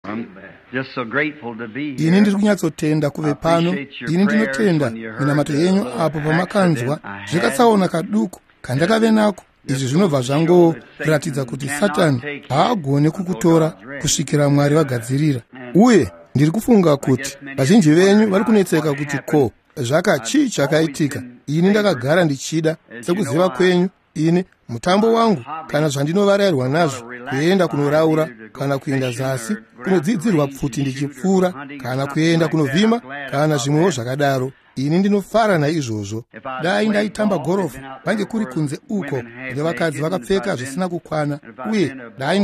just so grateful to be here. Ini ndiri kunyatsotenda kuve pano. Ini ndinotenda minamato yenyu apo pamakanzwa zvikatsaona kaduku kandakave nako. Izvi zvinobva zvangoratidza kuti Satani haagone kukutora kusvikira Mwari vagadzirira. Uye ndiri kufunga kuti vazhinji venyu vari kunetseka kuti ko zvakachii chakaitika. Ini ndakagara ndichida sekuziva kwenyu ini mutambo wangu kana zvandinovarayirwa nazvo kuenda kunoraura kana kuenda zasi kunodzidzirwa pfuti ndichipfuura kana kuenda kunovhima kana zvimwewo zvakadaro. Ini ndinofara naizvozvo. Dai ndaitamba gorofu vange kuri kunze uko nevakadzi vakapfeka zvisina kukwana, uye dai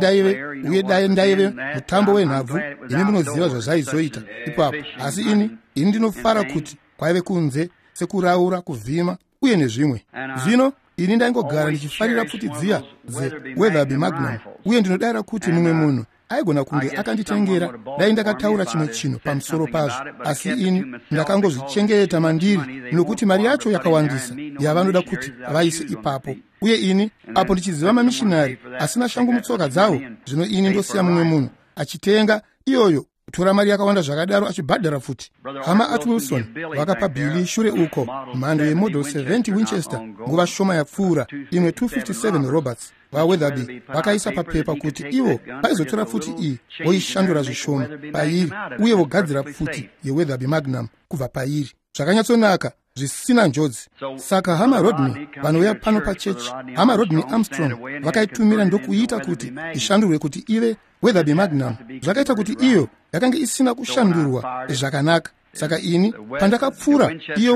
ndaive mutambo wenhabvu, ini munoziva zvazvaizoita ipapo. Asi ini ndinofara kuti kwaive kunze sekuraura, kuvhima uye nezvimwe. Zvino ini ndaingogara ndichifarira pfuti dziya dzeWeatherby Magnum, uye ndinodara kuti mumwe munhu aigona kunge akanditengera dai ndakataura chimwe chinhu pamusoro pazvo. Asi ini ndakangozvichengeta mandiri nokuti mari yacho yakawandisa yavanoda kuti vaise ipapo. Uye ini apo ndichiziva mamishinari asina shangu mutsoka dzavo, zvino ini ndosiya mumwe munhu achitenga iyoyo kutora mari yakawanda zvakadaro achibhadhara futi. Hama Atwilson vakapa Billy shure uko mhando yemodel 70 Winchester nguva shoma yapfuura, imwe 257 Roberts. VaWeatherby vakaisa papepa kuti ivo vaizotora pfuti iyi voishandura zvishoma pairi uye vogadzira pfuti yeWeatherby Magnum kubva pairi. Zvakanyatsonaka zvisina njodzi. Saka hama Rodney vanouya pano pachechi, hama Rodney Armstrong vakaitumira ndokuita kuti ishandurwe kuti ive Weatherby Magnum. Zvakaita kuti iyo yakanga isina kushandurwa zvakanaka. Saka ini pandakapfuura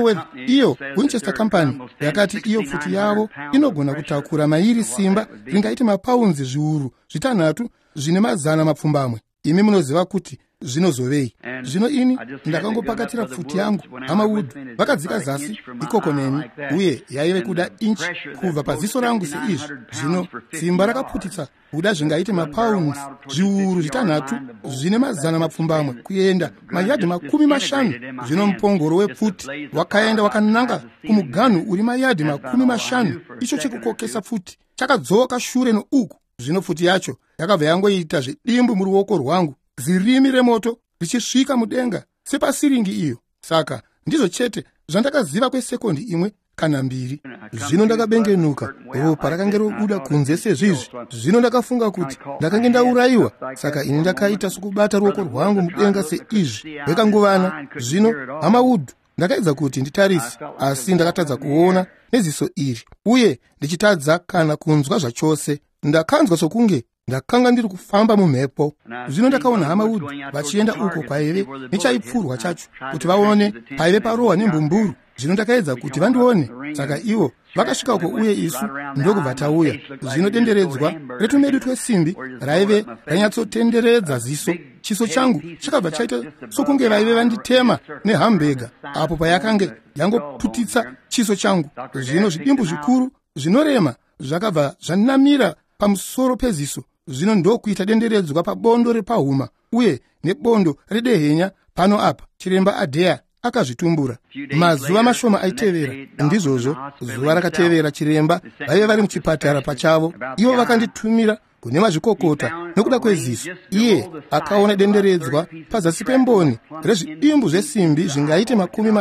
iyo Winchester Company yakati iyo pfuti yavo inogona kutakura mairi simba ringaiti mapaunzi zviuru zvitanhatu zvine mazana mapfumbamwe. Imi munoziva kuti zvinozovei. Zvino ini ndakangopakatira pfuti yangu hama Wood vakadzika zasi ikoko neni, uye yaive kuda inchi kubva paziso rangu seizvi. Zvino simba rakaputitsa kuda zvingaite mapaunzi zviuru zvitanhatu zvine mazana mapfumbamwe kuenda mayadhi 50. Zvino mupongoro wepfuti wakaenda wakananga kumuganhu uri mayadhi 50. Icho chekukokesa pfuti chakadzoka shure nouku. Zvino pfuti yacho yakabva yangoita zvidimbu muruoko rwangu, zirimi remoto richisvika mudenga sepasiringi iyo. Saka ndizvo chete zvandakaziva kwesekondi imwe kana mbiri. Zvino ndakabengenuka, ropa rakange robuda kunze sezvizvi. Zvino ndakafunga kuti ndakange ndaurayiwa, saka ini ndakaita sokubata ruoko rwangu mudenga seizvi rwekanguvana. Zvino hama Wood ndakaedza kuti nditarise, asi ndakatadza kuona neziso iri, uye ndichitadza kana kunzwa zvachose. Ndakanzwa sokunge ndakanga ndiri kufamba mumhepo. Zvino ndakaona hama Wood vachienda uko kwaive nechaipfurwa chacho kuti vaone paive parohwa nembumburu. Zvino ndakaedza kuti vandione, saka ivo vakasvika uko uye isu ndokubva tauya. Zvino denderedzwa retumedu twesimbi raive ranyatsotenderedza ziso. Chiso changu chakabva chaita sokunge vaive vanditema nehambega apo payakange yangoputitsa chiso changu. Zvino zvidimbu zvikuru zvinorema zvakabva zvanamira pamusoro peziso. Zvino ndokuita denderedzwa pabondo repahuma uye nebondo redehenya pano apa. Chiremba Adea akazvitumbura. Mazuva mashoma aitevera, ndizvozvo zuva rakatevera chiremba vaive vari muchipatara pachavo. Ivo vakanditumira kune mazvikokota nokuda kweziso. Iye akaona denderedzwa pazasi pemboni rezvidimbu zvesimbi zvingaite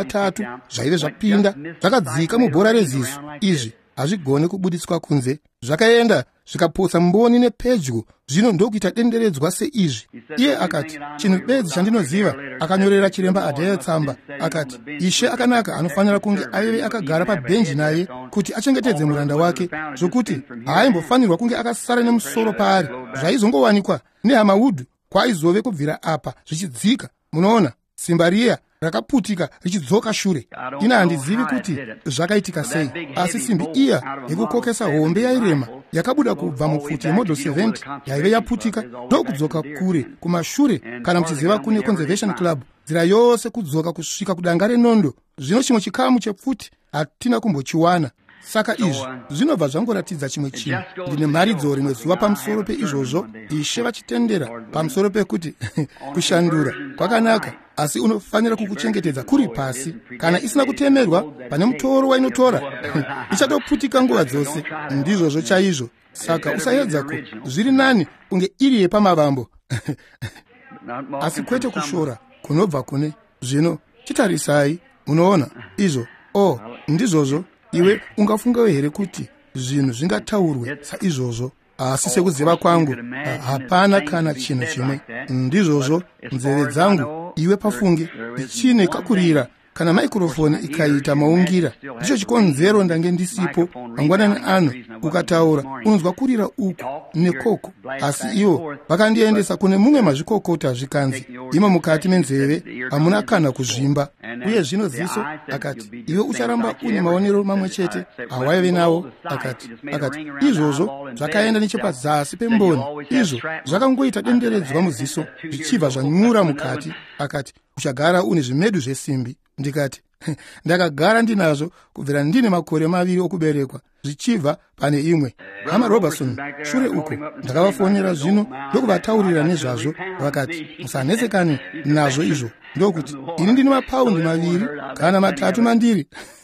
30 zvaive zvapinda zvakadzika mubhora reziso. Izvi hazvigone kubuditswa kunze, zvakaenda zvikapotsa mboni nepedyo. Zvino ndokuita denderedzwa seizvi. Iye akati, chinhu bedzi chandinoziva. Akanyorera chiremba Adea tsamba akati, Ishe akanaka anofanira kunge aive akagara pabhenji naye kuti achengetedze muranda wake, zvokuti haaimbofanirwa kunge akasara nemusoro paari. Zvaizongowanikwa nehama Wood kwaizove kubvira apa zvichidzika. Munoona simba riya rakaputika richidzoka shure. Ina handizivi kuti zvakaitika sei, asi simbi iya yekukokesa hombe yairema yakabuda kubva mupfuti yemodel 70 yaive yaputika ndokudzoka kure kumashure, kana muchiziva kune Conservation Club nzira yose kudzoka kusvika kudanga renondo. Zvino chimwe chikamu chepfuti hatina kumbochiwana. Saka izvi zvinobva zvangoratidza chimwe chinhu. Ndine mharidzo rimwe zuva pamusoro peizvozvo. Ishe vachitendera pamusoro pekuti kushandura kwakanaka, asi unofanira kukuchengetedza kuri pasi. Kana isina kutemerwa pane mutoro wainotora ichatoputika nguva dzose. Ndizvozvo chaizvo. Saka usaedzako, zviri nani kunge iri yepamavambo. asi kwete kushora kunobva kune zvino chitarisai. Munoona izvo? Ndizvozvo iwe ungafungawo here kuti zvinhu zvingataurwe saizvozvo? Asi sekuziva kwangu hapana kana chinhu chimwe. Ndizvozvo nzeve dzangu iwe pafunge ichine kakurira kana maikrofoni ikaita maungira. Ndicho chikonzero ndange ndisipo mangwanani ano ukataura unonzwa kurira uku nekoko. Asi ivo vakandiendesa kune mumwe mazvikokota zvikanzi imo mukati menzeve hamuna kana kuzvimba. Uye zvino ziso akati iwe ucharamba une maonero mamwe chete awaive nawo. Akati izvozvo zvakaenda nechepazasi pemboni. Izvo zvakangoita denderedzwa muziso zvichibva zvanyura mukati. Akati uchagara une zvimedu zvesimbi. Ndikati ndakagara ndinazvo kubvira ndine makore 2 okuberekwa zvichibva pane imwe. Hama Robertson shure uko ndakavafonera zvino ndokuvataurira nezvazvo. Vakati musanetsekane nazvo izvo, ndokuti ini ndine mapaundi 2 kana 3 mandiri.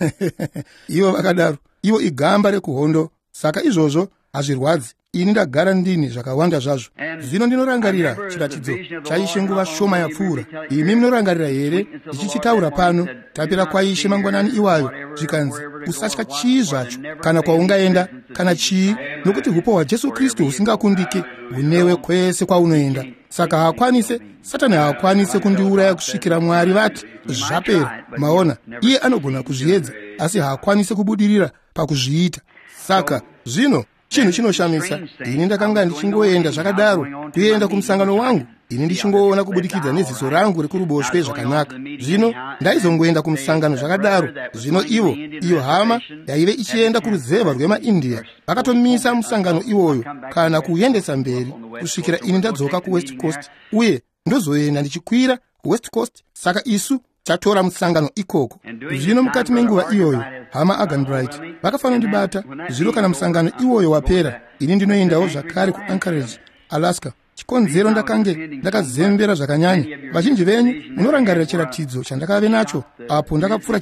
Ivo vakadaro, ivo igamba rekuhondo, saka izvozvo hazvirwadzi. Ini ndagara ndini zvakawanda zvazvo. Zvino ndinorangarira chiratidzo chaishe nguva shoma yapfuura. Imi munorangarira here ndichichitaura pano? Tapera kwaishe mangwanani iwayo zvikanzi usatya chii zvacho kana kwaungaenda kana chii, nokuti upo hwaJesu Kristu husingakundike hunewe kwese kwaunoenda. Saka haakwanise, Satani haakwanise kundiuraya kusvikira Mwari vati zvapera. Maona, iye anogona kuzviedza asi haakwanise kubudirira pakuzviita. Saka zvino chinhu chinoshamisa, ini ndakanga ndichingoenda zvakadaro kuenda kumusangano wangu, ini ndichingoona kubudikidza neziso rangu rekuruboshwe zvakanaka. Zvino ndaizongoenda kumusangano zvakadaro. Zvino iyo hama yaive ichienda kuruzeva rwemaIndia vakatomisa musangano iwoyo kana kuuendesa mberi kusvikira ini ndadzoka kuWest Coast, uye ndozoenda ndichikwira kuWest Coast. Saka isu tatora musangano ikoko. Zvino mukati menguva iyoyo hama Agan Bright vakafanondibata. Zvino kana musangano iwoyo wapera, ini ndinoendawo zvakare kuAnchorage, Alaska. Chikonzero ndakange ndakazembera zvakanyanya. Vazhinji venyu munorangarira chiratidzo chandakave nacho apo ndakapfura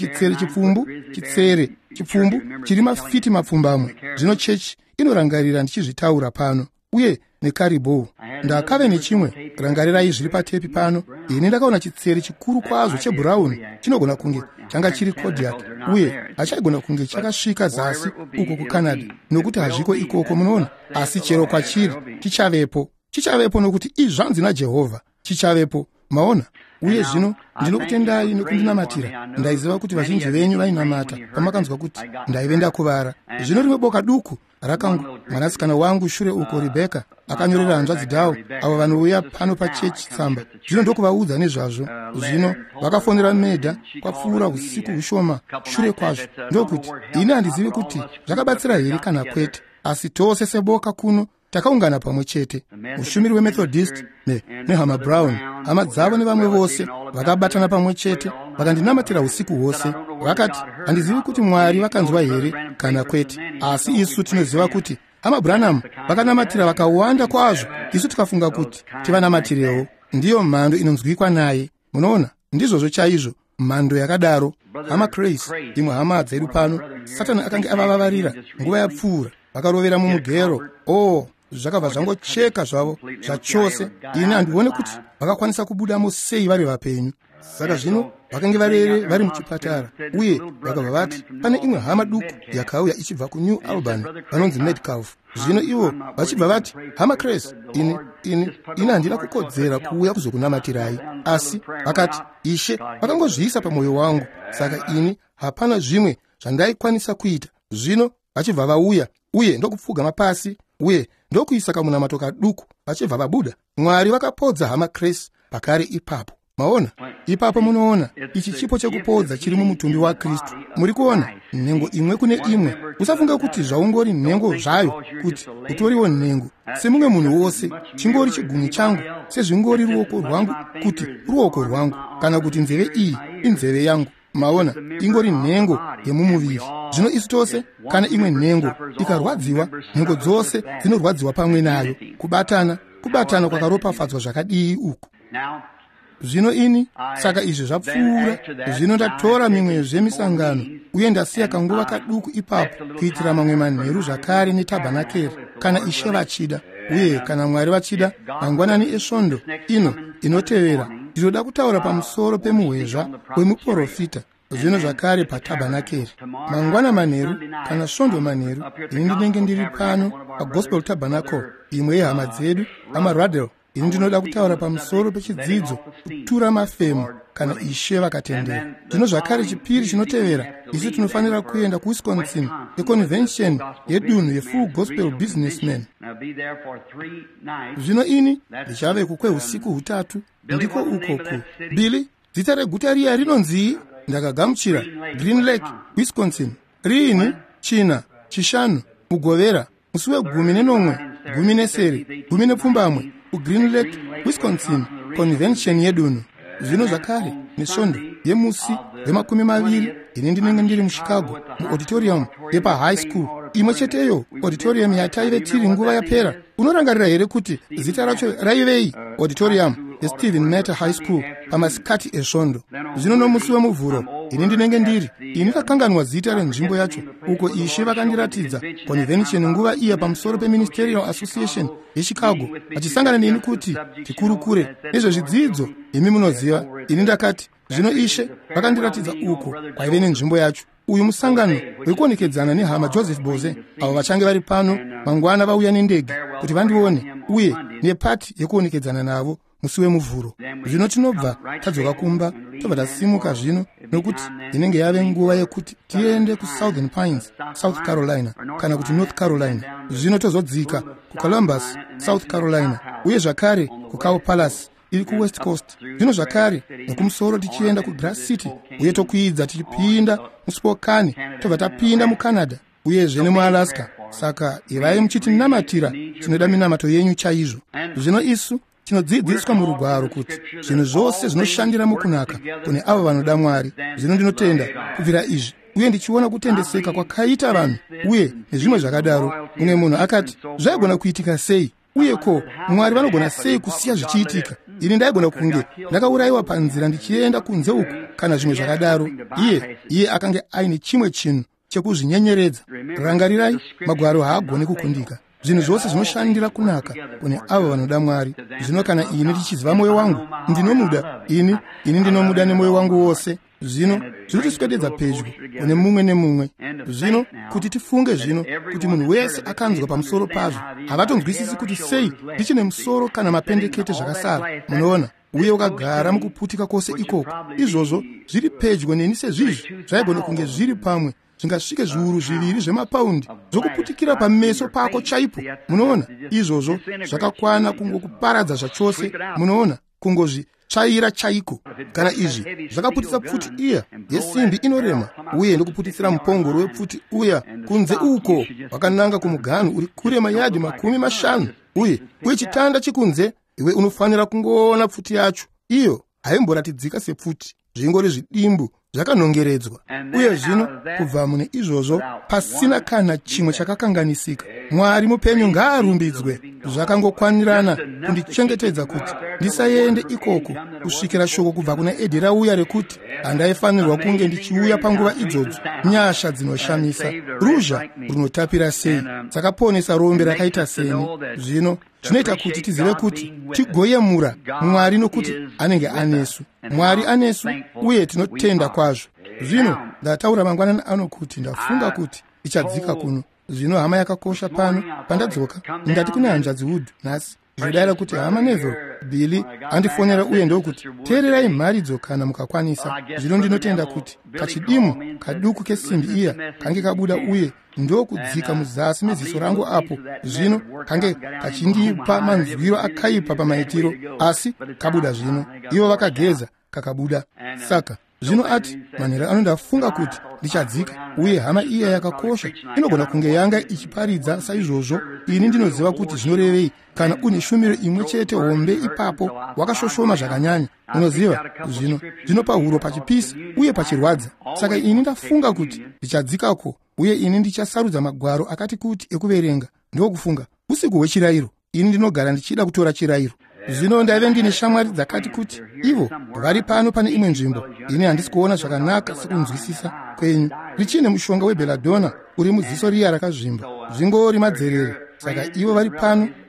chipfumbu chiri mafiti mapfumbamwe. Zvino chechi inorangarira ndichizvitaura pano, uye neKaribou ndakave nechimwe. Rangarirai zviri patepi pano. Ini ndakaona chitsere chikuru kwazvo chebhurauni, chinogona kunge changa chiri Kodiak, uye hachaigona kunge chakasvika zasi uko kuCanada, nokuti hazviko ikoko, munoona. Asi chero kwachiri chichavepo nokuti izvanzi naJehovha chichavepo. Maona. Uye zvino ndinokutendai nokundinamatira. Ndaiziva kuti vazhinji venyu vainamata pamakanzwa kuti ndaive ndakuvara. Zvino rimwe boka duku rakangu mwanasikana wangu shure uko Rebeka akanyorera hanzvadzi dhawo avo vanouya pano pachechi tsamba. Zvino ndokuvaudza nezvazvo. Zvino vakafonera Medha kwapfuura usiku hushoma shure kwazvo. Ndokuti ini handizivi kuti zvakabatsira here kana kwete, asi tose seboka kuno takaungana pamwe chete. Ushumiri weMethodist neHama Brown, hama dzavo nevamwe vose vakabatana pamwe chete vakandinamatira usiku hwose. Vakati handizivi kuti Mwari vakanzwa here kana kwete, asi isu tinoziva kuti Hama Branham vakanamatira vakawanda kwazvo. Isu tikafunga kuti tivanamatirewo. Ndiyo mhando inonzwikwa naye. Munoona, ndizvozvo chaizvo mhando yakadaro. Hama Grace, imwe hama dzedu pano, Satani akange avavavarira nguva yapfuura, vakarovera mumugero. Zvakabva zvangocheka zvavo zvachose. Ini handione kuti vakakwanisa kubudamo sei vari vapenyu. Saka zvino vakange vari muchipatara, uye vakabva vati pane imwe hama duku yakauya ichibva kuNew Albany vanonzi Metcalf. Zvino ivo vachibva vati, Hama Grace, ini handina kukodzera kuuya kuzokunamatirai, asi vakati Ishe vakangozviisa pamwoyo wangu, saka ini hapana zvimwe zvandaikwanisa kuita. Zvino vachibva vauya, uye ndokupfugama pasi, uye ndokuisa kamunamato kaduku. Vachibva vabuda, Mwari vakapodza Hama Grace pakare ipapo. Maona, ipapo munoona ichi chipo chekupodza chiri mumutumbi wa Kristu. Muri kuona nhengo imwe kune imwe. Usafunga kuti zvaungori nhengo zvayo kuti utoriwo nhengo semumwe munhu wose. Chingori chigumi changu sezvingori ruoko rwangu kuti ruoko rwangu, kana kuti nzeve iyi inzeve yangu. Maona, ingori nhengo yemumuviri. Zvino isu tose kana imwe nhengo ikarwadziwa, nhengo dzose dzinorwadziwa pamwe nayo. Kubatana kwakaropafadzwa zvakadii uku. Zvino ini saka izvi zvapfuura. Zvino ndatora mimwe zvemisangano, uye ndasiya kanguva kaduku ipapo kuitira mamwe manheru zvakare netabhanakeri, kana Ishe vachida. uye kana Mwari vachida mangwanani esvondo ino inotevera ndinoda kutaura pamusoro pemuhwezva wemuprofita zvino zvakare patabhanakeri mangwana manheru kana svondo manheru ini ndinenge ndiri pano pagospel tabernacle imwe yehama dzedu amaradel ini ndinoda kutaura pamusoro pechidzidzo kutura mafemo kana Ishe vakatendera. Zvino zvakare chipiri chinotevera isu tinofanira kuenda kuWisconsin yeconvention yedunhu yefull gospel businessmen. Zvino ini ndichaveko kweusiku hutatu ndiko ukoko. Billy, zita reguta riya rinonzi ndakagamuchira Green Lake, Wisconsin. Riini china chishanu mugovera musi we10, 10, 10 kuGreen Lake, Wisconsin convention yedunhu. Zvino zvakare nesvondo yemusi we20 ini ndinenge ndiri muChicago muauditorium yepa-high school imwe cheteyo auditorium yataive tiri nguva yapera. Unorangarira here kuti zita racho raivei? Auditorium yeStephen Matter High School pamasikati esvondo. Zvino nomusi wemuvhuro ini ndinenge ndiri ini ndakanganwa zita renzvimbo yacho uko Ishe vakandiratidza convention nguva iya pamusoro peMinisterial Association yeChicago vachisangana neni kuti tikurukure nezvezvidzidzo. Imi munoziva ini ndakati zvino Ishe vakandiratidza uko kwaive nenzvimbo yacho. Uyu musangano wekuonekedzana nehama Joseph Boze avo vachange vari pano mangwana vauya nendege kuti vandione uye nepati yekuonekedzana navo musi wemuvhuro. Zvino tinobva tadzoka kumba tobva tasimuka zvino nokuti inenge yave nguva yekuti tiende kuSouthern Pines, South Carolina kana kuti North Carolina. Zvino tozodzika kuColumbus, South Carolina uye zvakare kuCow Palace iri kuWest Coast. Zvino zvakare nekumusoro tichienda kuGrass City uye tokwidza tichipinda muSpokane tobva tapinda muCanada uyezve nemuAlaska. Saka ivai muchitinamatira tinoda minamato yenyu chaizvo. Zvino isu tinodzidziswa murugwaro kuti zvinhu zvose zvinoshandira mukunaka kune avo vanoda Mwari. Zvino ndinotenda kubvira izvi uye ndichiona kutendeseka kwakaita vanhu uye nezvimwe zvakadaro. Mumwe munhu akati zvaigona kuitika sei uye ko Mwari vanogona sei kusiya zvichiitika? Ini ndaigona kunge ndakaurayiwa panzira ndichienda kunze uku kana zvimwe zvakadaro. Iye akanga aine chimwe chinhu chekuzvinyenyeredza. Rangarirai, magwaro haagoni kukundika. Zvinhu zvose zvinoshandira kunaka kune avo vanoda Mwari. Zvino kana ini ndichiziva mwoyo wangu ndinomuda, ini ndinomuda nemwoyo wangu wose. Zvino zvinotiswededza pedyo kune mumwe nemumwe. Zvino kuti tifunge zvino kuti munhu wese akanzwa pamusoro pazvo havatonzwisisi kuti sei ndichine musoro kana mapendekete zvakasara. Munoona, uye wakagara mukuputika kwose ikoko. Izvozvo zviri pedyo neni sezvizvi zvaigona kunge zviri pamwe zvingasvike zviuru 2 zvemapaundi zvokuputikira pameso pako chaipo. Munoona, izvozvo zvakakwana kungokuparadza zvachose. Munoona, kungozvitsvaira chaiko. Kana izvi zvakaputisa pfuti iya yesimbi inorema uye ndokuputitsira mupongoro wepfuti uya kunze uko wakananga kumuganhu uri kure mayadhi 50 uye chitanda chikunze iwe unofanira kungoona pfuti yacho. Iyo haimboratidzika sepfuti, zvingori zvidimbu zvakanongeredzwa. Uye zvino kubva mune izvozvo pasina kana chimwe chakakanganisika. Mwari mupenyu ngaarumbidzwe. Zvakangokwanirana kundichengetedza kuti ndisaende ikoko kusvikira shoko kubva kuna Edhi rauya rekuti handaifanirwa kunge ndichiuya panguva idzodzo. Nyasha dzinoshamisa, ruzha runotapira sei, dzakaponesa rombe rakaita seni. Zvino zvinoita kuti tizive kuti tigoyemura Mwari nokuti anenge anesu. Mwari anesu uye tinotenda kwazvo. Zvino ndataura mangwanani ano kuti ndafunga kuti ichadzika kuno. Zvino hama yakakosha pano pandadzoka ndati kuna hanzvadzi Wood nhasi zvodayira kuti hama Neville, Billy andifonera uye ndokuti teererai mharidzo kana mukakwanisa. Zvino ndinotenda kuti kachidimu kaduku kesimbi iya kange kabuda uye ndokudzika muzasi meziso rangu apo. Zvino kange kachindipa manzwiro akaipa pamaitiro, asi kabuda. Zvino ivo vakageza kakabuda. Saka zvino ati manhero anondafunga kuti ndichadzika uye hama iya yakakosha inogona kunge yanga ichiparidza saizvozvo. Ini ndinoziva kuti zvinorevei kana une shumiro imwe chete hombe ipapo wakashoshoma zvakanyanya. Unoziva, zvino zvinopa huro pachipisi uye pachirwadza. Saka ini ndafunga kuti ndichadzikako uye ini ndichasarudza magwaro akati kuti ekuverenga ndokufunga usiku hwechirayiro. Ini ndinogara ndichida kutora chirayiro. Zvino ndaive ndine shamwari dzakati kuti ivo vari pano pane imwe nzvimbo. Ini handisi kuona zvakanaka sekunzwisisa kwenyu. Richine mushonga webheladona uri muziso riya rakazvimba, zvingori madzerere. Saka ivo vari pano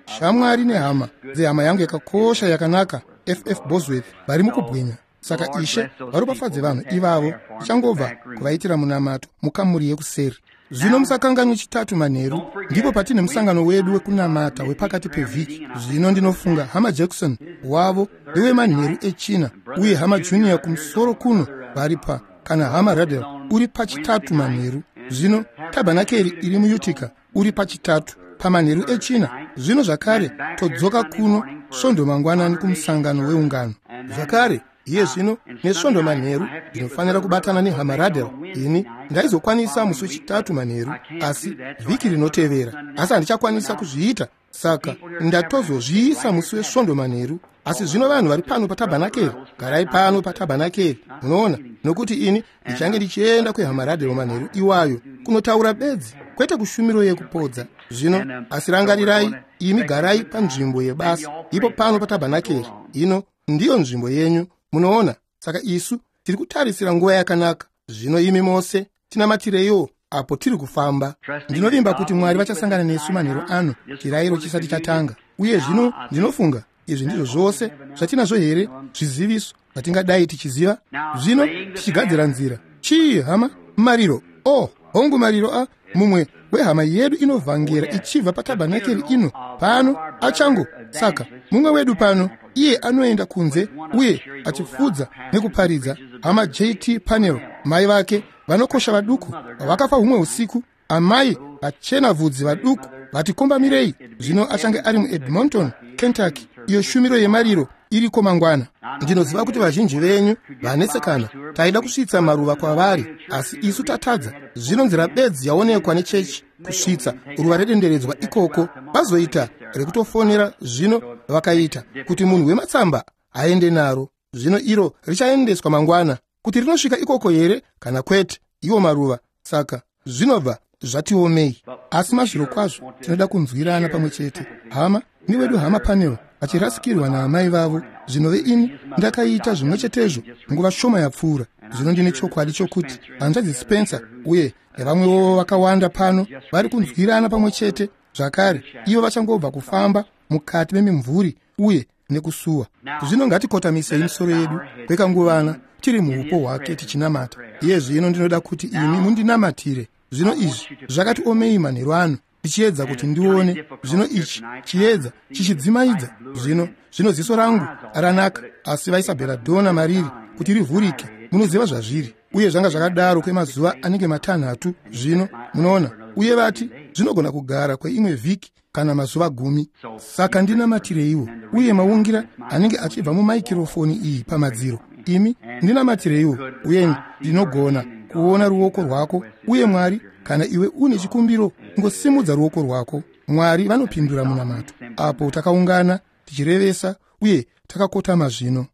shamwari nehama dzehama yangu yakakosha yakanaka FF Bosworth vari mukubwinya. Saka Ishe varopafadze vanhu ivavo ichangobva kuvaitira munamato mukamuri yekuseri. Zvino musakanganwe chitatu manheru ndipo patine musangano wedu wekunamata wepakati pevhiki. Zvino ndinofunga hama Jackson wavo wemanheru echina uye hama Junior kumusoro kuno varipa, kana hama Radel uri pachitatu manheru. Zvino Tabanakeri iri muUtica uri pachitatu pamanheru echina. Zvino zvakare todzoka kuno svondo mangwanani kumusangano weungano. Zvakare iye zvino nesvondo manheru ndinofanira kubatana nehama Radel. Ini ndaizokwanisa musi wechitatu manheru asi vhiki rinotevera, asi handichakwanisa kuzviita, saka ndatozozviisa musi wesvondo manheru. Asi zvino vanhu vari pano paTabanakeri, garai pano paTabanakeri, munoona, nokuti ini ndichange ndichienda kwehama Radel manheru iwayo kunotaura bedzi, kwete kushumiro yekupodza. Zvino asi rangarirai, imi garai panzvimbo yebasa ipo pano paTabanakeri. Ino ndiyo nzvimbo yenyu, munoona. Saka isu tiri kutarisira nguva yakanaka. Zvino imi mose tinamatireyo apo tiri kufamba. Ndinovimba kuti Mwari vachasangana nesu manheru ano chirayiro chisati chatanga. Uye zvino ndinofunga izvi ndizvo zvose zvatinazvo here zviziviso zvatingadai tichiziva. Zvino tichigadzira nzira chii hama? Mariro. Hongu mariro mumwe wehama yedu inovhangera ichibva paTabanakeri ino pano achango. Saka mumwe wedu pano iye anoenda kunze uye achifudza nekuparidza. Hama JT Panel, mai vake vanokosha vaduku vakafa humwe usiku, amai vachena vhudzi vaduku vatikombamirayi. Zvino achange ari muEdmonton, Kentucky. Iyo shumiro yemariro iriko mangwana. Ndinoziva kuti vazhinji venyu vanetsekana, taida kusvitsa maruva kwavari asi isu tatadza. Zvino nzira bedzi yaonekwa nechechi kusvitsa ruva redenderedzwa ikoko, vazoita rekutofonera. Zvino vakaita kuti munhu wematsamba aende naro. Zvino iro richaendeswa mangwana kuti rinosvika ikoko here kana kwete iwo maruva. Saka zvinobva zvatiomei, asi mazviro kwazvo tinoda kunzwirana pamwe chete. Hama ni wedu hama Panel vachirasikirwa naamai vavo. Zvinove ini ndakaita zvimwe chetezvo nguva shoma yapfuura. Zvino ndine chokwadi chokuti hanzvadzi Spencer uye nevamwewo vakawanda pano vari kunzwirana pamwe chete. Zvakare ivo vachangobva kufamba mukati memimvuri uye nekusuwa. Zvino ngatikotamisei misoro yedu kwekanguvana tiri muupo hwake tichinamata. Iye zvino ndinoda kuti imi mundinamatire. Zvino izvi zvakati omei manheru ano ndichiedza kuti ndione. Zvino ichi chiedza chichidzimaidza. Zvino ziso rangu ranaka, asi vaisabhera dhona mariri kuti rivhurike. Munoziva zvazviri, uye zvanga zvakadaro kwemazuva anenge matanhatu. Zvino munoona, uye vati zvinogona kugara kweimwe vhiki kana mazuva 10. Saka ndinamatireiwo, uye maungira anenge achibva mumaikirofoni iyi pamadziro. Imi ndinamatireiwo, uye ndinogona kuona ruoko rwako. Uye Mwari, kana iwe une chikumbiro, ngosimudza ruoko rwako. Mwari vanopindura munamato apo takaungana tichirevesa uye takakotama. Zvino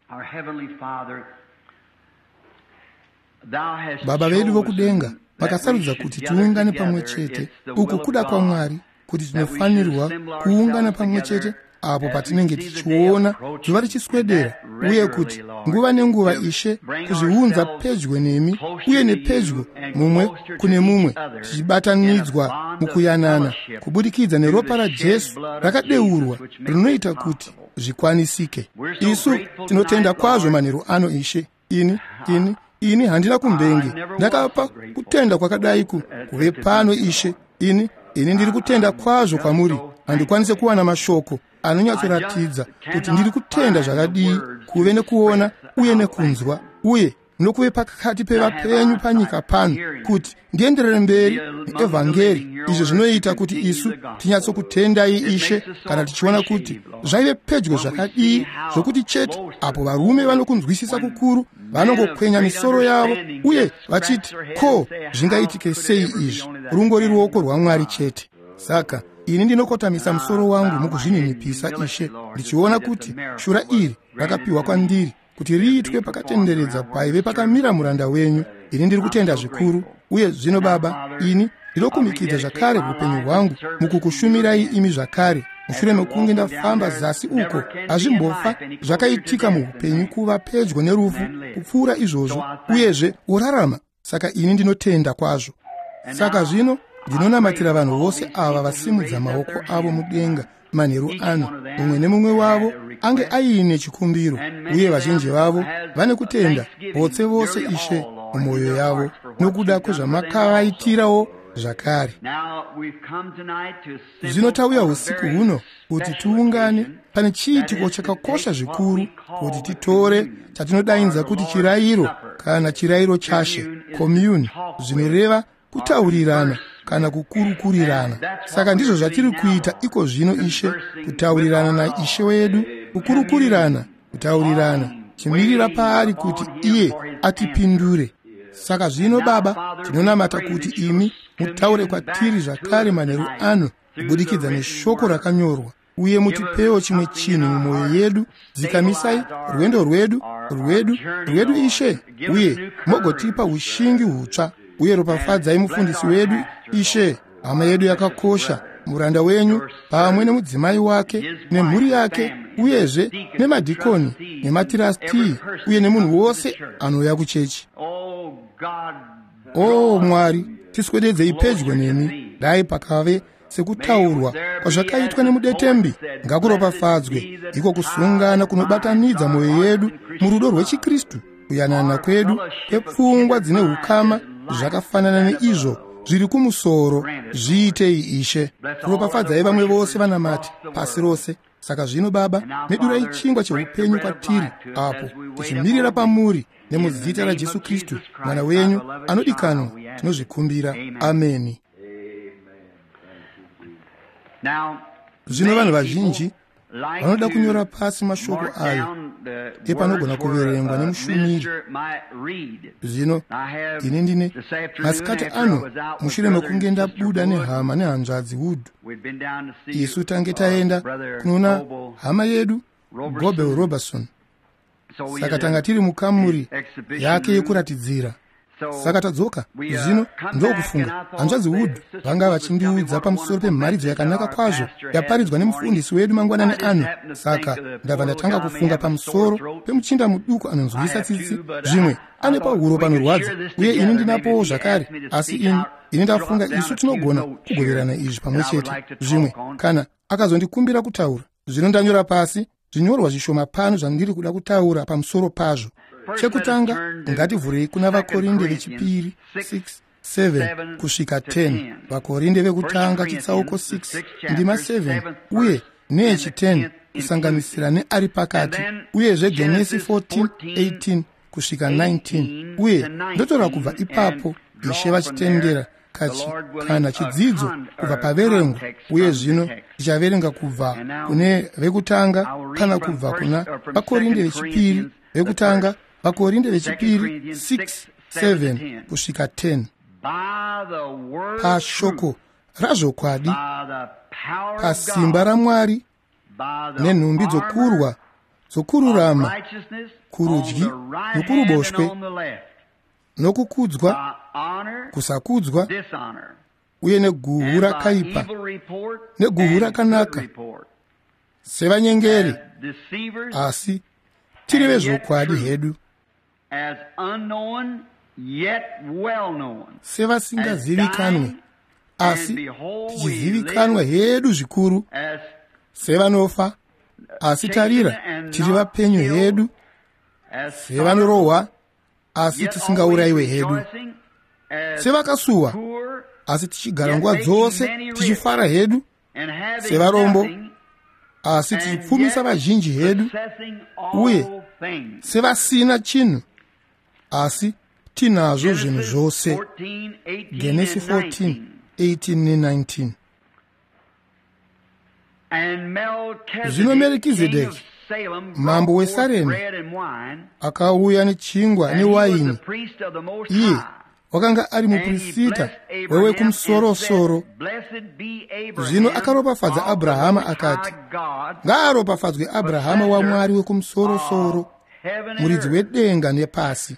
Baba vedu vokudenga vakasarudza kuti tiungane pamwe chete. Uku kuda kwaMwari kuti tinofanirwa kuungana pamwe chete apo patinenge tichiona zuva richiswedera, uye kuti nguva nenguva Ishe kuzviunza pedyo nemi uye nepedyo mumwe kune mumwe, tichibatanidzwa mukuyanana kubudikidza neropa raJesu rakadeurwa rinoita kuti zvikwanisike. Isu tinotenda kwazvo manheru ano Ishe. Ini handina kumbenge ndakapa kutenda kwakadai kuve pano Ishe. Ini ndiri kutenda kwazvo kwamuri. Handikwanise kuwana mashoko anonyatsoratidza kuti ndiri kutenda zvakadii kuve nekuona uye nekunzwa uye nokuve pakati pevapenyu panyika pano kuti ndienderere mberi neevhangeri. Izvo zvinoita kuti isu tinyatsokutendai Ishe kana tichiona kuti zvaive pedyo zvakadii zvokuti chete apo varume vanokunzwisisa kukuru vanongokwenya misoro yavo uye vachiti, ko, zvingaitike sei izvi? Rungori ruoko rwaMwari chete. Saka ini ndinokotamisa musoro wangu mukuzvininipisa Ishe, ndichiona kuti shura iri rakapiwa kwandiri kuti riitwe pakatenderedza paive pakamira muranda wenyu. Ini ndiri kutenda zvikuru, uye zvino Baba, ini ndinokumikidza zvakare upenyu hwangu mukukushumirai imi zvakare. Mushure mekunge ndafamba zasi uko, hazvimbofa zvakaitika muupenyu kuva pedyo nerufu kupfuura izvozvo, uyezve urarama. Saka ini ndinotenda kwazvo. Saka zvino ndinonamatira vanhu vose ava vasimudza maoko avo mudenga manheru ano, umwe nemumwe wavo ange aine chikumbiro, uye vazhinji vavo vane kutenda vose vose Ishe mumwoyo yavo nokuda kwezvamakavaitirawo zvakare. Zvino tauya usiku huno kuti tiungane pane chiitiko chakakosha zvikuru, kuti titore chatinodainza kuti chirayiro kana chirayiro chashe, commune, zvinoreva kutaurirana kana kukurukurirana. Saka ndizvo zvatiri kuita iko zvino Ishe, kutaurirana naIshe wedu, kukurukurirana, kutaurirana, chimirira paari kuti iye atipindure. Saka zvino Baba, tinonamata kuti imi mutaure kwatiri zvakare manheru ano kubudikidza neshoko rakanyorwa, uye mutipewo chimwe chinhu mumwoyo yedu, dzikamisai rwendo rwedu Ishe, uye mogotipa ushingi hutsva, uye ropafadzai mufundisi wedu Ishe, hama yedu yakakosha, muranda wenyu pamwe nemudzimai wake nemhuri yake, uyezve nemadhikoni nematirasti, uye nemunhu wose anouya kuchechi. Mwari, tiswededzei pedyo nemi, dai pakave sekutaurwa kwazvakaitwa nemudetembi. Ngakuropafadzwe iko kusungana kunobatanidza mwoyo yedu murudo rwechikristu, kuyanana kwedu kwepfungwa dzine ukama zvakafanana neizvo zviri kumusoro. Zviitei Ishe, ropafadzai vamwe vose vanamati pasi rose. Saka zvino Baba, medurai chingwa cheupenyu kwatiri apo tichimirira pamuri, nemuzita raJesu Kristu mwana wenyu anodikanwa tinozvikumbira. Ameni. Zvino vanhu vazhinji vanoda kunyora pasi mashoko ayo epanogona kuverengwa nemushumiri. Zvino ini ndine masikati ano, mushure mekunge ndabuda nehama nehanzvadzi Wood, isu tange taenda kunoona hama yedu Gobel Robertson. Saka tanga tiri mukamuri yake yekuratidzira. Saka tadzoka zvino ndokufunga hanzvadzi Wood vanga vachindiudza pamusoro pemharidzo yakanaka kwazvo yaparidzwa nemufundisi wedu mangwanani ano. Saka ndabva ndatanga kufunga pamusoro pemuchinda muduku anonzwisa tsitsi, zvimwe ane pahuro panorwadza, uye ini ndinapowo zvakare, asi ini ndafunga isu tinogona kugoverana izvi pamwe chete. Zvimwe kana akazondikumbira kutaura, zvino ndanyora pasi zvinyorwa zvishoma pano zvandiri kuda kutaura pamusoro pazvo. Chekutanga ngativhurei kuna vakorinde vechipiri 6:7 kusvika 10, vakorinde vekutanga chitsauko 6 ndima 7 uye nechi10 kusanganisira neari pakati, uyezve Genesi 14:18 kusvika 19. Uye ndotora kubva ipapo Ishe vachitendera kana chidzidzo kubva paverengo, uye zvino ndichaverenga kubva kune vekutanga kana kubva kuna vakorinde vechipiri vekutanga, vakorinde vechipiri 6:7 kusvika 10. Pashoko razvokwadi, pasimba raMwari, nenhumbi dzokurwa dzokururama, kurudyi nokuruboshwe, nokukudzwa, kusakudzwa, uye neguhu rakaipa neguhu rakanaka, sevanyengeri, asi tiri vezvokwadi hedu, sevasingazivikanwe asi tichizivikanwa hedu zvikuru, sevanofa asi tarira tiri vapenyu hedu, sevanorohwa asi tisingaurayiwe hedu, sevakasuwa asi tichigara nguva dzose tichifara hedu, sevarombo asi tichipfumisa vazhinji hedu, uye sevasina chinhu asi tinazvo zvinhu zvose. Genesi 14:18 ne-19. Zvino Merikizedeki mambo weSaremu akauya nechingwa newaini. Iye wakanga ari muprofita wewekumusoro-soro. Zvino akaropafadza Abrahama akati, ngaaropafadzwe Abrahama waMwari wekumusoro-soro, muridzi wedenga nepasi.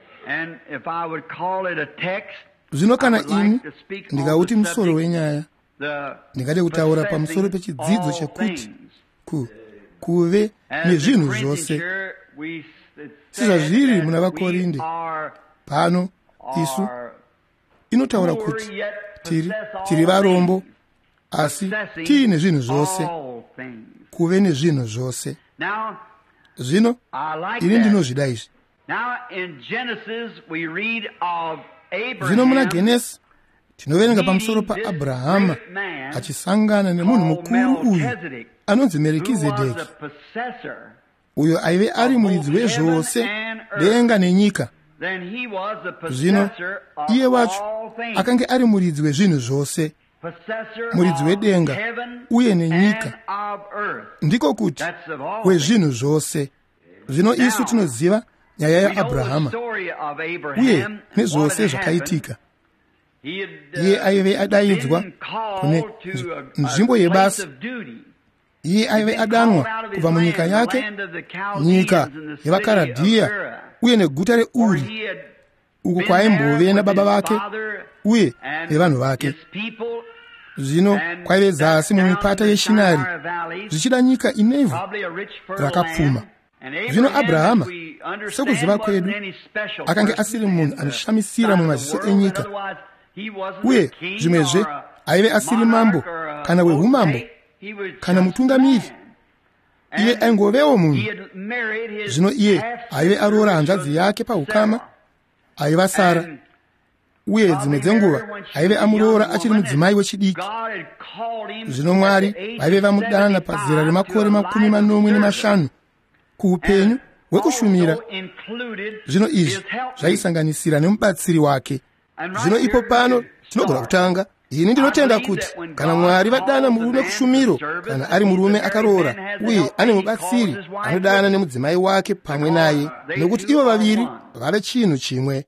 Zvino kana ini ndikauti musoro wenyaya, ndingade kutaura pamusoro pechidzidzo chekuti kuve nezvinhu zvose, sizvazviri muna vakorinde. Pano isu inotaura kuti tiri varombo, asi tine zvinhu zvose, kuve nezvinhu zvose. Zvino ini ndinozvida izvi. Zvino muna Genesi tinoverenga pamusoro paAbrahama achisangana nemunhu mukuru uyu anonzi Merikizedeki, uyo aive ari muridzi wezvose denga nenyika. Zvino iye wacho akanga ari muridzi wezvinhu zvose, muridzi wedenga uye nenyika, ndiko kuti wezvinhu zvose. Zvino isu tinoziva nyaya yaAbrahama uye nezvose zvakaitika. Iye aive adaidzwa kune nzvimbo yebasa. Iye aive adanwa kubva munyika yake, nyika yevakaradhiya uye neguta reUri, uko kwaimbove nababa vake uye nevanhu vake. Zvino kwaive zasi mumipata yeShinari, zvichida nyika inevhu rakapfuma. Zvino Abrahama, sekuziva kwedu, akanga asiri munhu anoshamisira mumaziso enyika, uye zvimwezve aive asiri mambo kana wehumambo kana mutungamiri. Iye aingovewo munhu. Zvino iye aive aroora hanzvadzi yake paukama, aiva Sara, uye dzimwe dzenguva aive amuroora achiri mudzimai wechidiki. Zvino Mwari vaive vamudana pazera remakore 45 kuupenyu hwekushumira. Zvino izvi zvaisanganisira nemubatsiri wake. Zvino ipo pano tinogona kutanga. Ini ndinotenda kuti kana Mwari vadana murume kushumiro, kana ari murume akaroora uye ane mubatsiri anodana nemudzimai wake pamwe naye, nokuti ivo vaviri vave chinhu chimwe.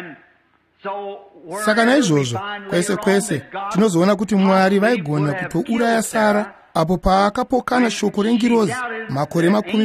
Saka naizvozvo kwese kwese tinozoona kuti Mwari vaigona kutouraya Sara apo paakapokana shoko rengirozi makore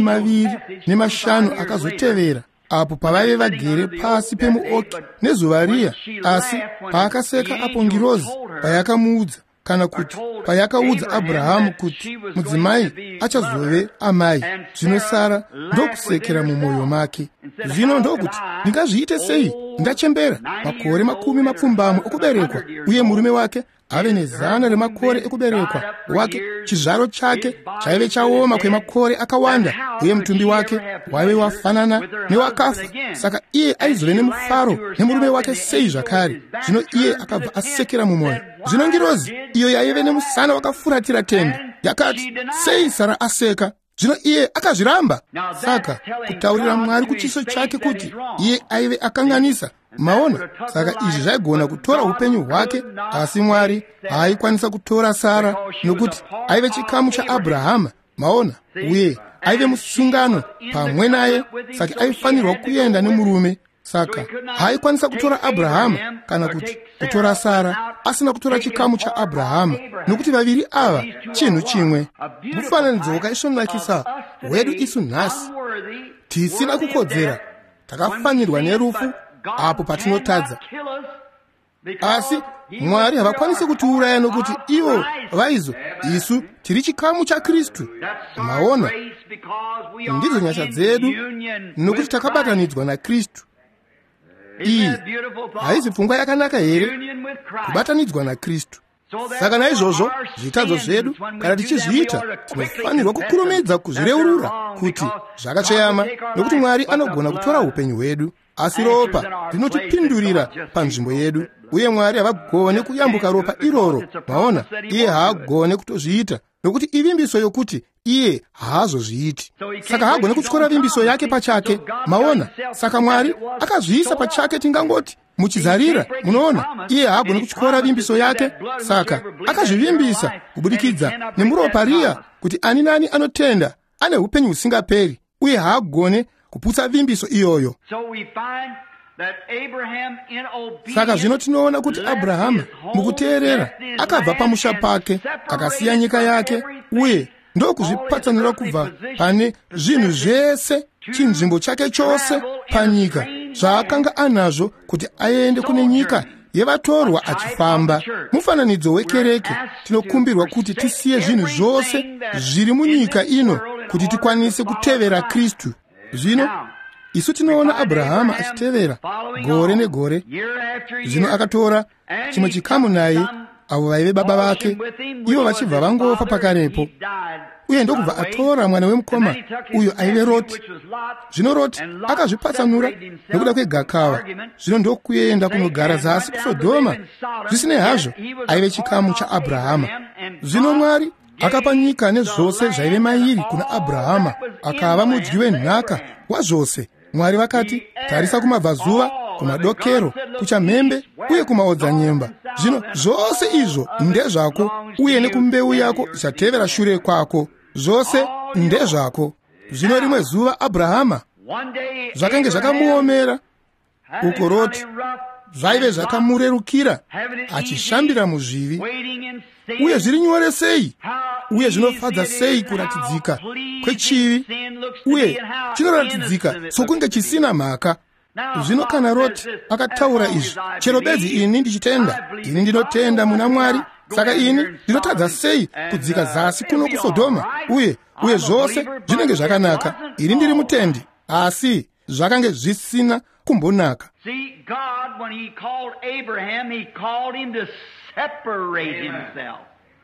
25 akazotevera, apo pavaive vagere pasi pemuoki nezuva riya. Asi paakaseka apo ngirozi payakamuudza, kana kuti payakaudza Abrahamu kuti mudzimai achazove amai, zvino Sara ndokusekera mumwoyo make. Zvino ndokuti ndingazviite sei? Ndachembera makore 20 okuberekwa, uye murume wake ave ne100 remakore ekuberekwa wake. Chizvaro chake chaive chaoma kwemakore akawanda, uye mutumbi wake waive wafanana newakafa. Saka iye aizove nemufaro nemurume wake sei zvakare. Zvino iye akabva asekera mumwoyo. Zvino ngirozi iyo yaive nemusana wakafuratira tende yakati, sei Sara aseka? Zvino iye akazviramba. Saka kutaurira Mwari kuchiso chake kuti iye aive akanganisa. Maona, saka izvi zvaigona kutora upenyu hwake, asi Mwari haikwanisa kutora Sara nokuti aive chikamu chaAbrahama. Maona, uye aive musungano pamwe naye, saka aifanirwa kuenda nemurume. Saka haikwanisa kutora Abrahama kana kuti kutora Sara asina kutora chikamu chaAbrahama, nokuti vaviri ava chinhu chimwe. Mufananidzo wakaisvonakisa wedu isu nhasi. Tisina kukodzera, takafanirwa nerufu apo patinotadza. Asi Mwari havakwanisi kutiuraya nokuti ivo vaizo isu tiri chikamu chaKristu. Maona, ndidzo nyasha dzedu nokuti takabatanidzwa naKristu. Iyi haisi pfungwa yakanaka here? Kubatanidzwa naKristu. Saka naizvozvo zvitadzo zvedu kana tichizviita tinofanirwa kukurumidza kuzvireurura kuti zvakacheyama, nokuti Mwari anogona kutora upenyu hwedu, asi ropa rinotipindurira panzvimbo yedu, uye Mwari havagone kuyambuka ropa iroro. Maona, iye haagone kutozviita nokuti ivimbiso yokuti iye haazozviiti. Saka haagone kutyora vimbiso yake pachake. Maona, saka Mwari akazviisa pachake, tingangoti muchizarira. Munoona, iye haagone kutyora vimbiso yake, saka akazvivimbisa kubudikidza nemuropa riya, kuti ani nani anotenda ane upenyu husingaperi, uye haagone kuputsa vimbiso iyoyo. Saka zvino tinoona kuti Abrahama mukuteerera akabva pamusha pake, akasiya nyika yake, uye ndokuzvipatsanura kubva pane zvinhu zvese, chinzvimbo chake chose panyika zvaakanga anazvo, kuti aende kune nyika yevatorwa achifamba. Mufananidzo wekereke, tinokumbirwa kuti tisiye zvinhu zvose zviri munyika ino kuti tikwanise kutevera Kristu. Zvino isu tinoona Abrahama achitevera gore negore. Zvino akatora chimwe chikamu naye, avo vaive baba vake, ivo vachibva vangofa pakarepo. Uye ndokubva atora mwana wemukoma uyo aive Roti. Zvino Roti akazvipatsanura nokuda kwegakava. Zvino ndokuenda kunogara zasi kuSodhoma. Zvisinei hazvo, aive chikamu chaAbhurahama. Zvino Mwari akapa nyika nezvose zvaive mairi kuna Abhurahama, akava mudyi wenhaka wazvose. Mwari vakati, tarisa kumabvazuva, kumadokero, kuchamhembe uye kumaodzanyemba. Zvino zvose izvo ndezvako, uye nekumbeu yako ichatevera shure kwako. Zvose ndezvako. Zvino rimwe zuva Abhurahama zvakange zvakamuomera uko Roti zvaive zvakamurerukira, achishambira muzvivi. Uye zviri nyore sei, uye zvinofadza sei kuratidzika kwechivi, uye chinoratidzika sokunge chisina mhaka. Zvino kana Roti akataura izvi, chero bedzi ini ndichitenda, ini ndinotenda muna Mwari, saka ini ndinotadza sei kudzika zasi kuno kuSodhoma, uye zvose zvinenge zvakanaka. Ini ndiri mutendi, asi zvakange zvisina kumbonaka. See, God, when he called Abraham, he called him to separate himself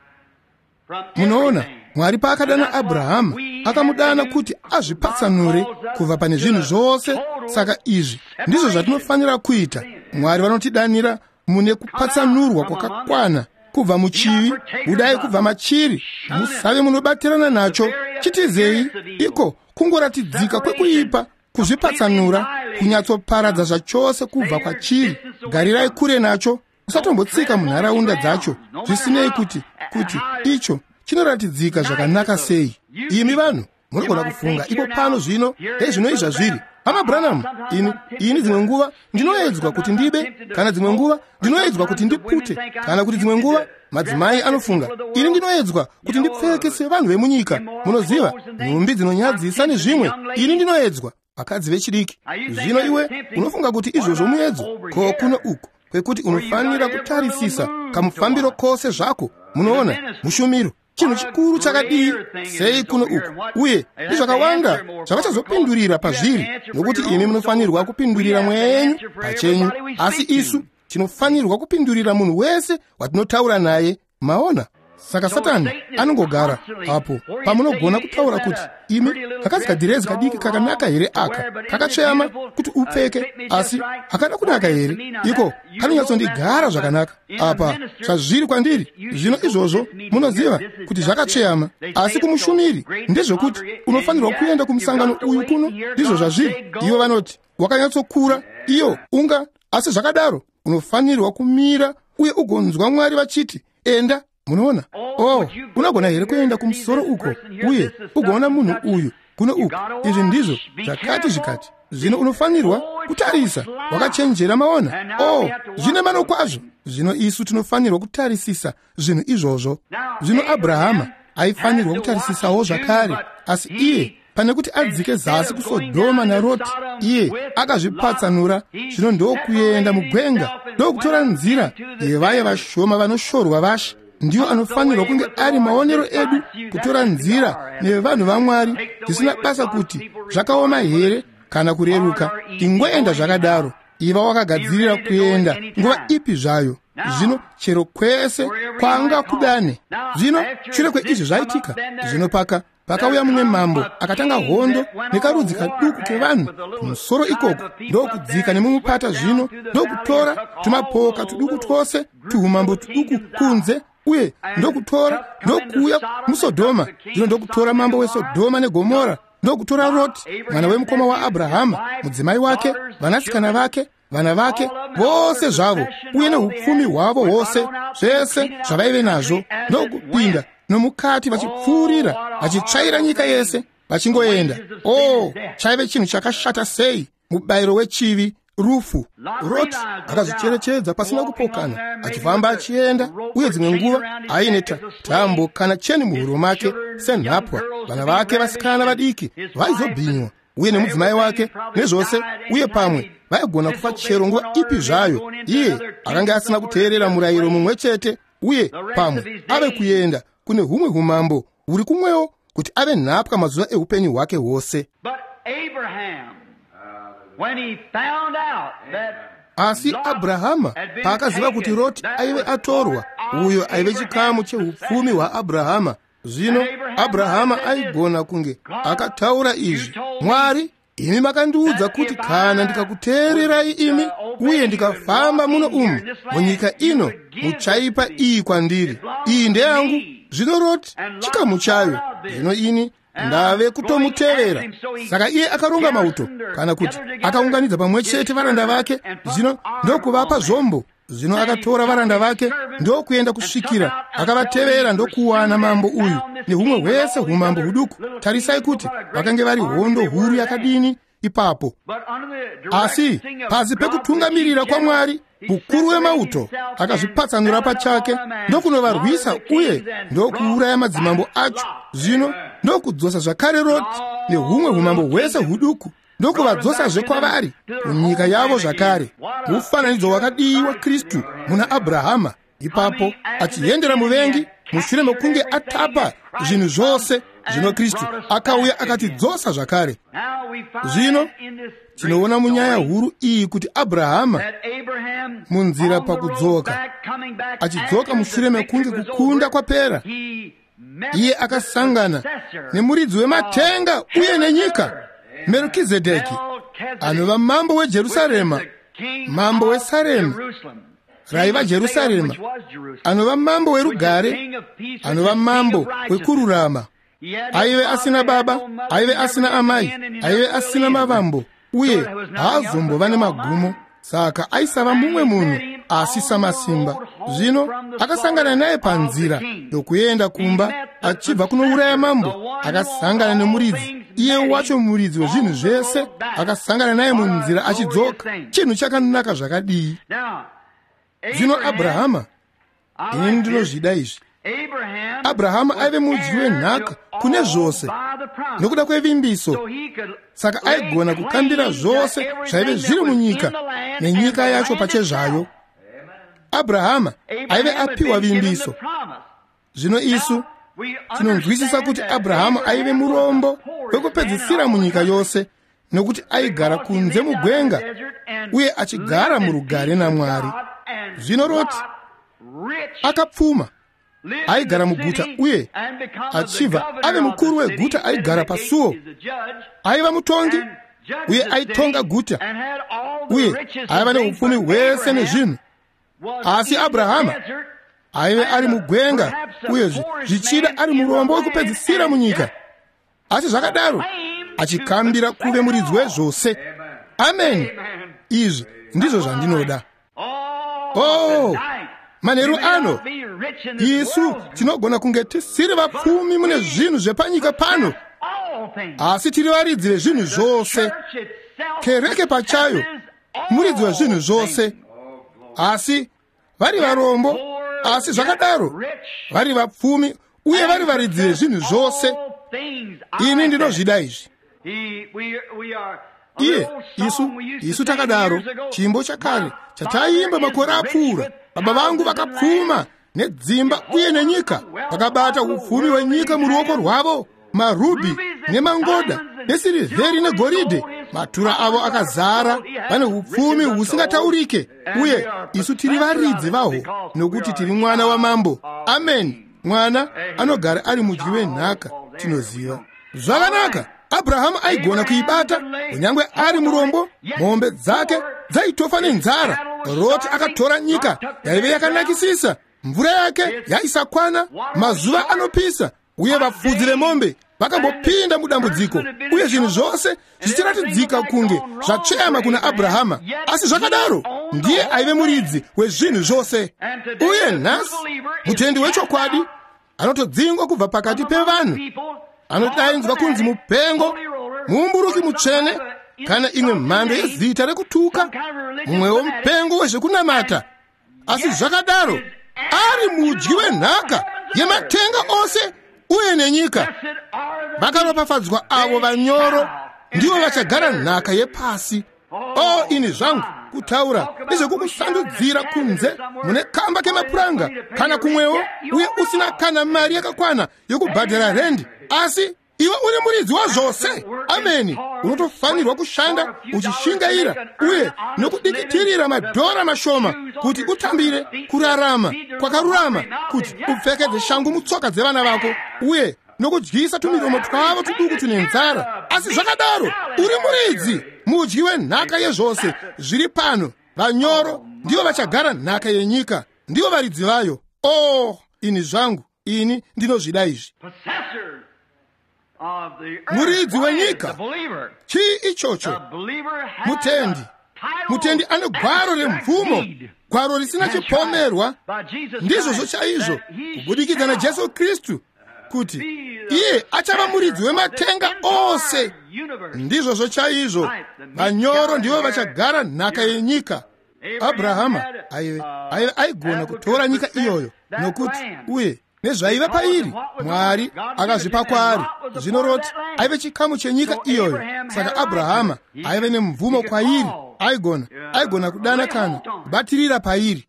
from Munoona, everything. Mwari paakadana Abhurahama akamudana kuti azvipatsanure kubva pane zvinhu zvose. Saka izvi ndizvo zvatinofanira kuita. Mwari vanotidanira mune kupatsanurwa kwakakwana kubva muchivi. Budai kubva machiri, musave munobatirana nacho. Chitizei iko kungoratidzika kwekuipa, kuzvipatsanura, kunyatsoparadza zvachose kubva kwachiri. Garirai kure nacho, usatombotsika munharaunda dzacho, zvisinei kuti icho chinoratidzika zvakanaka sei. Imi vanhu munogona kufunga, ipo pano zvino zvinoizva zviri. Hama Branham, ini dzimwe nguva ndinoedzwa kuti ndibe, kana dzimwe nguva ndinoedzwa kuti ndipute, kana kuti dzimwe nguva madzimai anofunga, ini ndinoedzwa kuti ndipfeke sevanhu vemunyika. Munoziva, nhumbi dzinonyadzisa nezvimwe. Ini ndinoedzwa vakadzi vechidiki. Zvino iwe unofunga kuti izvozvo muedzo, ko kuno uku kwekuti unofanira kutarisisa kamufambiro kose zvako. Munoona, mushumiro chinhu chikuru chakadii sei kuno uku, uye nezvakawanda zvavachazopindurira pazviri, nokuti imi munofanirwa kupindurira mweya yenyu pachenyu, asi isu tinofanirwa kupindurira munhu wese watinotaura naye. Maona, saka Satani anongogara apo pamunogona kutaura kuti imi kakadzi kadhirezi kadiki kakanaka here aka, kakatsveyama kuti upfeke, asi hakana kunaka here, iko kanonyatsondigara zvakanaka apa zvazviri kwandiri. Zvino izvozvo munoziva kuti zvakatsveyama, asi kumushumiri ndezvokuti unofanirwa kuenda kumusangano uyu kuno, ndizvo zvazviri. Ivo vanoti wakanyatsokura iyo unga, asi zvakadaro unofanirwa kumira uye ugonzwa Mwari vachiti enda. Munoona, unagona here kuenda kumusoro uko uye ugoona munhu uyu kuno uku, izvi ndizvo zvakati zvikati. Zvino unofanirwa kutarisa wakachenjera. Maona, zvine mano kwazvo. Zvino isu tinofanirwa kutarisisa zvinhu izvozvo. Zvino Abhurahama aifanirwa kutarisisawo zvakare, asi iye pane kuti adzike zasi kuSodhoma naRoti, iye akazvipatsanura. Zvino ndokuenda mugwenga, ndokutora nzira yevaya vashoma vanoshorwa vashe. Ndiyo anofanirwa kunge ari maonero edu, kutora nzira nevanhu vaMwari, zvisina basa kuti zvakaoma here kana kureruka. Ingoenda zvakadaro, iva wakagadzirira kuenda nguva ipi zvayo. Zvino chero kwese kwanga kudane. Zvino shure kweizvi zvaitika, zvino pakauya mumwe mambo akatanga hondo nekarudzi kaduku kevanhu kumusoro ikoko, ndokudzika nemumupata. Zvino ndokutora tumapoka tuduku twose, tuhumambo tuduku kunze, uye ndokutora ndokuuya muSodhoma. Zvino ndokutora mambo weSodhoma neGomora, ndokutora Roti mwana wemukoma waAbhurahama, mudzimai wake, vanasikana vake, vana vake vose zvavo, uye neupfumi hwavo hwose, zvese zvavaive nazvo, ndokupinda nomukati vachipfuurira, vachitsvaira nyika yese, vachingoenda. Chaive chinhu chakashata sei, mubayiro wechivi, rufu. Roti akazvicherechedza pasina kupokana, achifamba achienda, uye dzimwe nguva aine tambo kana cheni muhuro make senhapwa. Vana vake vasikana vadiki vaizobhinywa, uye nemudzimai wake nezvose, uye pamwe vaigona kufa chero nguva ipi zvayo. Iye akanga asina kuteerera murayiro mumwe chete, uye pamwe ave kuenda kune humwe humambo huri kumwewo kuti ave nhapwa mazuva eupenyu hwake hwose. asi Abrahama paakaziva kuti Loti aive atorwa, uyo aive chikamu cheupfumi hwa Abrahama. Zvino Abrahama aigona kunge akataura izvi: Mwari, imi makandiudza kuti kana ndikakuteererai imi uye ndikafamba muno umu munyika ino, muchaipa iyi kwandiri. Iyi ndeyangu. Zvino Loti chikamu chayo. Zvino ini ndave kutomutevera. Saka iye akaronga mauto, kana kuti akaunganidza pamwe chete varanda vake, zvino ndokuvapa zvombo. Zvino akatora varanda vake ndokuenda kusvikira akavatevera ndokuwana mambo uyu nehumwe hwese humambo huduku. Tarisai kuti vakange vari hondo huru yakadini ipapo. Asi pasi pekutungamirira kwaMwari, mukuru wemauto akazvipatsanura pachake ndokunovarwisa uye ndokuuraya madzimambo acho. Zvino ndokudzosa zvakare Loti nehumwe humambo hwese huduku, ndokuvadzosazve kwavari munyika yavo zvakare. Mufananidzo wakadii wa Kristu muna Abrahama, ipapo achiendera muvengi mushure mekunge atapa zvinhu zvose. Zvino Kristu akauya akatidzosa zvakare. Zvino tinoona munyaya huru iyi kuti Abrahama munzira pakudzoka, achidzoka mushure mekunge kukunda kwapera, iye akasangana nemuridzi wematenga uye nenyika, Melkizedeki, anova mambo weJerusarema, mambo weSarema raiva Jerusarema, anova mambo werugare, anova mambo wekururama. Aive asina baba, aive asina amai, aive asina mavambo, uye haazombova nemagumo. Saka aisava mumwe munhu asisa masimba. Zvino akasangana naye panzira yokuenda kumba achibva kunouraya mambo. Akasangana nemuridzi, iye wacho muridzi wezvinhu zvese, akasangana naye munzira achidzoka. Chinhu chakanaka zvakadii! Zvino Abrahama, ini ndinozvida izvi. Abrahama aive mudyi wenhaka kune zvose nokuda kwevimbiso. Saka aigona kukambira zvose zvaive zviri munyika nenyika yacho pachezvayo. Abrahama aive apiwa vimbiso. Zvino isu tinonzwisisa kuti Abrahama aive murombo wekupedzisira munyika yose, nokuti aigara kunze mugwenga uye achigara murugare naMwari. Zvino Loti akapfuma, aigara muguta uye achibva ave mukuru weguta aigara pasuo. Aiva mutongi uye aitonga guta uye aiva neupfumi hwese nezvinhu. Asi Abrahama aive ari mugwenga uye zvichida ari murombo wekupedzisira munyika. Asi zvakadaro achikambira kuve muridzi wezvose. Amen. Izvi ndizvo zvandinoda. Oh, manheru ano isu tinogona kunge tisiri vapfumi mune zvinhu zvepanyika pano, asi tiri varidzi vezvinhu zvose. Kereke pachayo muridzi wezvinhu zvose, asi vari varombo, asi zvakadaro vari vapfumi uye vari varidzi vezvinhu zvose. Ini ndinozvida izvi. Isu takadaro chimbo chakare chataimba makore apfuura. Baba vangu vakapfuma nedzimba uye nenyika, vakabata upfumi hwenyika muruoko rwavo, marubhi nemangoda nesirivheri negoridhe. Matura avo akazara, vane upfumi husingataurike, uye isu tiri varidzi vahwo nokuti tiri mwana wamambo. Amen. Mwana anogara ari mudyi wenhaka, tinoziva. Zvakanaka, Abrahamu aigona kuibata kunyange ari murombo. Mombe dzake dzaitofa nenzara. Loti akatora nyika yaive yakanakisisa, mvura yake yaisakwana, mazuva anopisa, uye vafudzi vemombe vakambopinda mudambudziko, uye zvinhu zvose zvichiratidzika kunge zvachema kuna Abrahama. Asi zvakadaro ndiye aive muridzi wezvinhu zvose. Uye nhasi mutendi wechokwadi anotodzingwa kubva pakati pevanhu, anodaidzwa kunzi mupengo, muumburuki mutsvene, kana imwe mhando yezita rekutuka, mumwewo mupengo wezvekunamata. Asi zvakadaro ari mudyi wenhaka yematenga ose uye nenyika. Vakaropafadzwa avo vanyoro, ndivo vachagara nhaka yepasi. O, ini zvangu kutaura nezvekukusandudzira kunze mune kamba kemapuranga, kana kumwewo uye usina kana mari yakakwana yokubhadhara rendi. Asi iwe uli muridzi wa zvose. Ameni. Unotofanirwa kushanda uchishingaira uye nokudikitirira madhora mashoma kuti utambire kurarama kwakarurama, kuti upfekedze shangu mutsoka dzevana vako uye nokudyisa tumiromo twavo tuduku tune nzara. Asi zvakadaro uri muridzi, mudyi wenhaka yezvose zviri pano. Vanyoro ndivo vachagara nhaka yenyika, ndivo varidzi vayo. Ini zvangu, ini ndinozvida izvi. Muridzi wenyika, chii ichocho? Mutendi ane gwaro remvumo, gwaro risina chipomerwa. Ndizvo chaizvo kubudikidza naJesu Kristu, kuti iye achava muridzi wematenga ose. Ndizvo chaizvo vanyoro ndivo vachagara nhaka yenyika. Abrahama aigona kutora nyika iyoyo nokuti uye nezvaiva pairi Mwari akazvipa kwaari. Zvino Roti aive chikamu chenyika iyoyo, saka Abrahama aive nemvumo kwairi. Aigona kudana kana kubatirira pairi.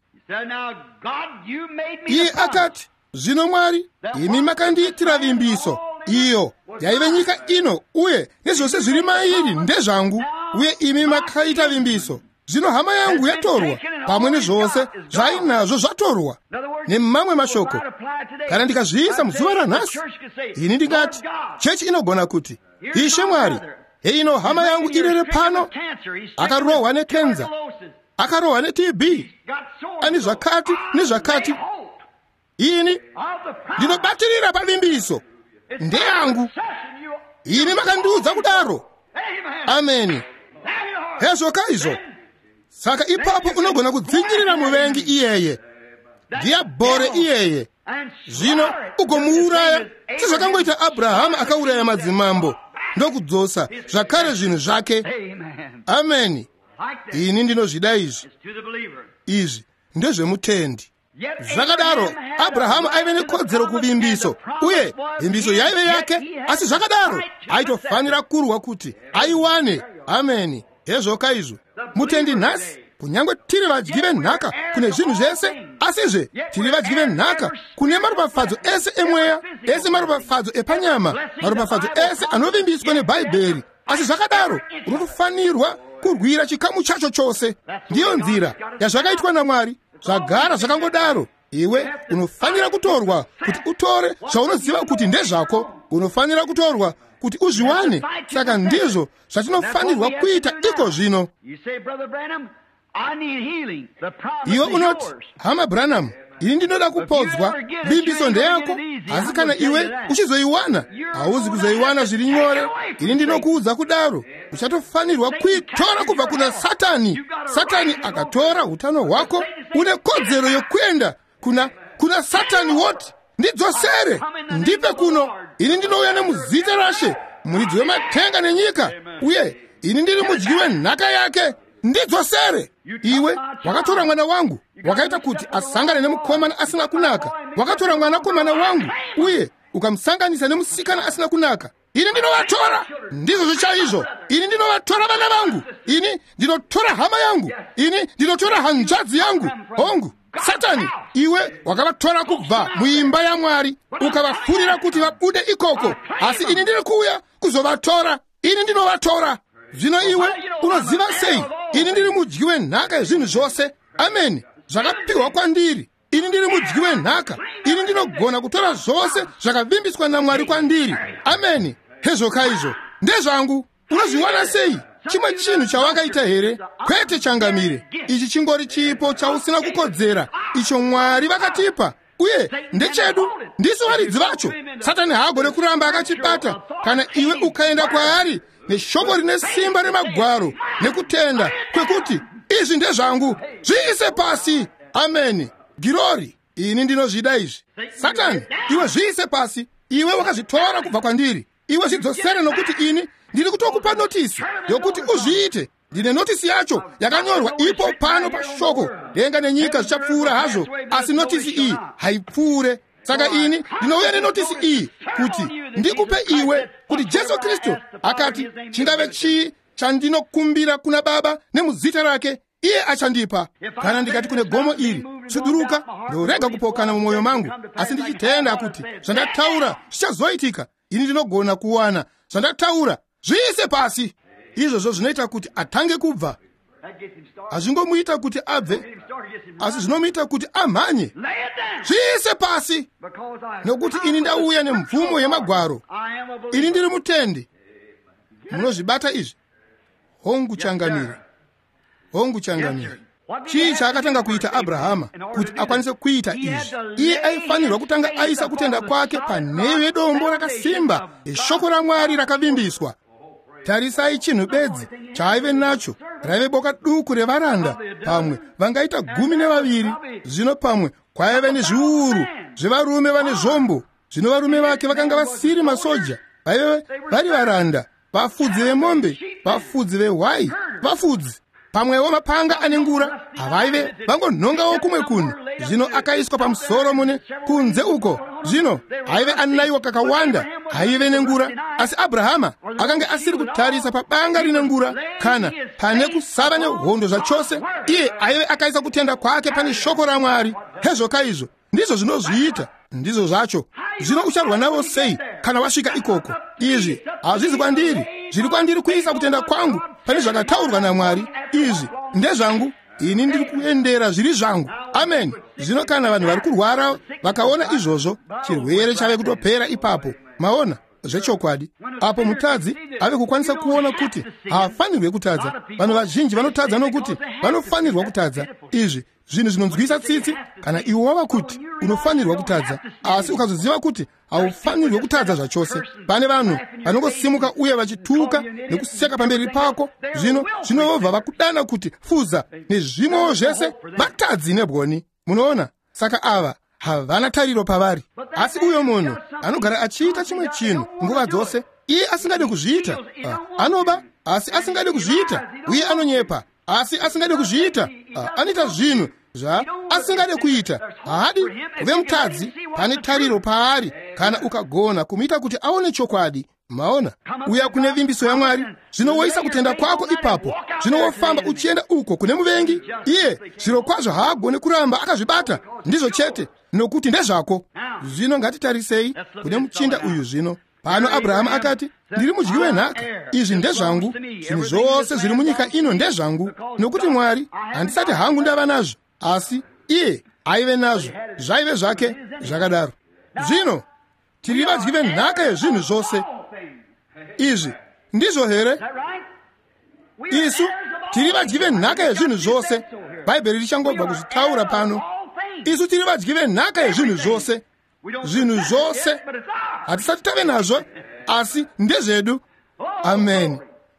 Iye akati, zvino Mwari, imi makandiitira vimbiso. Iyo yaive nyika ino uye nezvose zviri mairi ndezvangu, uye imi makaita vimbiso. Zvino hama yangu yatorwa pamwe nezvose zvainazvo zvatorwa. Nemamwe mashoko, kana ndikazviisa muzuva ranhasi, ini ndingati chechi inogona kuti, Ishe Mwari, heino hama yangu irere pano, akarohwa nekenza, akarohwa neTB, ani zvakati nezvakati. Ini ndinobatirira pavimbiso ndeyangu. Ini makandiudza kudaro. Ameni. Hezvo kaizvo. Saka ipapo unogona kudzinyirira muvengi iyeye, diabhore iyeye. Zvino ugomuuraya sezvakangoita Abrahama akauraya madzimambo ndokudzosa zvakare zvinhu zvake. Ameni. Ini ndinozvida izvi. Izvi ndezvemutendi. Zvakadaro Abrahamu aive nekodzero kuvimbiso, uye vimbiso yaive yake, asi zvakadaro aitofanira kurwa kuti aiwane. Ameni. Hezvo kaizvo mutendi nhasi, kunyange tiri vadyi venhaka kune zvinhu zvese, asizve tiri vadyi venhaka kune maropafadzo ese emweya, ese maropafadzo epanyama, maropafadzo ese anovimbiswa neBhaibheri. Asi zvakadaro unofanirwa kurwira chikamu chacho chose. Ndiyo nzira yazvakaitwa naMwari, zvagara zvakangodaro. Iwe unofanira kutorwa kuti utore zvaunoziva kuti ndezvako. Unofanira kutorwa kuti uzviwane. Saka ndizvo zvatinofanirwa kuita iko zvino. Iwe unoti, hama Branham, ini ndinoda kupodzwa, vimbiso ndeyako. Asi kana iwe uchizoiwana, hauzi kuzoiwana zviri nyore. Ini ndinokuudza kudaro, uchatofanirwa kuitora kubva kuna Satani. Satani akatora utano hwako, une kodzero yokuenda kuna Satani woti, ndidzosere, ndipe kuno. Ini ndinouya nemuzita raShe, muridzi wematenga nenyika, uye ini ndiri mudyi wenhaka yake. Ndidzosere. Iwe wakatora mwana wangu, wakaita kuti asangane nemukomana asina kunaka. Wakatora mwanakomana wangu uye ukamusanganisa nemusikana asina kunaka. Ini ndinovatora. Ndizvo chaizvo. Ini ndinovatora vana vangu. Ini ndinotora hama yangu. Ini ndinotora hanzvadzi yangu. Hongu, Satani, iwe wakavatora kubva muimba yaMwari, ukavafurira kuti vabude ikoko. Asi ini ndiri kuuya kuzovatora. Ini ndinovatora. Zvino iwe unoziva sei ini ndiri mudyi wenhaka yezvinhu zvose? Ameni. Zvakapiwa kwandiri. Ini ndiri mudyi wenhaka. Ini ndinogona kutora zvose zvakavimbiswa naMwari kwandiri. Ameni. Hezvo kaizvo ndezvangu. Unozviwana sei? Chimwe chinhu chawakaita here? Kwete changamire. Ichi chingori chipo chausina kukodzera, icho Mwari vakatipa, uye ndechedu. Ndiso varidzi vacho. Satani haagone kuramba akachibata kana iwe ukaenda kwaari neshoko rine simba remagwaro nekutenda kwekuti izvi ndezvangu, zviise pasi. Ameni. Girori. Ini ndinozvida izvi. Satani, iwe zviise pasi. Iwe wakazvitora kubva kwandiri. Iwe zvidzosere nokuti ini ndiri kutokupa notisi yokuti uzviite. Ndine notisi yacho yakanyorwa ipo pano pashoko. Denga nenyika zvichapfuura hazvo, asi notisi iyi haipfuure. Saka ini ndinouya nenotisi iyi kuti ndikupe iwe kuti Jesu Kristu akati chingave chii chandinokumbira kuna Baba nemuzita rake, iye achandipa. Kana ndikati kune gomo iri, suduruka, ndourega kupokana mumwoyo mangu, asi ndichitenda kuti zvandataura zvichazoitika. ini ndinogona kuwana zvandataura. Zviise pasi. Izvozvo zvinoita kuti atange kubva. Hazvingomuita kuti abve, asi zvinomuita kuti amhanye. Zviise pasi, nokuti ini ndauya nemvumo yemagwaro. Ini ndiri mutende. Munozvibata izvi? Hongu changamire. Hongu changamire. Chii chaakatanga kuita Abrahama kuti akwanise kuita izvi? Iye aifanirwa kutanga aisa kutenda kwake panheyo yedombo rakasimba, yeshoko raMwari rakavimbiswa. Tarisai chinhu bedzi chaaive nacho, raive boka duku revaranda. Pamwe vangaita 12, zvino pamwe kwaive nezviuru zvevarume vane zvombo. Zvino varume vake vakanga vasiri masoja, vaive vari varanda, vafudzi vemombe, vafudzi vehwai, vafudzi. Pamwewo mapanga ane ngura avaive vangonhongawo kumwe kuno. Zvino akaiswa pamusoro mune kunze uko. Zvino aive anayiwa kakawanda, aive nengura. Asi Abrahama akanga asiri kutarisa pabanga rine ngura kana pane kusava nehondo zvachose. Iye aive akaisa kutenda kwake pane shoko raMwari. Hezvoka izvo ndizvo zvinozviita, ndizvo zvacho. Zvino ucharwa navo sei kana wasvika ikoko? Izvi hazvizi kwandiri, zviri kwandiri kuisa kutenda kwangu pane zvakataurwa naMwari. Izvi ndezvangu, ini ndiri kuendera zviri zvangu. Amen. Zvino kana vanhu vari kurwara vakaona izvozvo, chirwere chave kutopera ipapo. Maona zvechokwadi. Apo mutadzi ave kukwanisa kuona kuti haafanirwe kutadza. Vanhu vazhinji vanotadza nokuti vanofanirwa kutadza. Izvi zvinhu zvinonzwisa tsitsi kana iwe wava kuti unofanirwa kutadza, asi ukazoziva kuti haufanirwe kutadza zvachose. Pane vanhu vanongosimuka uye vachituka nekuseka pamberi pako. Zvino zvinovobva vakudana kuti fuza nezvimwewo zvese vatadzi nebwoni. Munoona? Saka ava havana tariro pavari. Asi uyo munhu anogara achiita chimwe chinhu nguva dzose, iye asingade kuzviita. Anoba, asi asingade kuzviita. Uye anonyepa, asi asingade kuzviita. Anoita zvinhu asingade kuita. Haadi kuve mutadzi pane tariro paari kana ukagona kumuita kuti aone chokwadi. Maona? Uya kune vimbiso yaMwari, zvinowoisa kutenda kwako ipapo. Zvinowofamba uchienda uko kune muvengi. Iye zviro kwazvo haagone kuramba akazvibata. Ndizvo chete, nokuti ndezvako. Zvino ngatitarisei kune muchinda uyu zvino. Pano Abrahama akati, ndiri mudyi wenhaka, izvi ndezvangu, zvinhu zvose zviri munyika ino ndezvangu, nokuti Mwari handisati hangu ndava nazvo, asi iye aive nazvo, zvaive zvake zvakadaro. Zvino tiri vadyi venhaka yezvinhu zvose. Izvi ndizvo here? Isu tiri vadyi venhaka yezvinhu zvose. Bhaibheri richangobva kuzvitaura pano. Isu tiri vadyi venhaka yezvinhu zvose. Zvinhu zvose hatisati tave nazvo, asi ndezvedu. Amen.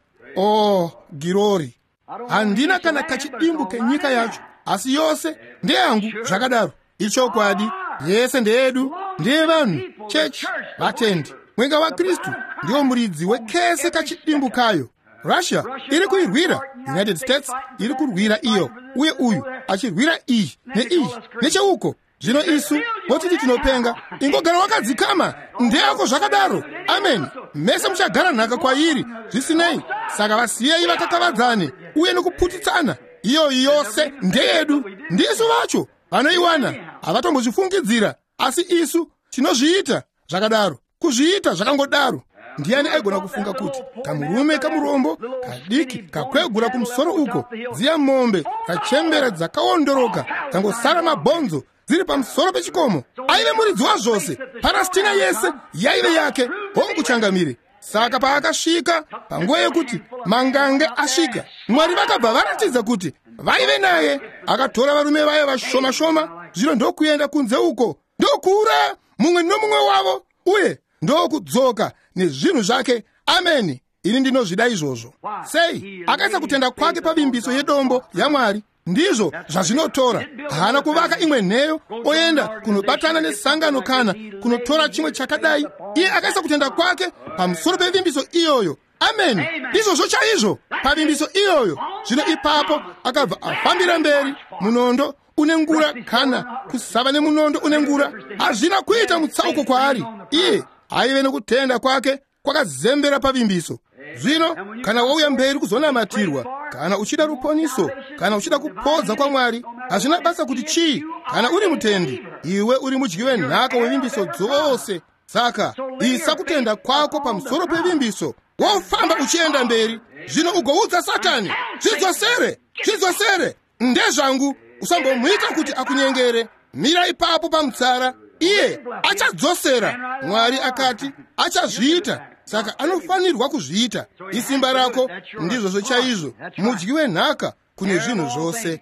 Oh, girori. Handina kana kachidimbu kenyika yacho, asi yose ndeyangu zvakadaro. Ichokwadi, yese ndeyedu, ndiye vanhu, chechi, vatendi. Mwenga wa Kristu ndiwo muridzi wekese kachidimbu kayo. Russia iri kuirwira, United States iri kurwira iyo, uye uyu achirwira iyi neiyi necheuko. Zvino isu votiti tinopenga, ingogara wakadzikama, ndeyako zvakadaro. Amen. Mese muchagara nhaka kwairi, zvisinei. Saka vasiyei vakakavadzane uye nokuputitsana. Iyo yose ndeyedu. Ndisu vacho vanoiwana havatombozvifungidzira, asi isu tinozviita zvakadaro. Kuzviita zvakangodaro. Ndiani aigona kufunga kuti kamurume kamurombo kadiki kakwegura kumusoro uko, dziya mombe kachembera dzakaondoroka dzangosara mabhonzo dziri pamusoro pechikomo, aive muridzi wazvose. Palestina yese yaive yake. Hongu changamire. Saka paakasvika panguva yekuti mangange asvika, Mwari vakabva varatidza kuti vaive naye. Akatora varume vaye vashoma shoma, zvino ndokuenda kunze uko, ndokuuraya mumwe nomumwe wavo, uye ndokudzoka nezvinhu zvake. Amen. Ini ndinozvida izvozvo. Sei? Akaisa kutenda kwake pavimbiso yedombo yaMwari. Ndizvo zvazvinotora. Haana kuvaka imwe nheyo oenda kunobatana nesangano kana kunotora chimwe chakadai. Iye akaisa kutenda kwake pamusoro pevimbiso iyoyo. Amen. Izvozvo chaizvo pavimbiso iyoyo. Zvino ipapo akabva afambira mberi. Munondo une ngura kana kusava nemunondo une ngura hazvina kuita mutsauko kwaari. Iye aive nokutenda kwake kwakazembera pavimbiso. Zvino kana wauya mberi kuzonamatirwa, kana uchida ruponiso, kana uchida kupodza kwa Mwari, hazvina basa kuti chii. Kana uri mutendi, iwe uri mudyi wenhaka wevimbiso dzose. saka isa kutenda kwako pamusoro pevimbiso wofamba uchienda mberi. Zvino ugoudza Satani, zvidzosere ndezvangu, usambomuita kuti akunyengere. Mira ipapo pamutsara, iye achadzosera. Mwari akati achazviita, saka anofanirwa kuzviita. Isimba rako ndizvo chaizvo, mudyi wenhaka kune zvinhu zvose.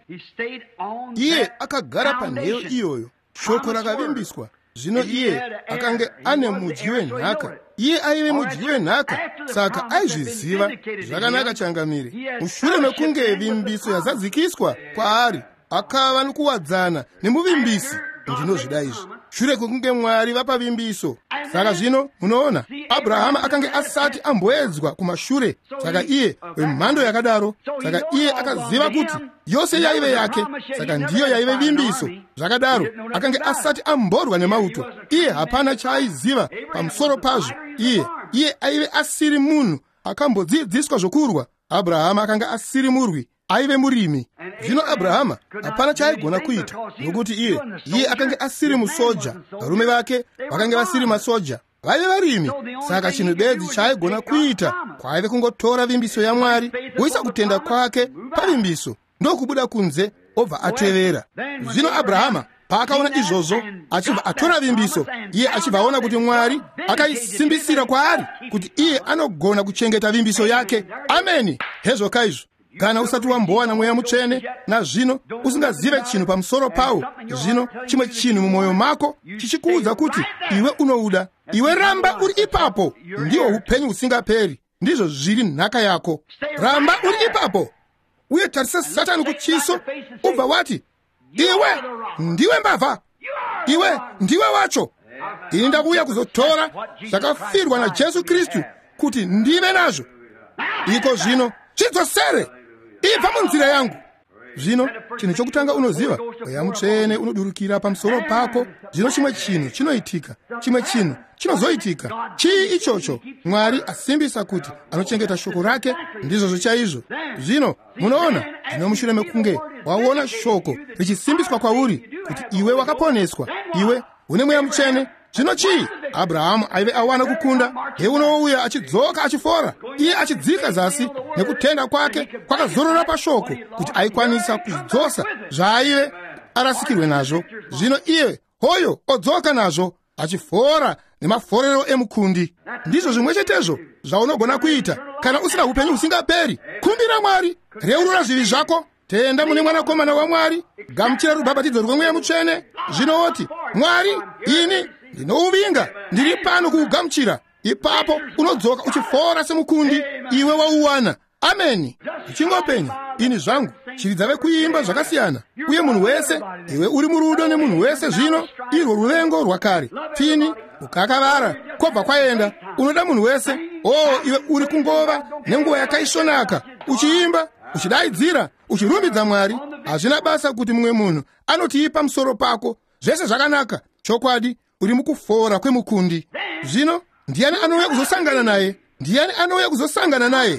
Iye akagara panheyo iyoyo, shoko rakavimbiswa. Zvino iye akange ane mudyi wenhaka, iye aive mudyi wenhaka, saka aizviziva zvakanaka changamire. Mushure mekunge vimbiso yazadzikiswa kwaari, akava nokuwadzana nemuvimbisi. Ndinozvida izvi shure kwekunge Mwari vapa vimbiso. Saka zvino munoona Abrahama akange asati amboedzwa kumashure, saka iye wemhando yakadaro, saka iye akaziva kuti yose yaive yake, saka ndiyo yaive vimbiso. Zvakadaro akange asati amborwa nemauto, iye hapana chaaiziva pamusoro pazvo. Iye aive asiri munhu akambodzidziswa zvokurwa. Abrahama akanga asiri murwi, aive murimi. Zvino Abrahama hapana chaaigona kuita, nokuti iye akanga asiri musoja. Varume vake vakanga vasiri masoja, vaive varimi. Saka chinhu bedzi chaaigona kuita kwaive kungotora vimbiso yaMwari, kuisa kutenda kwake pavimbiso, ndokubuda kunze obva atevera. Zvino Abrahama paakaona izvozvo, achibva atora vimbiso, iye achibvaona kuti Mwari akaisimbisira kwaari kuti iye anogona kuchengeta vimbiso yake. Ameni. Hezvo kaizvo kana usati wambowana Mweya Mutsvene nazvino usingazive chinhu pamusoro pawo, zvino chimwe chinhu mumwoyo mako chichikuudza kuti iwe unouda, iwe ramba uri ipapo, ndiwo upenyu usingaperi. Ndizvo zviri nhaka yako. Ramba uri ipapo uye tarisa Satani kuchiso, ubva wati iwe ndiwe mbavha, iwe ndiwe wacho. Ini ndakuuya kuzotora zvakafirwa naJesu Kristu kuti ndive nazvo. Iko zvino chidzosere, ibva munzira yangu. Zvino chinhu chokutanga unoziva, Mweya Mutsvene unodurukira pamusoro pako. Zvino chimwe chinhu chinoitika, chimwe chinhu chinozoitika. Chii ichocho? Mwari asimbisa kuti anochengeta shoko rake, ndizvo chaizvo. Zvino munoona, zvino mushure mekunge waona shoko richisimbiswa kwauri kuti iwe wakaponeswa, iwe une Mweya Mutsvene. Zvino chii? Abrahamu aive awana kukunda, heunouya achidzoka achifora, iye achidzika zasi nekutenda kwake kwakazorora pashoko kuti aikwanisa kudzosa zvaaive arasikirwe nazvo. Zvino iye hoyo odzoka nazvo achifora nemaforero emukundi. Ndizvo zvimwe chetezvo zvaunogona kuita kana usina upenyu husingaperi. Kumbira Mwari, reurura zvivi zvako, tenda mune Mwanakomana waMwari, gamuchira rubhabhatidzo rweMweya Mutsvene. Zvino oti Mwari, ini ndinouvinga, ndiri pano kuugamuchira. Ipapo unodzoka uchifora semukundi iwe wauwana. Ameni. Uchingopenya ini zvangu shiri dzave kuimba zvakasiyana, uye munhu wese, iwe uri murudo nemunhu wese, zvino irwo ruvengo rwakare, pfini ukakavara kwobva kwaenda. Unoda munhu wese, iwe uri kungova nenguva yakaisvonaka uchiimba, uchidaidzira, uchirumbidza Mwari. Hazvina basa kuti mumwe munhu anotii pamusoro pako. Zvese zvakanaka, chokwadi uri mukufora kwemukundi. Zvino ndiani anouya kuzosangana naye? Ndiani anouya kuzosangana naye?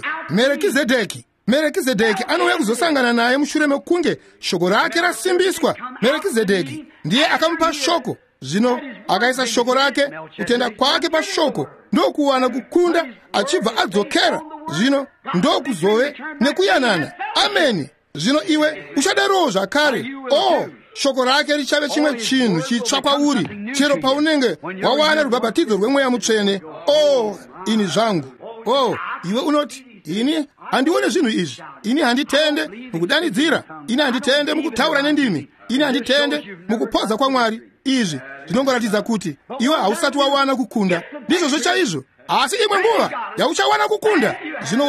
Merekizedeki anouya kuzosangana naye mushure mekunge shoko rake rasimbiswa. Merekizedeki ndiye akamupa shoko, zvino akaisa shoko rake, kutenda kwake pashoko ndokuwana kukunda achibva adzokera. Zvino ndokuzove nekuyanana. Ameni. Zvino iwe uchadarowo zvakare. Shoko rake richave chimwe chinhu chitsva kwauri chero paunenge wawana rubhabhatidzo rweMweya Mutsvene. Ini zvangu. Iwe unoti ini handione zvinhu izvi, ini handitende mukudanidzira, ini handitende mukutaura nendimi, ini handitende mukupodza kwaMwari. Izvi zvinongoratidza kuti iwe hausati wawana kukunda. Ndizvo chaizvo. Asi imwe nguva yauchawana kukunda, zvino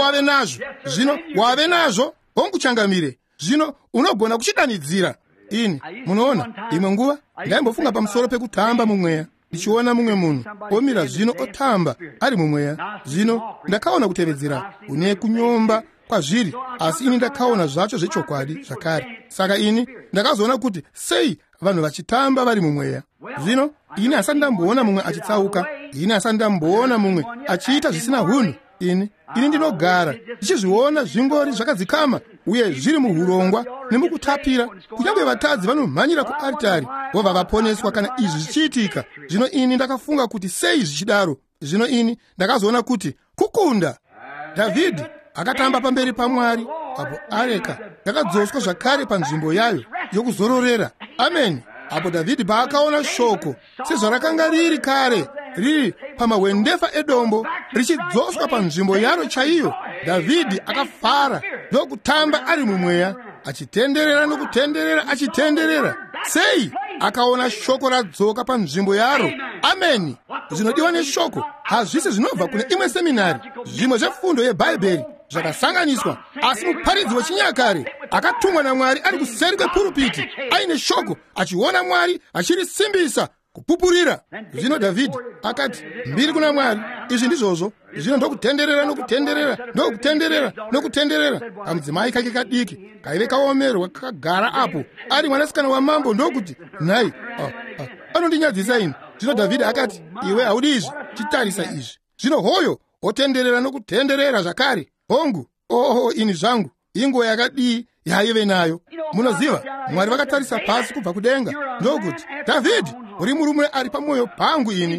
wave nazvo honguchangamire. Zvino unogona kuchidanidzira. Ini munoona, imwe nguva ndaimbofunga pamusoro pekutamba mumweya, ndichiona mumwe munhu omira zvino otamba ari mumweya. Zvino ndakaona kutevedzera une kunyomba kwazviri, asi ini ndakaona zvacho zvechokwadi zvakare. Saka ini ndakazoona kuti sei vanhu vachitamba vari mumweya. Zvino ini hasati ndamboona mumwe achitsauka, ini hasati ndamboona mumwe achiita zvisina hunhu. ini ndinogara ndichizviona zvingori zvakadzikama uye zviri muurongwa nemukutapira. Kunyange vatadzi vanomhanyira kuaritari vobva vaponeswa kana izvi zvichiitika. Zvino ini ndakafunga kuti sei zvichidaro. Zvino ini ndakazoona kuti kukunda. Dhavhidhi akatamba pamberi paMwari, apo areka yakadzoswa zvakare panzvimbo yayo yokuzororera. Ameni. Apo Dhavhidhi paakaona shoko sezvarakanga riri kare, riri pamahwendefa edombo, richidzoswa panzvimbo yaro chaiyo, Dhavhidhi akafara ndokutamba ari mumweya, achitenderera nokutenderera achitenderera. Sei akaona shoko radzoka panzvimbo yaro. Ameni. Zvinodiwa neshoko hazvisi zvinobva kune imwe seminari, zvimwe zvefundo yeBhaibheri zvakasanganiswa, asi muparidzi wechinyakare akatumwa naMwari ari kuseri kwepurupiti aine shoko, achiona Mwari achirisimbisa kupupurira. Zvino Dhavhidhi akati mbiri kuna Mwari, izvi ndizvozvo. Zvino ndokutenderera nokutenderera nokutenderera nokutenderera. Kamudzimai kake kadiki kaive kaomerwa kakagara apo ari mwanasikana wamambo ndokuti nhai anondinyadzisa ini. Zvino Dhavhidhi akati iwe haudi izvi, chitarisa izvi. Zvino hoyo otenderera nokutenderera zvakare. Hongu, ini zvangu, inguva yakadii yaive nayo. Munoziva, Mwari vakatarisa pasi kubva kudenga ndokuti Dhavhidhi uri murume ari pamwoyo pangu ini.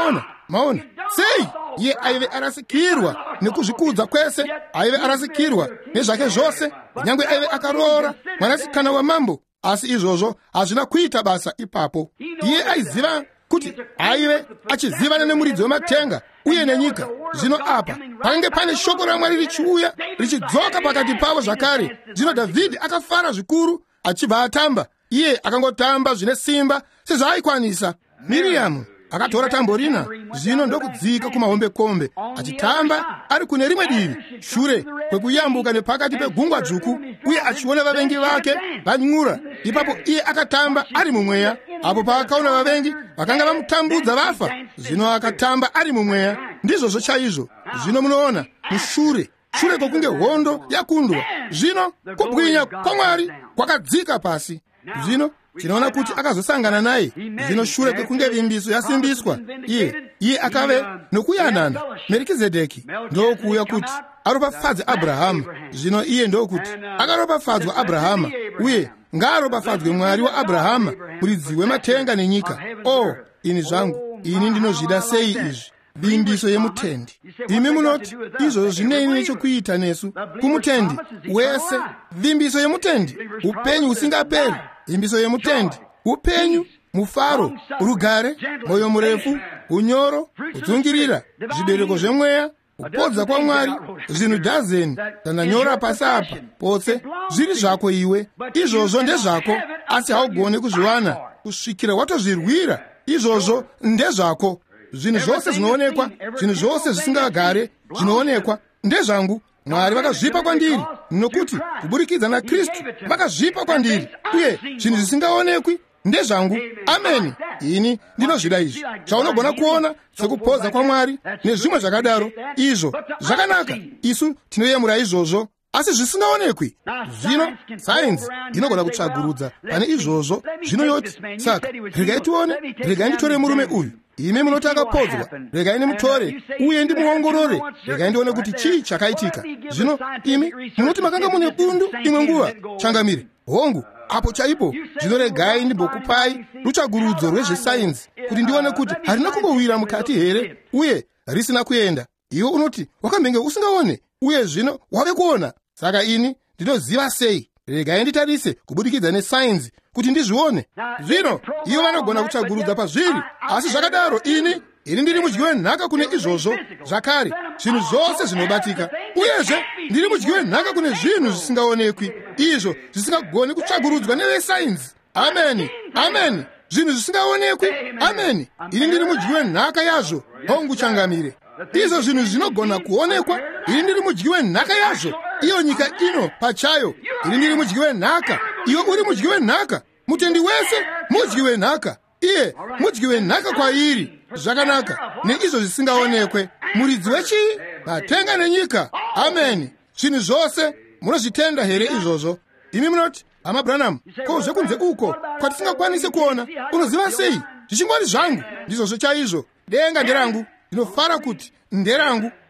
Maona, sei iye aive arasikirwa nekuzvikudza kwese, aive arasikirwa nezvake zvose, nyangwe aive akaroora mwanasikana wamambo, asi izvozvo hazvina kuita basa ipapo. Iye aiziva kuti aive achizivana nemuridzi wematenga uye nenyika. Zvino apa pange pane shoko raMwari richiuya richidzoka pakati pavo zvakare. Zvino Dhavhidhi akafara zvikuru achibva atamba. Iye akangotamba zvine simba sezvaaikwanisa. Miriamu akatora tamborina zvino ndokudzika kumahombekombe achitamba ari kune rimwe divi shure kwekuyambuka nepakati pegungwa dzvuku, uye achiona vavengi vake vanyura. Ipapo iye akatamba ari mumweya. Apo paakaona vavengi vakanga vamutambudza vafa, zvino akatamba ari mumweya. Ndizvozvo chaizvo. Zvino munoona mushure kwokunge hondo yakundwa, zvino kubwinya kwaMwari kwakadzika pasi. Zvino tinoona kuti akazosangana naye. Zvino shure kwekunge vimbiso yasimbiswa, iye akave nokuyanana. Merikizedheki ndokuuya kuti aropafadze Abrahamu. Zvino iye ndokuti akaropafadzwa Abrahama, uye ngaaropafadzwe Mwari waAbrahama, muridzi wematenga nenyika. Ini zvangu, ini ndinozvida sei izvi. Vimbiso yemutendi. Imi munoti izvo zvinei nechekuita nesu kumutendi wese. Vimbiso yemutendi upenyu usingaperi. Vimbiso yemutendi upenyu, mufaro, rugare, moyo murefu, unyoro, kudzungirira, zvibereko zvemweya, kupodza kwaMwari, zvinhu dhazeni zvananyora pasi apa pose zviri zvako iwe. Izvozvo ndezvako, asi haugoni kuzviwana kusvikira watozvirwira. Izvozvo ndezvako. Zvinhu zvose zvinoonekwa, zvinhu zvose zvisingagare zvinoonekwa ndezvangu. Mwari vakazvipa kwandiri, nokuti kuburikidza naKristu vakazvipa kwandiri, uye zvinhu zvisingaonekwi ndezvangu. Ameni. Ini ndinozvida izvi. Zvaunogona kuona sekupodza kwaMwari nezvimwe zvakadaro, izvo zvakanaka. Isu tinoyemura izvozvo, asi zvisingaonekwi. Zvino sainzi inogona kutsvagurudza pane izvozvo. Zvinoti saka regai tione, regai nditore murume uyu. Imi munoti akapodzwa, regai ndimutore uye ndimuongorore, regai ndione kuti chii chakaitika. Zvino imi munoti makanga mune bundu imwe nguva. Changamire. Hongu, apo chaipo. Zvino regai ndimbokupai rutsvagurudzo rwezvesainzi kuti ndione kuti harina kumbowira mukati here uye risina kuenda. Iwe unoti wakambenge usingaone, uye zvino wave kuona. Saka ini ndinoziva sei. Regai nditarise kubudikidza nesainzi kuti ndizvione. Zvino ivo vanogona kutsvagurudza pazviri, asi zvakadaro ini ndiri mudyi wenhaka kune izvozvo zvakare, zvinhu zvose zvinobatika. Uyezve ndiri mudyi wenhaka kune zvinhu zvisingaonekwi, izvo zvisingagoni kutsvagurudzwa nevesainzi. Ameni, ameni. Zvinhu zvisingaonekwi. Ameni. Ini ndiri mudyi wenhaka yazvo. Hongu, changamire. Izvo zvinhu zvinogona kuonekwa, ini ndiri mudyi wenhaka yazvo. Iyo nyika ino pachayo, ini ndiri mudyi wenhaka. Iwe uri mudyi wenhaka. Mutendi wese mudyi wenhaka. Iye mudyi wenhaka kwairi. Zvakanaka. Neizvo zvisingaonekwe. Muridzi wechii? Matenga nenyika. Ameni. Zvinhu zvose munozvitenda here izvozvo? Imi munoti, Hama Branham, ko zvekunze uko kwatisingakwanise kuona, unoziva sei? Zvichingori zvangu ndizvozvo chaizvo. Denga nderangu. Ndinofara kuti nderangu.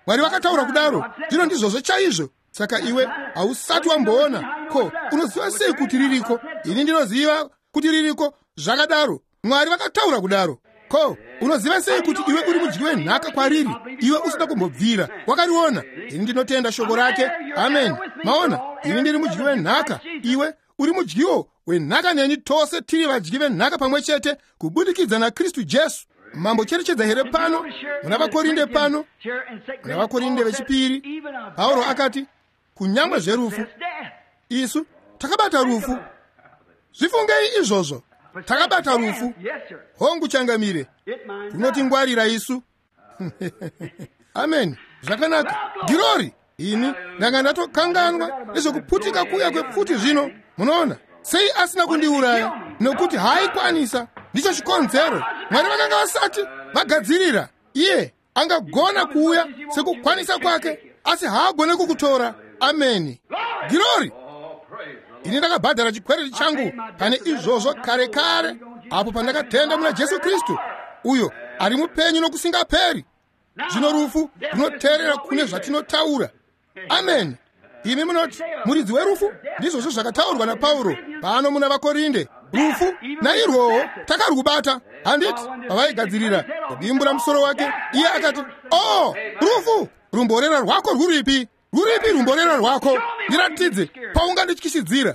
Mwari vakataura kudaro. Zvino ndizvozvo chaizvo. Saka iwe hausati wamboona. Ko, unoziva sei kuti ririko? Ini ndinoziva kuti ririko zvakadaro. Mwari vakataura kudaro. Ko, unoziva sei kuti iwe uri mudyi wenhaka kwariri, iwe usina kumbobvira wakariona? Ini ndinotenda shoko rake. Amen. Maona, ini ndiri mudyi wenhaka, iwe uri mudyiwo wenhaka neni, tose tiri vadyi venhaka pamwe chete kubudikidza naKristu Jesu. Mambo cherechedza here pano, muna vakorinde pano, muna vakorinde vechipiri, Pauro akati, kunyangwe zverufu, isu takabata rufu. Zvifungei izvozvo. Takabata rufu. Hongu changamire. Kunotingwarira isu. Amen. Zvakanaka. Girori. Ini ndanga ndatokanganwa nezvokuputika kuya kwepfuti zvino. Munoona? Sei asina kundiuraya? Nokuti haikwanisa. Ndicho chikonzero. Mwari vakanga vasati vagadzirira. Iye angagona kuuya sekukwanisa kwake, asi haagone kukutora. Amen. Girori. Ini ndakabhadhara chikwereti changu pane izvozvo kare kare, apo pandakatenda muna Jesu Kristu, uyo ari mupenyu nokusingaperi. Zvino rufu runoteerera kune zvatinotaura. Amen. Imi munoti muridzi werufu? Ndizvozvo zvakataurwa naPauro pano muna vakorinde. Rufu nairwowo takarubata. Handiti pavaigadzirira kudimbura musoro wake, iye akati, oh, rufu, rumborera rwako rwuripi? Ruripi rumborera rwako? Ndiratidze paungandityisidzira.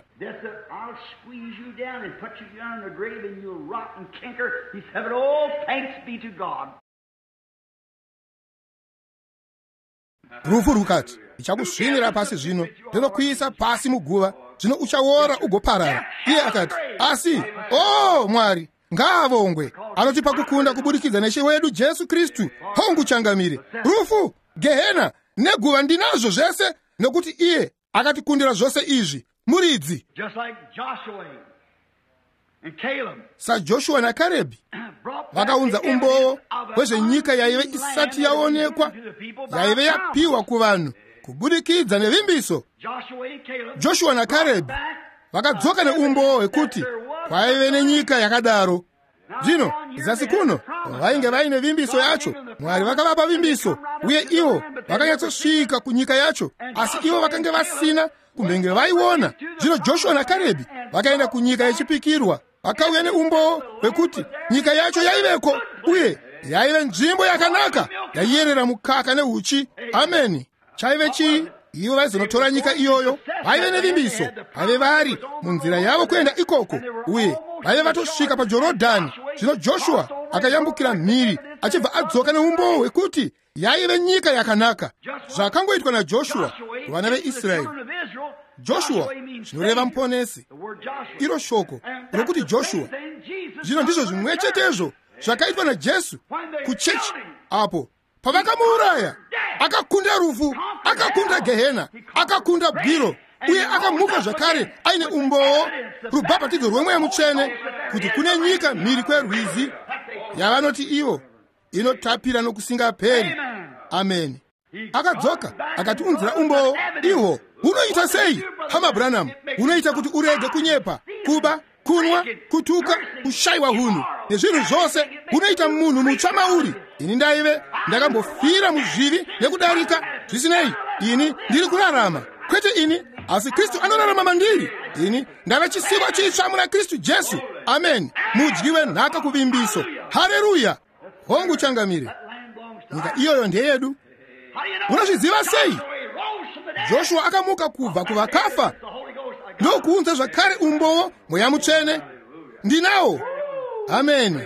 Rufu rukati, ndichakusvinira pasi zvino, ndinokuisa pasi muguva, zvino uchaora ugoparara. Iye akati, asi, oh Mwari, ngaavongwe, anotipa kukunda kubudikidza naIshe wedu Jesu Kristu. Hongu changamire. Rufu, Gehena neguva ndinazvo zvese, nokuti iye akatikundira zvose izvi. Muridzi. SaJoshua naKarebhi vakaunza umbowo hwezvenyika yaive isati yaonekwa, yaive yapiwa kuvanhu kubudikidza nevimbiso. Joshua naKarebhi vakadzoka neumbowo hwekuti kwaive nenyika yakadaro. Zvino zasi kuno vainge vaine vimbiso yacho. Mwari vakavapa vimbiso, uye ivo vakanyatsosvika kunyika yacho, asi ivo vakanga vasina kumbenge vaiona. Zvino Joshua naKarebhi vakaenda kunyika yechipikirwa, vakauya neumbowo hwekuti nyika yacho yaiveko, uye yaive nzvimbo yakanaka yaiyerera mukaka neuchi. Ameni. Chaive chii? Ivo vaizonotora nyika iyoyo. Vaive nevimbiso, vaive vari munzira yavo kuenda ikoko, uye vaive vatosvika paJorodhani. Zvino Joshua akayambukira mhiri achibva adzoka neumbowo hwekuti yaive nyika yakanaka. Zvakangoitwa naJoshua kuvana veIsraeri. Joshua zvinoreva muponesi. Iro shoko rokuti Joshua. Zvino ndizvo zvimwe chetezvo zvakaitwa naJesu kuchechi apo pavakamuuraya. Akakunda rufu, akakunda Gehena, akakunda bwiro, uye akamuka zvakare aine umbowo, rubhabhatidzo rwemweya mutsvene, kuti kune nyika mhiri kwerwizi yavanoti ivo inotapira nokusingaperi. Amen. Akadzoka akatiunzira umbowo ihwo. Hunoita sei, hama Branham? Hunoita kuti urege kunyepa, kuba, kunwa, kutuka, kushayiwa hunhu nezvinhu zvose. Hunoita munhu mutsva mauri. Ini ndaive ndakambofira muzvivi nekudarika. Zvisinei, ini ndiri kurarama, kwete ini, asi Kristu anorarama mandiri. Ini ndave chisikwa chitsva muna Kristu Jesu. Amen. Mudyi wenhaka kuvimbiso. Haleluya. Hongu changamire. Nyika iyoyo ndeyedu. Unozviziva sei? Joshua akamuka kubva kuvakafa ndokuunza zvakare umbowo mweya mutsvene. Ndinawo. Amen.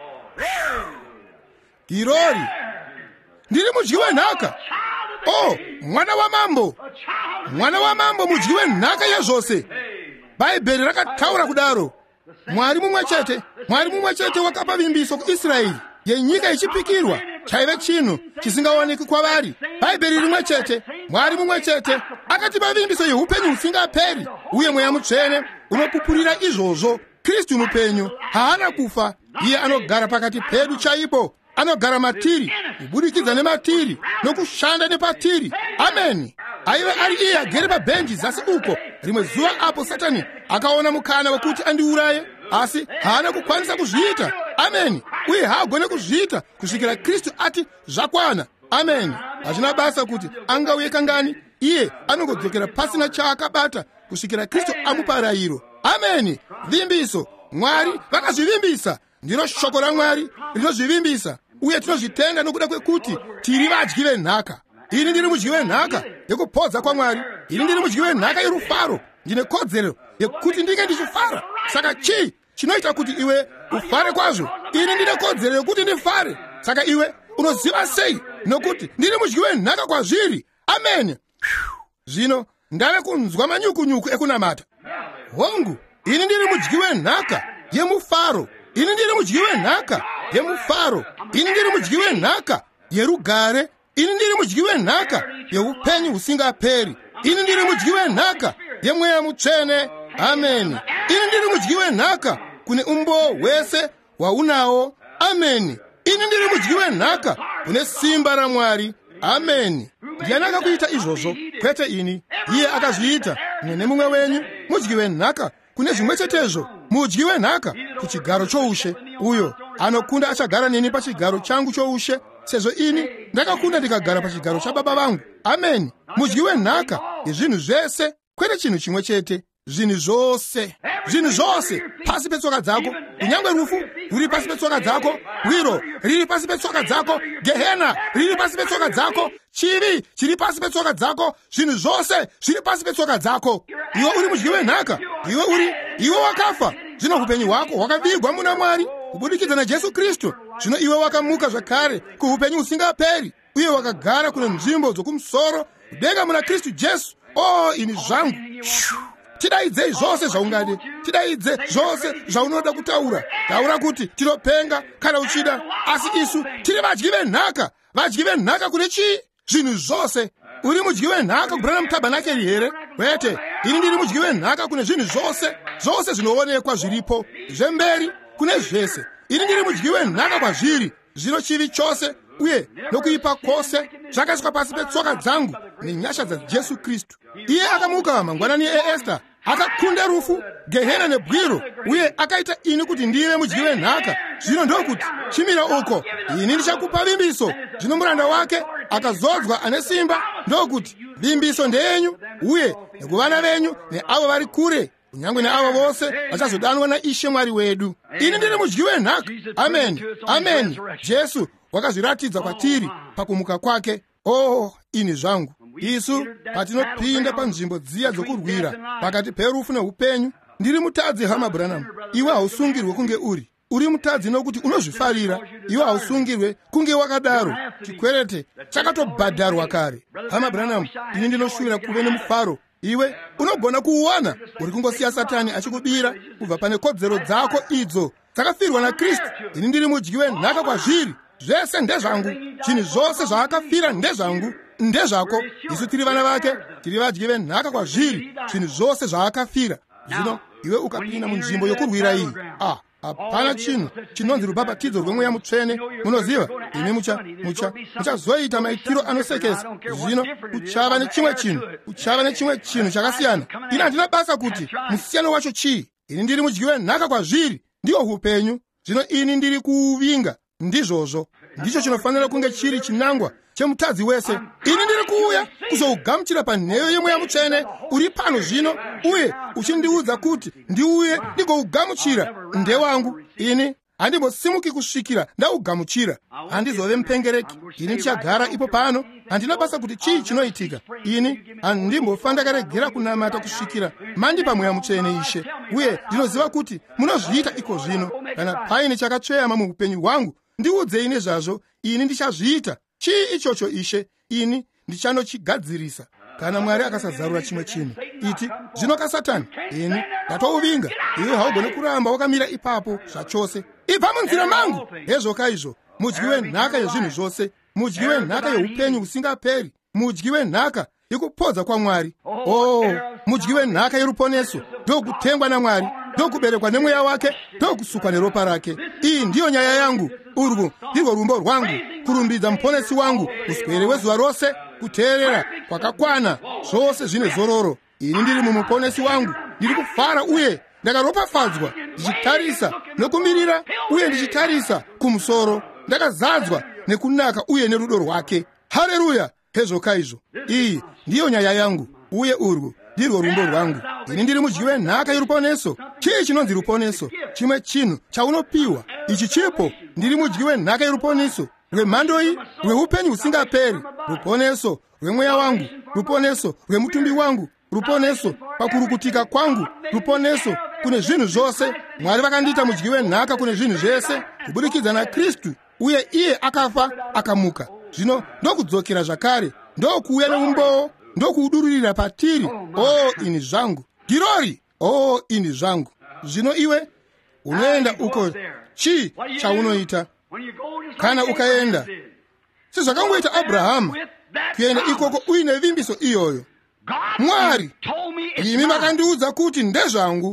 Girori. Ndiri mudyi wenhaka. Oh, mwana wamambo. Mwana wamambo, mudyi wenhaka yazvose. Bhaibheri rakataura kudaro. Mwari mumwe chete wakapa vimbiso kuIsraeri yenyika ichipikirwa, chaive chinhu chisingaoneki kwavari. Bhaibheri rimwe chete, Mwari mumwe chete akatipa vimbiso yeupenyu husingaperi, uye mweya mutsvene unopupurira izvozvo. Kristu mupenyu, haana kufa. Iye anogara pakati pedu chaipo. Anogara matiri, kubudikidza nematiri, nokushanda nepatiri. Amen. Aive ari iye agere pabhenji zasi uko. Rimwe zuva apo Satani akaona mukana wekuti andiuraye, asi haana kukwanisa kuzviita. Amen. Uye haagone kuzviita kusvikira Kristu ati zvakwana. Amen. achina basa kuti angauye kangani. Iye anongodzokera pasina chaakabata kusvikira Kristu amupa rayiro. Ameni. Vimbiso. Mwari vakazvivimbisa. Ndiro shoko raMwari rinozvivimbisa, uye tinozvitenda nokuda kwekuti tiri vadyi venhaka. Ini ndiri mudyi wenhaka yekupodza kwaMwari. Ini ndiri mudyi wenhaka yerufaro. Ndine kodzero yekuti ndinge ndichifara. Saka chii chinoita kuti iwe ufare kwazvo? Ini ndine kodzero yekuti ndifare. Saka iwe unoziva sei nokuti ndiri mudyi wenhaka kwazviri? Ameni. Zvino ndave kunzwa manyukunyuku ekunamata. Hongu, ini ndiri mudyi wenhaka yemufaro. Ini ndiri mudyi wenhaka yemufaro. Ini ndiri mudyi wenhaka yerugare. Ini ndiri mudyi wenhaka yeupenyu husingaperi. Ini ndiri mudyi wenhaka yemweya mutsvene. Ameni. Ini ndiri mudyi wenhaka kune umbo wese waunawo. Ameni. Ini ndiri mudyi wenhaka kune simba raMwari. Ameni. Ndiani akakuita izvozvo? Kwete ini. Iye akazviita. Nene mumwe wenyu mudyi wenhaka kune zvimwe chetezvo. Mudyi wenhaka kuchigaro choushe. Uyo anokunda achagara neni pachigaro changu choushe, sezvo ini ndakakunda ndikagara pachigaro chababa vangu. Ameni. Mudyi wenhaka yezvinhu zvese, kwete chinhu chimwe chete. Zvinhu zvose. Zvinhu zvose pasi petsoka dzako. Kunyangwe rufu ruri pasi petsoka dzako. Wiro riri pasi petsoka dzako. Gehena riri pasi petsoka dzako. Chivi chiri pasi petsoka dzako. Zvinhu zvose zviri pasi petsoka dzako. Iwe uri mudyi wenhaka. Iwe wakafa. Zvino upenyu hwako hwakavigwa muna Mwari kubudikidza naJesu Kristu. Zvino iwe wakamuka zvakare kuupenyu husingaperi, uye wakagara kune nzvimbo dzokumusoro kudenga muna Kristu Jesu. Ini zvangu. Tidaidzei zvose zvaungade. Tidaidze zvose zvaunoda kutaura. Taura kuti tinopenga kana uchida. Asi isu tiri vadyi venhaka. Vadyi venhaka kune chii? Zvinhu zvose. Uri mudyi wenhaka kuBranham Tabernacle here? Kwete. Ini ndiri mudyi wenhaka kune zvinhu zvose. Zvose zvinoonekwa zviripo. Zvemberi kune zvese. Ini ndiri mudyi wenhaka kwazviri. Zvino chivi chose uye nokuipa kwose zvakaiswa pasi petsoka dzangu nenyasha dzaJesu Kristu. Iye akamuka mangwanani eEsta, akakunda rufu, Gehena nebwiro, uye akaita ini kuti ndive mudyi wenhaka. Zvino ndokuti chimira uko, ini ndichakupa vimbiso. Zvino muranda wake akazodzwa ane simba, ndokuti vimbiso ndeyenyu, uye nekuvana venyu neavo vari kure, kunyangwe neavo vose vachazodanwa naIshe Mwari wedu. Ini ndiri mudyi wenhaka. Ameni. Ameni. Jesu wakazviratidza kwatiri pakumuka kwake. Ini zvangu. Isu patinopinda panzvimbo dziya dzokurwira pakati perufu neupenyu, ndiri mutadzi hama Branham. Iwe hausungirwe kunge uri mutadzi nokuti unozvifarira. Iwe hausungirwe kunge wakadaro. Chikwerete chakatobhadharwa kare. Hama Branham, ini ndinoshuvira kuve nemufaro. Iwe unogona kuuwana uri kungosiya Satani achikubira kubva pane kodzero dzako idzo dzakafirwa naKristu. Ini ndiri mudyi wenhaka kwazviri. Zvese ndezvangu. Zvinhu zvose zvaakafira ndezvangu, ndezvako. Isu tiri vana vake, tiri vadyi venhaka kwazviri. Zvinhu zvose zvaakafira. Zvino iwe ukapinda munzvimbo yokurwira iyi, hapana chinhu chinonzi rubhabhatidzo rwemweya mutsvene. Munoziva, imi muchazoita maitiro anosekesa. Zvino uchava nechimwe chinhu chakasiyana. Ini handina basa kuti musiyano wacho chii. Ini ndiri mudyi wenhaka kwazviri, ndiwo upenyu. Zvino ini ndiri kuuvinga. Ndizvozvo ndicho chinofanira kunge chiri chinangwa chemutadzi wese. Ini ndiri kuuya kuzougamuchira panheyo yemweya mutsvene uri pano zvino, uye uchindiudza kuti ndiuye ndigougamuchira. Ndewangu. Ini handimbosimuki kusvikira ndaugamuchira. Handizove mupengereki. Ini ndichagara ipo pano. Handina basa kuti chii chinoitika. Ini handimbofa ndakaregera kunamata kusvikira mandipa mweya mutsvene Ishe. Uye ndinoziva kuti munozviita iko zvino. Kana paine chakatsveyama muupenyu hwangu, ndiudzei nezvazvo. Ini ndichazviita. Chii ichocho Ishe? Ini ndichanochigadzirisa. Kana Mwari akasazarura chimwe chinhu, iti zvino kaSatani, ini ndatouvinga. Iwe haugone kuramba wakamira ipapo zvachose. Ibva munzira mangu. Hezvoka izvo. Mudyi wenhaka yezvinhu zvose. Mudyi wenhaka yeupenyu husingaperi. Mudyi wenhaka yekupodza kwaMwari. Mudyi wenhaka yeruponeso. Ndokutengwa naMwari. Ndokuberekwa nemweya wake. Ndokusukwa neropa rake. Iyi ndiyo nyaya yangu. Urwu ndirwo rumbo rwangu. Kurumbidza muponesi wangu uswere wezuva rose. Kuteerera kwakakwana. Zvose zvine zororo. Ini ndiri mumuponesi wangu. Ndiri kufara uye ndakaropafadzwa. Ndichitarisa nokumirira uye ndichitarisa kumusoro. Ndakazadzwa nekunaka uye nerudo rwake. haleluya. Hezokha izo. Iyi ndiyo nyaya yangu, uye urwu ndirwo rumbo rwangu. Ini ndiri mudyi wenhaka yeruponeso. Chii chinonzi ruponeso? Chimwe chinhu chaunopiwa. Ichi chipo, ndiri mudyi wenhaka yeruponeso rwemhando iyi, rweupenyu husingaperi, ruponeso rwemweya wangu, ruponeso rwemutumbi wangu, ruponeso pakurukutika kwangu, ruponeso kune zvinhu zvose. Mwari vakandiita mudyi wenhaka kune zvinhu zvese kuburikidza naKristu, uye iye akafa akamuka. Zvino ndokudzokera zvakare, ndokuuya neumbowo, ndokuudururira patiri. Ini zvangu girori, ini zvangu. Zvino iwe unoenda uko, chii chaunoita kana ukaenda sezvakangoita Abrahamu, kuenda ikoko uine vimbiso iyoyo? Mwari, imi makandiudza kuti ndezvangu.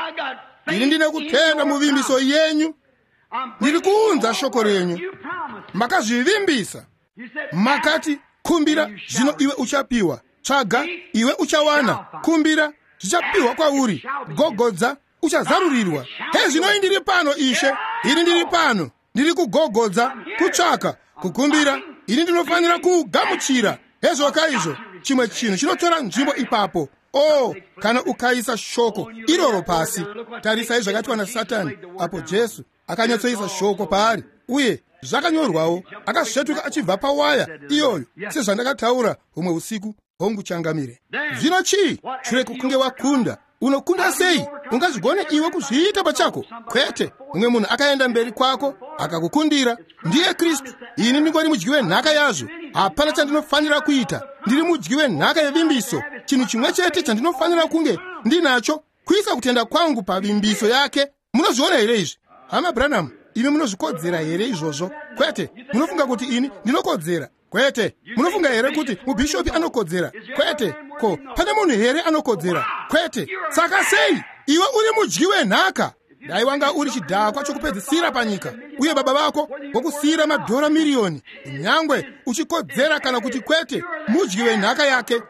Ini ndine kutenda muvimbiso yenyu, ndiri kuunza shoko renyu. Makazvivimbisa, makati kumbira, zvino iwe uchapiwa; tsvaga, iwe uchawana; kumbira, zvichapiwa kwauri; gogodza, uchazarurirwa. Zvino ndiri pano Ishe, ini ndiri pano, ndiri kugogodza, kutsvaka, kukumbira. Ini ndinofanira kugamuchira. Hezvokha izvo, chimwe chinhu chinotora nzvimbo ipapo. Kana ukaisa shoko iroro pasi. Tarisai zvakaitwa naSatani apo Jesu akanyatsoisa shoko paari, uye zvakanyorwawo, akasvetuka achibva pawaya iyoyo, sezvandakataura humwe usiku. Hongu changamire. Zvino chii? Shure kunge wakunda, unokunda sei? Ungazvigone iwe kuzviita pachako? Kwete. Mumwe munhu akaenda mberi kwako akakukundira, ndiye Kristu. Ini ndingori mudyi wenhaka yazvo. Hapana chandinofanira kuita. Ndiri mudyi wenhaka yevimbiso. Chinhu chimwe chete chandinofanira kunge ndinacho, kuisa kutenda kwangu pavimbiso yake. Munozviona here izvi? Hama Branham, imi munozvikodzera here izvozvo? Kwete. Munofunga kuti ini ndinokodzera? Kwete. Munofunga here kuti mubhishopi anokodzera? Kwete. Ko, pane munhu here anokodzera? Kwete. Saka sei iwe uri mudyi wenhaka? Dai wanga uri chidhakwa chokupedzisira panyika, uye baba vako vokusiyira madhora miliyoni, nyangwe uchikodzera kana kuti kwete, mudyi wenhaka yake.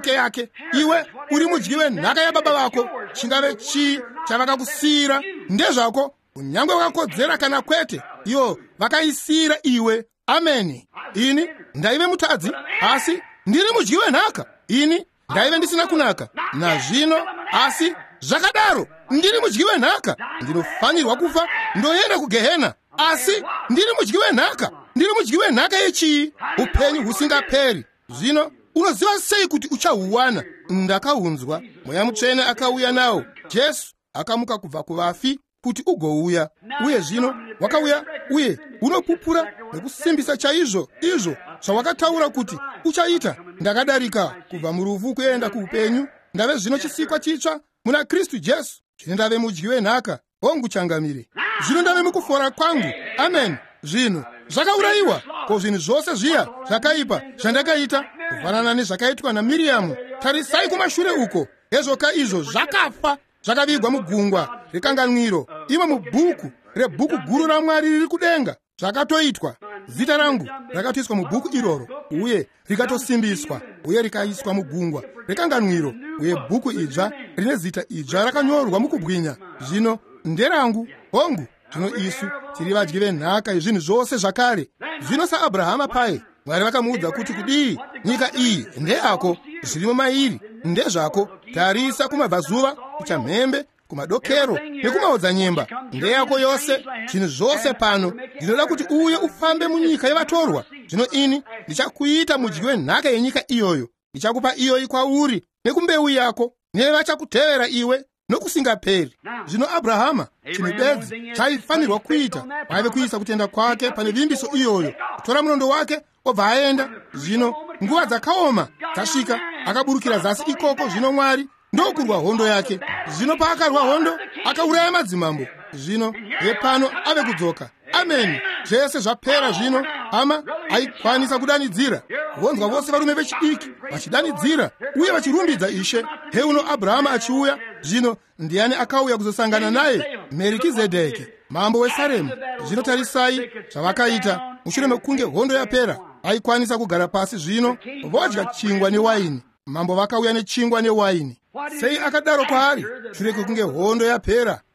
Iwe uri mudyi wenhaka yababa vako. Chingave chii chavakakusiyira ndezvako, unyangwe wakakodzera kana kwete, iwo vakaisiyira iwe. Ameni. Ini ndaive mutadzi, asi ndiri mudyi wenhaka. Ini ndaive ndisina kunaka, nazvino asi zvakadaro ndiri mudyi wenhaka. Ndinofanirwa kufa ndoenda kugehena, asi ndiri mudyi wenhaka. Ndiri mudyi wenhaka yechii? Upenyu husingaperi. Zvino unoziva sei kuti uchahuwana? Ndakaunzwa, Mweya Mutsvene akauya nawo. Jesu akamuka kubva kuvafi kuti ugouya, uye zvino wakauya, uye unopupura nekusimbisa chaizvo izvo zvawakataura kuti uchaita. Ndakadarika kubva murufu kuenda kuupenyu. Ndave zvino chisikwa chitsva muna Kristu Jesu. Zvino ndave mudyi wenhaka. Hongu changamire. Zvino ndave mukufora kwangu. Amen. Zvino zvakaurayiwa. Ko, zvinhu zvose zviya zvakaipa zvandakaita, kufanana nezvakaitwa naMiriamu, tarisai kumashure uko. Hezvokha izvo zvakafa, zvakavigwa mugungwa rekanganwiro, imo mubhuku rebhuku guru raMwari riri kudenga. Zvakatoitwa. Zita rangu rakatoiswa mubhuku iroro, uye rikatosimbiswa, uye rikaiswa mugungwa rekanganwiro, uye bhuku idzva rine zita idzva rakanyorwa mukubwinya. Zvino nderangu. Hongu, zvino isu tiri vadyi venhaka yezvinhu zvose zvakare. Zvino saAbhurahama paye, Mwari vakamuudza kuti kudii? Nyika iyi ndeyako, zvirimo mairi ndezvako. Tarisa kumabvazuva, kuchamhembe, kumadokero nekumaodzanyemba, ndeyako yose. Zvinhu zvose pano ndinoda kuti uye ufambe munyika yevatorwa. Zvino ini ndichakuita mudyi wenhaka yenyika iyoyo. Ndichakupa iyoyi kwauri nekumbeu yako, nevachakutevera iwe nokusingaperi. Zvino Abrahama, chinhu bedzi chaifanirwa kuita waive kuisa kutenda kwake pane vimbiso iyoyo, kutora munondo wake obva aenda. Zvino nguva dzakaoma dzasvika, akaburukira zasi ikoko. Zvino Mwari ndokurwa hondo yake. Zvino paakarwa hondo, akauraya madzimambo. Zvino pano ave kudzoka. Ameni. Zvese zvapera. Zvino hama aikwanisa kudanidzira, vonzwa vose varume vechidiki vachidanidzira uye vachirumbidza Ishe. Heuno Abrahama achiuya. Zvino ndiani akauya kuzosangana naye? Merikizedheki, mambo weSaremu. Zvino tarisai zvavakaita. Mushure mekunge hondo yapera, aikwanisa kugara pasi. Zvino vodya chingwa newaini. Mambo vakauya nechingwa newaini. Sei akadaro kwaari? Shure kwekunge hondo yapera,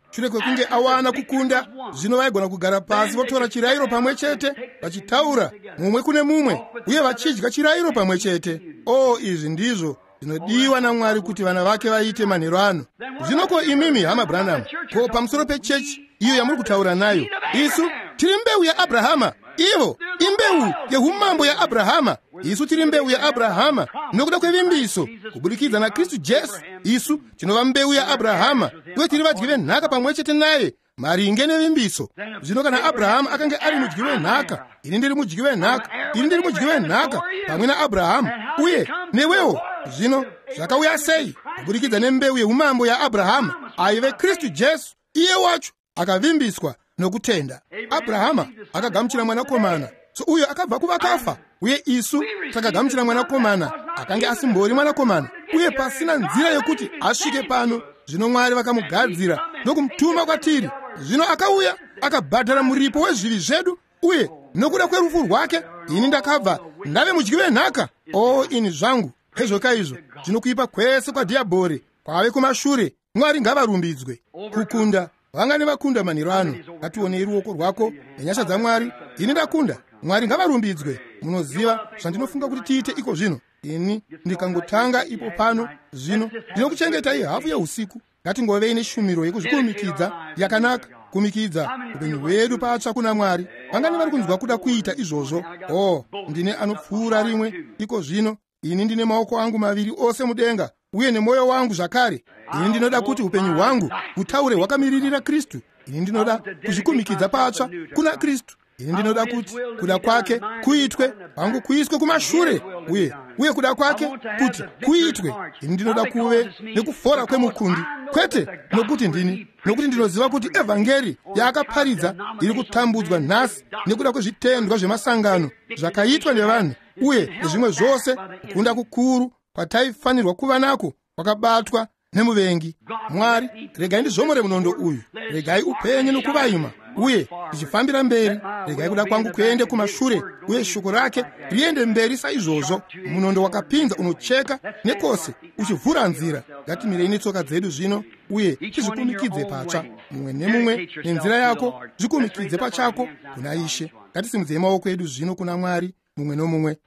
shure kwekunge awana kukunda, zvino vaigona kugara pasi votora chirayiro pamwe chete, vachitaura mumwe kune mumwe uye vachidya chirayiro pamwe chete. Izvi ndizvo zvinodiwa naMwari kuti vana vake vaite manheru ano. Zvino ko imimi hama Branham, ko pamusoro pechechi iyo yamuri kutaura nayo, isu tiri mbeu yaAbrahama, ivo imbeu yeumambo yaAbrahama. Isu tiri mbeu yaAbrahama nokuda kwevimbiso kubudikidza naKristu Jesu. Isu tinova mbeu yaAbrahama uye tiri vadyi venhaka pamwe chete naye maringe nevimbiso. Zvino kana Abrahamu akanga ari mudyi wenhaka, ini ndiri mudyi wenhaka, ini ndiri mudyi wenhaka pamwe naAbrahamu, uye newewo zvino zvakauya sei? Kubudikidza nembeu yeumambo yaAbrahama aive Kristu Jesu, iye wacho akavimbiswa nokutenda. Abrahama akagamuchira mwanakomana, so uyo akabva kuvakafa, uye isu takagamuchira mwanakomana akanga asimbori mwanakomana, uye pasina nzira yokuti asvike pano. Zvino Mwari vakamugadzira nokumutuma kwatiri. Zvino akauya akabhadhara muripo wezvivi zvedu, uye nokuda kwerufu rwake ini ndakabva ndave mudyi wenhaka. Ini zvangu hezvoka izvo zvinokuipa kwese kwadhiabhori kwave kumashure. Mwari ngavarumbidzwe. Kukunda vangane vakunda manheru ano. Ngationei ruoko rwako nenyasha dzaMwari. Ini ndakunda. Mwari ngavarumbidzwe. Munoziva zvandinofunga kuti tiite iko zvino. Ini ndikangotanga ipo pano zvino ndinokuchengetai hafu yeusiku. Ngatingovei neshumiro yekuzvikumikidza yakanaka, kumikidza upenyu hwedu patsva kuna Mwari. Vangane vari kunzwa kuda kuita izvozvo. Ndine anopfuura rimwe iko zvino. Ini ndine maoko angu maviri ose mudenga uye nemwoyo wangu zvakare. Ini ndinoda kuti upenyu hwangu hutaure hwakamiririra Kristu. Ini ndinoda kuzvikumikidza patsva kuna Kristu. Ini ndinoda kuti kuda kwake kuitwe pangu kuiswe kumashure, uye kuda kwake kuti kuitwe. Ini ndinoda kuve nekufora kwemukundi, kwete nokuti ndinoziva kuti evhangeri yaakaparidza iri kutambudzwa nhasi nekuda kwezvitendwa zvemasangano zvakaitwa nevanhu, uye nezvimwe zvose kukunda kukuru kwataifanirwa kuva nako kwakabatwa nemuvengi. Mwari, regai ndizvomore munondo uyu, regai upenye nokuvaima, uye ndichifambira mberi. Regai kuda kwangu kuende kumashure, uye shoko rake riende mberi saizvozvo. Munondo wakapinza unocheka nekose uchivhura nzira. Ngatimirei netsoka dzedu zvino, uye tizvikumikidze patsva, mumwe nemumwe nenzira yako. Zvikumikidze pachako kuna Ishe. Ngatisimudzei maoko edu zvino kuna Mwari, mumwe nomumwe.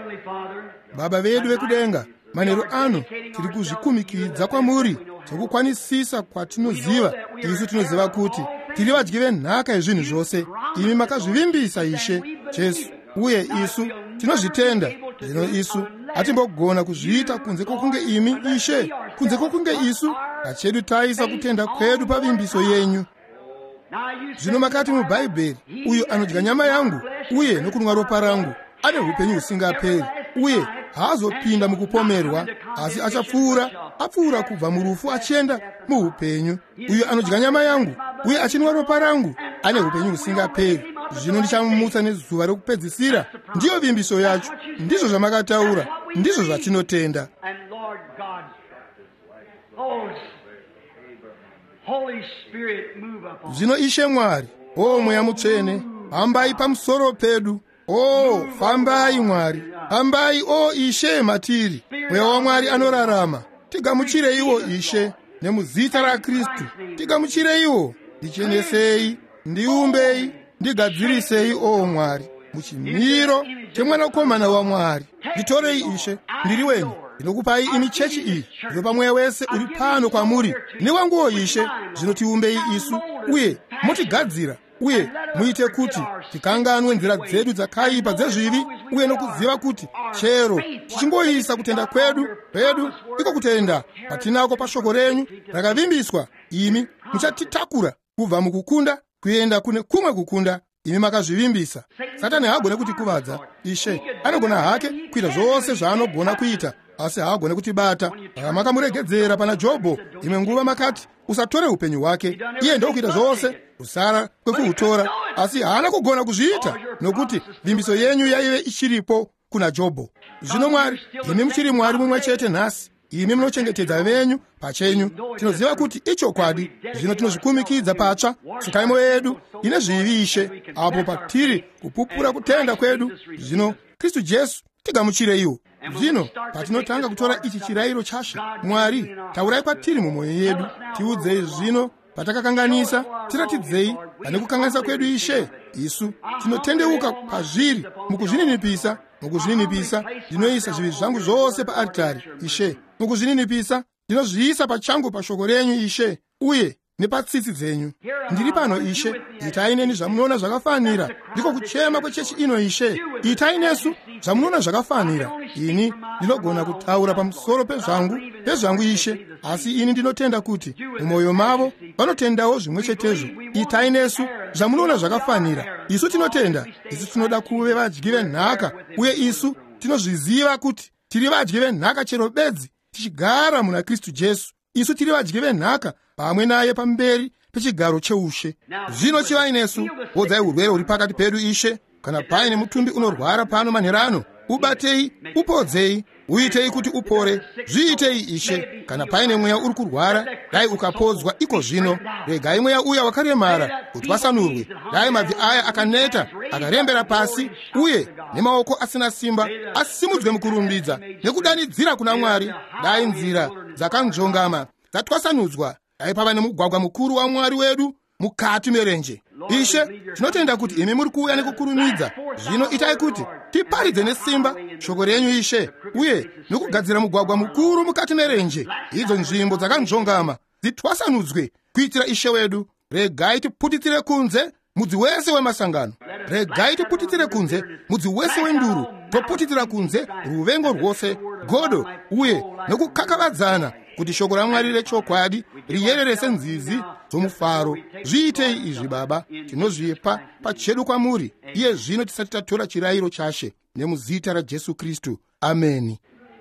Baba vedu vekudenga, manheru ano tiri kuzvikumikidza kwamuri sekukwanisisa kwatinoziva. Isu tinoziva kuti tiri vadyi venhaka yezvinhu zvose. Imi makazvivimbisa Ishe Jesu, uye isu tinozvitenda. Zvino isu hatimbogona kuzviita kunze kwokunge imi Ishe, kunze kwokunge isu pachedu taisa kutenda kwedu pavimbiso yenyu. Zvino makati mubhaibheri, uyo anodya nyama yangu uye nokunwa ropa rangu ane upenyu husingaperi, uye haazopinda mukupomerwa, asi apfuura kubva murufu achienda muupenyu. Uyo anodya nyama yangu uye achinwa ropa rangu ane upenyu husingaperi. Zvino ndichamumutsa nezuva rekupedzisira. Ndiyo vimbiso yacho. Ndizvo zvamakataura, ndizvo zvatinotenda. Zvino Ishe Mwari, Mweya Mutsvene, hambai pamusoro pedu. Fambai Mwari, hambai Ishe matiri. Mweya waMwari anorarama. Tigamuchireiwo Ishe, nemuzita raKristu. Tigamuchireiwo. Ndichenesei, ndiumbei, ndigadzirisei Mwari muchimiro chemwanakomana waMwari. Nditorei Ishe, ndiri wenyu. Ndinokupai imi chechi iyi, ndinopa mweya wese uri pano kwamuri. Newanguwo Ishe, zvino tiumbei isu, uye mutigadzira, uye muite kuti tikanganwe nzira dzedu dzakaipa dzezvivi, uye nokuziva kuti chero tichingoisa kutenda kwedu iko kutenda patinako pashoko renyu rakavimbiswa, imi muchatitakura kubva mukukunda kuenda kune kumwe kukunda. Imi makazvivimbisa. Satani haagone kutikuvadza. Ishe anogona hake kuita zvose zvaanogona kuita, asi haagone kutibata. Makamuregedzera pana Jobho imwe nguva makati usatore upenyu hwake. Iye ndokuita zvose kusara kwekuutora, asi haana kugona kuzviita nokuti vimbiso yenyu yaive ichiripo kuna Jobho. Zvino Mwari, imi muchiri Mwari mumwe chete nhasi. Imi munochengetedza venyu pachenyu. Tinoziva kuti ichokwadi. Zvino tinozvikumikidza patsva. Sukai mwoyo yedu ine zvivi Ishe, apo patiri kupupura kutenda kwedu. Zvino Kristu Jesu tigamuchireiwo. Zvino patinotanga kutora ichi chirayiro chashe, Mwari, taurai patiri mumwoyo yedu. Tiudzei zvino patakakanganisa tiratidzei pane kukanganisa kwedu Ishe. Isu tinotendeuka pazviri mukuzvininipisa ndinoisa zvivi zvangu zvose paaritari Ishe. Mukuzvininipisa ndinozviisa pachangu pashoko renyu Ishe, uye nepatsitsi dzenyu. Ndiri pano Ishe, itai neni zvamunoona zvakafanira. Ndiko kuchema kwechechi ino Ishe, itai nesu zvamunoona zvakafanira. Ini ndinogona kutaura pamusoro pezvangu Ishe, asi ini ndinotenda kuti mumwoyo mavo vanotendawo zvimwe chetezvo. Itai nesu zvamunoona zvakafanira. Isu tinotenda, isu tinoda kuve vadyi venhaka, uye isu tinozviziva kuti tiri vadyi venhaka chero bedzi tichigara muna Kristu Jesu. Isu tiri vadyi venhaka pamwe naye pamberi pechigaro cheushe. Zvino chivai nesu, bodzai urwere huri pakati pedu Ishe. Kana paine mutumbi unorwara pano manherano, ubatei, upodzei, uitei kuti upore. Zviitei Ishe. Kana paine mweya uri kurwara, dai ukapodzwa iko zvino. Regai mweya uya wakaremara utwasanurwe. Dai mabvi aya akaneta akarembera pasi, uye nemaoko asina simba asimudzwe mukurumbidza nekudanidzira kuna Mwari. Dai nzira dzakanzvongama dzatwasanudzwa. Dai pava nemugwagwa mukuru wa Mwari wedu mukati merenje. Ishe, tinotenda kuti imi muri kuuya nekukurumidza. Zvino itai kuti tiparidze nesimba shoko renyu Ishe, uye nekugadzira mugwagwa mukuru mukati merenje. Idzo nzvimbo dzakanzvongama dzitwasanudzwe kuitira Ishe wedu. Regai tiputitsire kunze mudzi wese wemasangano. Regai tiputitsire kunze mudzi wese wenduru. Toputitsira kunze ruvengo rwose, godo, uye nekukakavadzana, kuti shoko raMwari rechokwadi riyererese nzizi dzomufaro. Zviitei izvi Baba, tinozvipa pachedu kwamuri iye zvino tisati tatora chirayiro chashe, nemuzita raJesu Kristu. Ameni.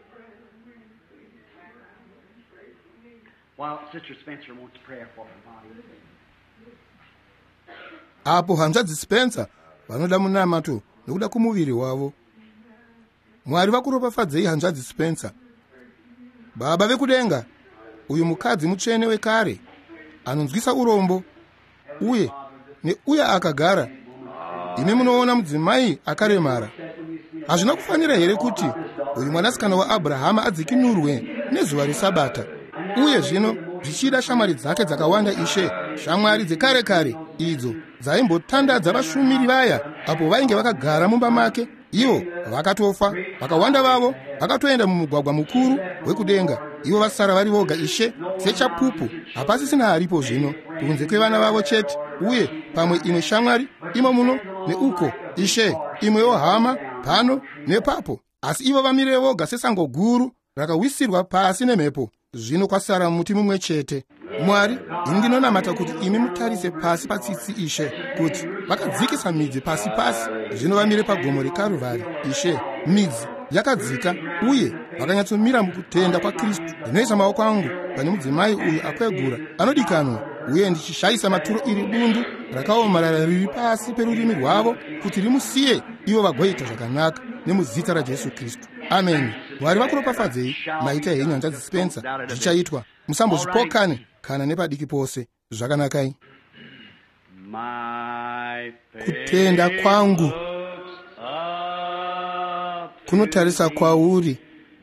Apo hanzvadzi Spencer vanoda munamato nokuda kumuviri wavo. Mwari vakuropafadzei hanzvadzi Spencer. Baba vekudenga, uyu mukadzi mutsvene wekare anonzwisa urombo, uye neuya akagara. Imi munoona mudzimai akaremara. Hazvina kufanira here kuti uyu mwanasikana waAbrahama adzikinurwe nezuva reSabata? Uye zvino zvichida shamwari dzake dzakawanda Ishe, shamwari dzekare kare idzo dzaimbotandadza vashumiri vaya apo vainge vakagara mumba make. Ivo vakatofa, vakawanda vavo vakatoenda mumugwagwa mukuru wekudenga. Ivo vasara vari voga Ishe, sechapupu. Hapasisina haripo zvino kunze kwevana vavo chete, uye pamwe imwe shamwari imo muno neuko Ishe, imwewo hama pano nepapo. Asi ivo vamire voga sesango guru rakawisirwa pasi nemhepo. Zvino kwasara muti mumwe chete. Mwari, ini ndinonamata kuti imi mutarise pasi patsitsi Ishe, kuti vakadzikisa midzi pasi. Zvino vamire pagomo reKaruvari Ishe, midzi yakadzika, uye vakanyatsomira mukutenda kwa Kristu. Ndinoisa maoko angu pane mudzimai uyu akwegura, anodikanwa, uye ndichishayisa maturo iri bundu rakaomarara riri pasi perurimi rwavo, kuti rimusiye ivo vagoita zvakanaka, nemuzita raJesu Kristu. Ameni. Mwari vakuropafadzei. Maita henyu hanzvadzi Spencer. Zvichaitwa. Musambozvipokane kana nepadiki pose. Zvakanakai. Kutenda kwangu kunotarisa kwauri,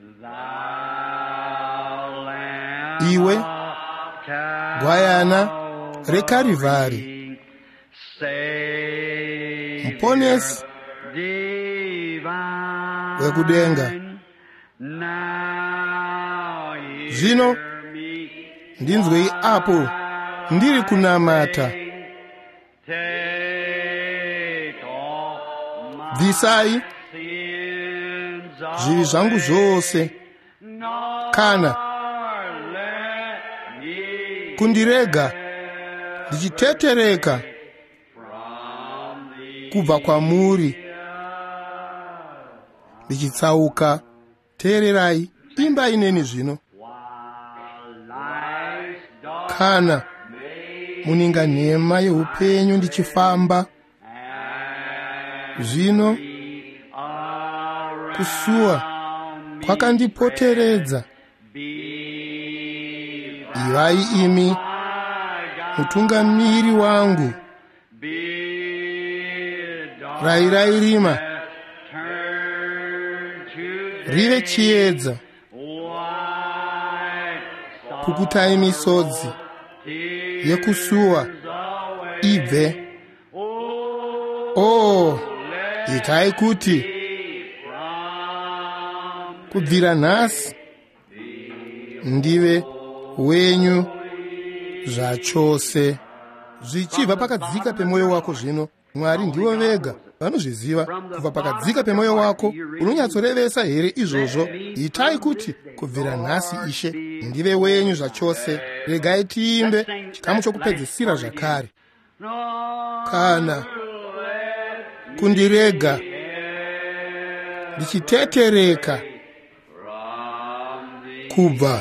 iwe gwayana reKarivari, muponesi wekudenga. Zvino ndinzwei apo ndiri kunamata. Bvisai zvivi zvangu zvose, kana kundirega ndichitetereka kubva kwamuri, ndichitsauka. Teererai, imbai neni zvino. Kana muninga nhema yeupenyu ndichifamba, zvino kusuwa kwakandipoteredza. Ivai imi mutungamiri wangu. Rayirai rima rive chiedza. Pukutai misodzi yekusuwa ibve. Oh, itai kuti kubvira nhasi ndive wenyu zvachose. Zvichibva pakadzika pemwoyo wako zvino, Mwari ndivo vega vanozviziva. Kubva pakadzika pemwoyo wako unonyatsorevesa here izvozvo? Itai kuti kubvira nhasi Ishe ndive wenyu zvachose. Regai tiimbe chikamu chokupedzisira zvakare. Kana kundirega ndichitetereka kubva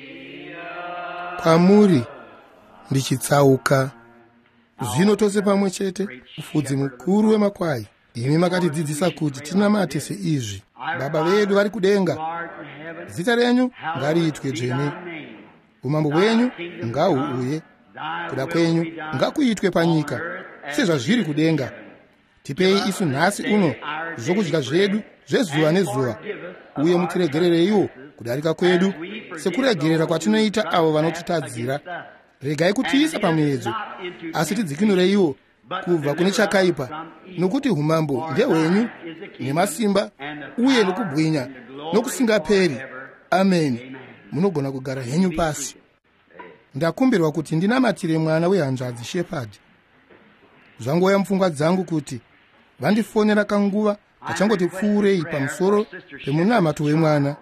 kwamuri ndichitsauka. Zvino tose pamwe chete, mufudzi mukuru wemakwai, imi makatidzidzisa kuti tinamate seizvi: Baba vedu vari kudenga, zita renyu ngariitwe dzvene, umambo hwenyu ngahuuye, kuda kwenyu ngakuitwe panyika sezvazviri kudenga. Tipei isu nhasi uno zvokudya zvedu zvezuva nezuva, uye mutiregerereiwo kudarika kwedu sekuregerera kwatinoita avo vanotitadzira. Regai kutiisa pamuedzo, asi tidzikinureiwo kubva kune chakaipa, nokuti umambo ndehwenyu, nemasimba uye nokubwinya nokusingaperi. Ameni. Munogona kugara henyu pasi. Ndakumbirwa kuti ndinamatire mwana wehanzvadzi Shepadi. Zvangoya mupfungwa dzangu kuti vandifonera kanguva kachangoti pfuurei pamusoro pemunamato wemwana.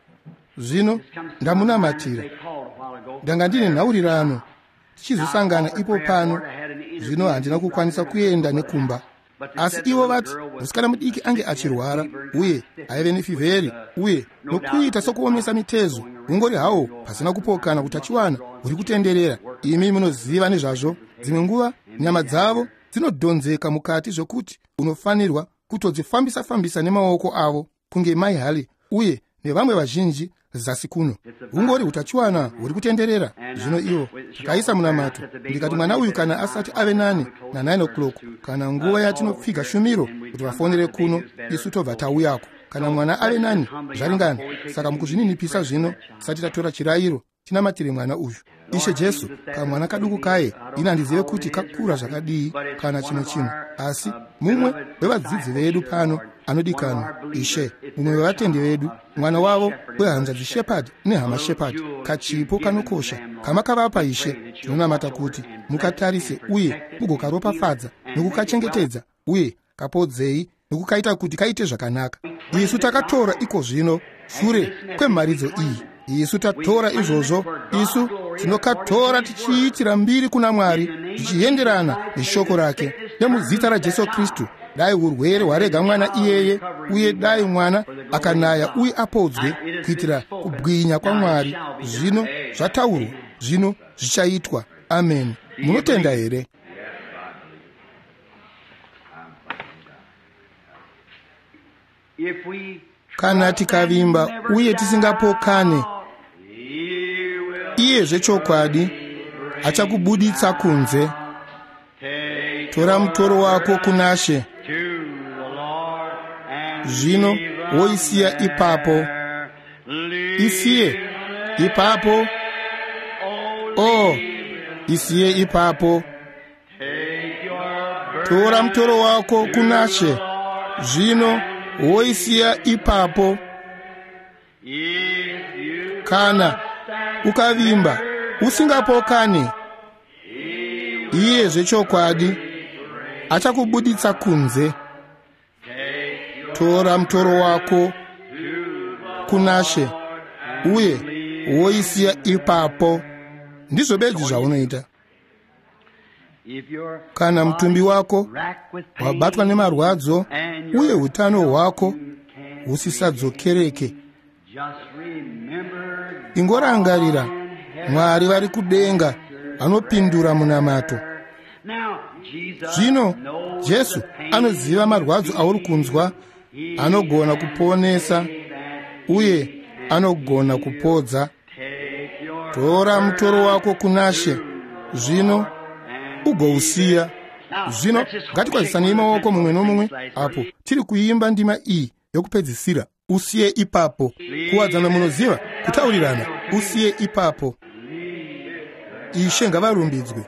Zvino ndamunamatira. Ndanga ndine nhaurirano tichizosangana ipo pano. Zvino handina kukwanisa kuenda nekumba, asi ivo vati musikana mudiki ange achirwara uye aive nefivheri, uye nokuita sokuomesa mitezo, ungori hawo pasina kupokana kutachiwana huri kutenderera. Imi munoziva nezvazvo. Dzimwe nguva nyama dzavo dzinodhonzeka mukati zvokuti unofanirwa kutodzifambisa nemaoko avo kunge mai hali, uye nevamwe vazhinji zasi kuno ungori utachiwana huri kutenderera. Zvino ivo takaisa munamato. Ndikati mwana uyu kana asati ave nani na9 o'clock, kana nguva yatinopfiga shumiro kuti vafonere kuno, isu tobva tauyako. Kana mwana ave nani zvaringana. Saka mukuzvininipisa zvino, tisati tatora chirayiro, tinamatire mwana uyu. Ishe Jesu, kamwana kaduku kaye, ina handizive kuti kakura zvakadii kana chimwe chinhu, asi mumwe wevadzidzi vedu pano anodikanwa. Ishe, mumwe wevatendi vedu, mwana wavo wehanzvadzi Shepadi nehama Shepadi, kachipo kanokosha kamakavapa Ishe. Tinonamata kuti mukatarise uye mugokaropafadza nokukachengetedza, uye kapodzei nokukaita kuti kaite zvakanaka. Isu takatora iko zvino shure kwemharidzo iyi. Isu tatora izvozvo, isu tinokatora tichiitira mbiri kuna Mwari, tichienderana neshoko rake. Nemuzita raJesu Kristu, dai urwere hwarega mwana iyeye, uye dai mwana akanaya uye apodzwe, kuitira kubwinya kwaMwari. Zvino zvataurwa, zvino zvichaitwa. Amen. Munotenda here? Kana tikavimba uye tisingapokane, iye zvechokwadi achakubuditsa kunze. Tora mutoro wako kuna She, zvino woisiya ipapo. Isiye ipapo. Oh, isiye ipapo. Tora mutoro wako kuna She, zvino woisiya ipapo. Kana ukavimba usingapokane, iye zvechokwadi achakubuditsa kunze. Tora mutoro wako kuna She uye woisiya ipapo. Ndizvo bedzi zvaunoita. Kana mutumbi wako wabatwa nemarwadzo uye utano hwako husisadzokereke, ingorangarira Mwari vari kudenga vanopindura munamato. Zvino Jesu anoziva marwadzo auri kunzwa, anogona kuponesa uye anogona kupodza. Tora mutoro wako kuna She, zvino ugousiya. Zvino ngatikwazisane maoko mumwe nomumwe apo tiri kuimba ndima iyi yokupedzisira. Usiye ipapo. Kuwadzana munoziva kutaurirana. Usiye ipapo. Ishe ngavarumbidzwe.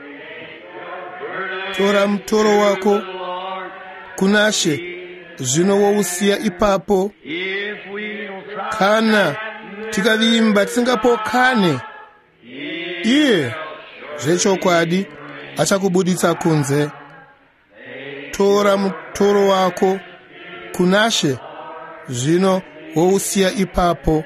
Tora mutoro wako kuna She, zvino wousiya ipapo. Kana tikavimba tisingapokane, iye zvechokwadi achakubuditsa kunze. Tora mutoro wako kuna She, zvino wousiya ipapo.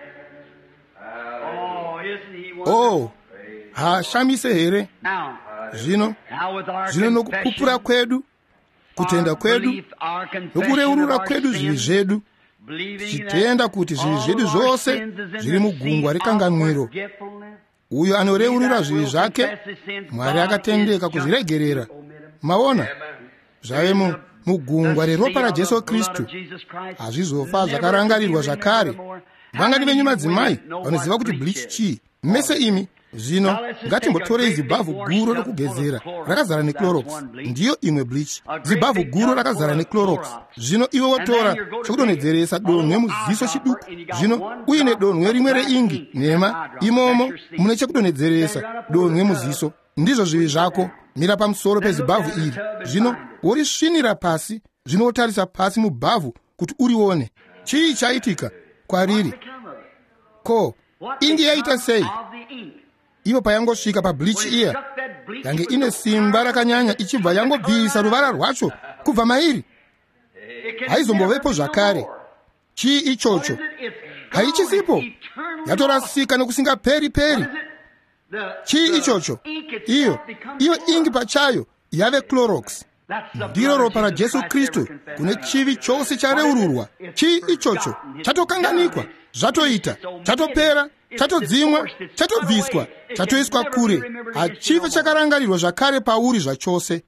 Oh, hashamise here? Zvino nokupupura kwedu, kutenda kwedu, nokureurura kwedu zvivi zvedu, tichitenda kuti zvivi zvedu zvose zviri mugungwa rekanganwiro. Uyo anoreurura zvivi zvake, Mwari akatendeka kuzviregerera. Maona, zvave mugungwa reropa raJesu Kristu. Hazvizofa zvakarangarirwa zvakare. Vangani venyu madzimai vanoziva kuti bleach chii? Mese imi zvino ngatimbotorei zibhavhu guru rokugezera rakazara neclorox. Ndiyo imwe bleach. Zibhavhu guru rakazara neclorox. Zvino iwe wotora chokudonhedzeresa donhwe muziso chiduku. Zvino uine donhwe rimwe reingi nhema, imomo mune chekudonhedzeresa donhwe muziso. Ndizvo zvivi zvako. Mira pamusoro pezibhavhu iri. Zvino worisvinira pasi. Zvino wotarisa pasi mubhavhu kuti urione. Chii chaitika kwariri? Ko, ingi yaita sei? Ivo payangosvika pableach iya, yange ine simba rakanyanya ichibva yangobvisa ruvara rwacho kubva mairi. Haizombovepo zvakare. Chii ichocho? Haichisipo. Yatorasika nokusingaperi-peri. Chii ichocho? Iyo ingi pachayo yave Clorox. Ndiro ropa raJesu Kristu kune chivi chose chareururwa. Chii ichocho? Chatokanganikwa, zvatoita, chatopera, chatodzimwa, chatobviswa, chatoiswa kure. Hachive chakarangarirwa zvakare pauri zvachose.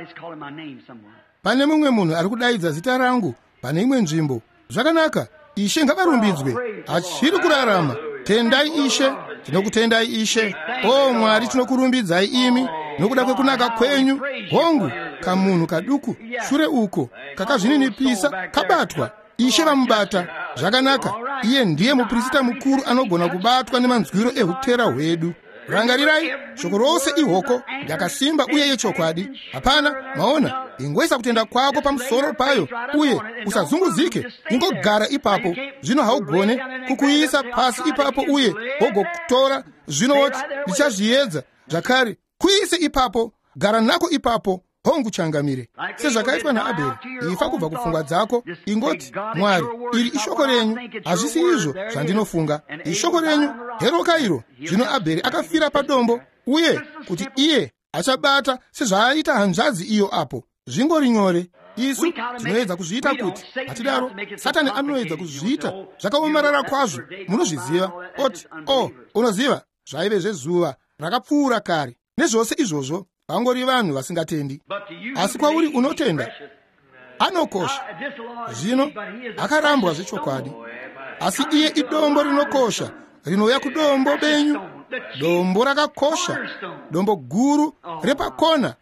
Pane mumwe munhu ari kudaidza zita rangu pane imwe nzvimbo. Zvakanaka, Ishe ngavarumbidzwe. Hachiri kurarama. Tendai Ishe, tinokutendai Ishe. O Mwari, tinokurumbidzai imi nokuda kwekunaka kwenyu. Hongu, kamunhu kaduku shure uko kakazvininipisa kabatwa. Ishe vamubata. Zvakanaka, iye ndiye muprista mukuru anogona kubatwa nemanzwiro ehutera hwedu. Rangarirai, shoko rose ihoko, yakasimba uye yechokwadi. Hapana, maona, ingoisa kutenda kwako pamusoro payo, uye usazunguzike, ingogara ipapo. Zvino haugone kukuisa pasi ipapo uye wogokutora. Zvino woti ndichazviedza zvakare. Kuise ipapo, gara nako ipapo. Hongu changamire. Sezvakaitwa naAbheri, ifa kubva kupfungwa dzako. Ingoti, Mwari, iri ishoko renyu, hazvisi izvo zvandinofunga. Ishoko renyu, heroka iro. Zvino Abheri akafira padombo, uye kuti iye achabata sezvaaita hanzvadzi iyo apo. Zvingori nyore. Isu tinoedza kuzviita kuti, hatidaro, Satani anoedza kuzviita zvakaomarara kwazvo. Munozviziva. Oti, unoziva, zvaive zvezuva rakapfuura kare. Nezvose izvozvo, vangori vanhu vasingatendi. Asi kwauri unotenda, anokosha. Zvino akarambwa zvechokwadi. Asi iye idombo rinokosha, rinouya kudombo benyu. Dombo rakakosha, dombo guru repakona.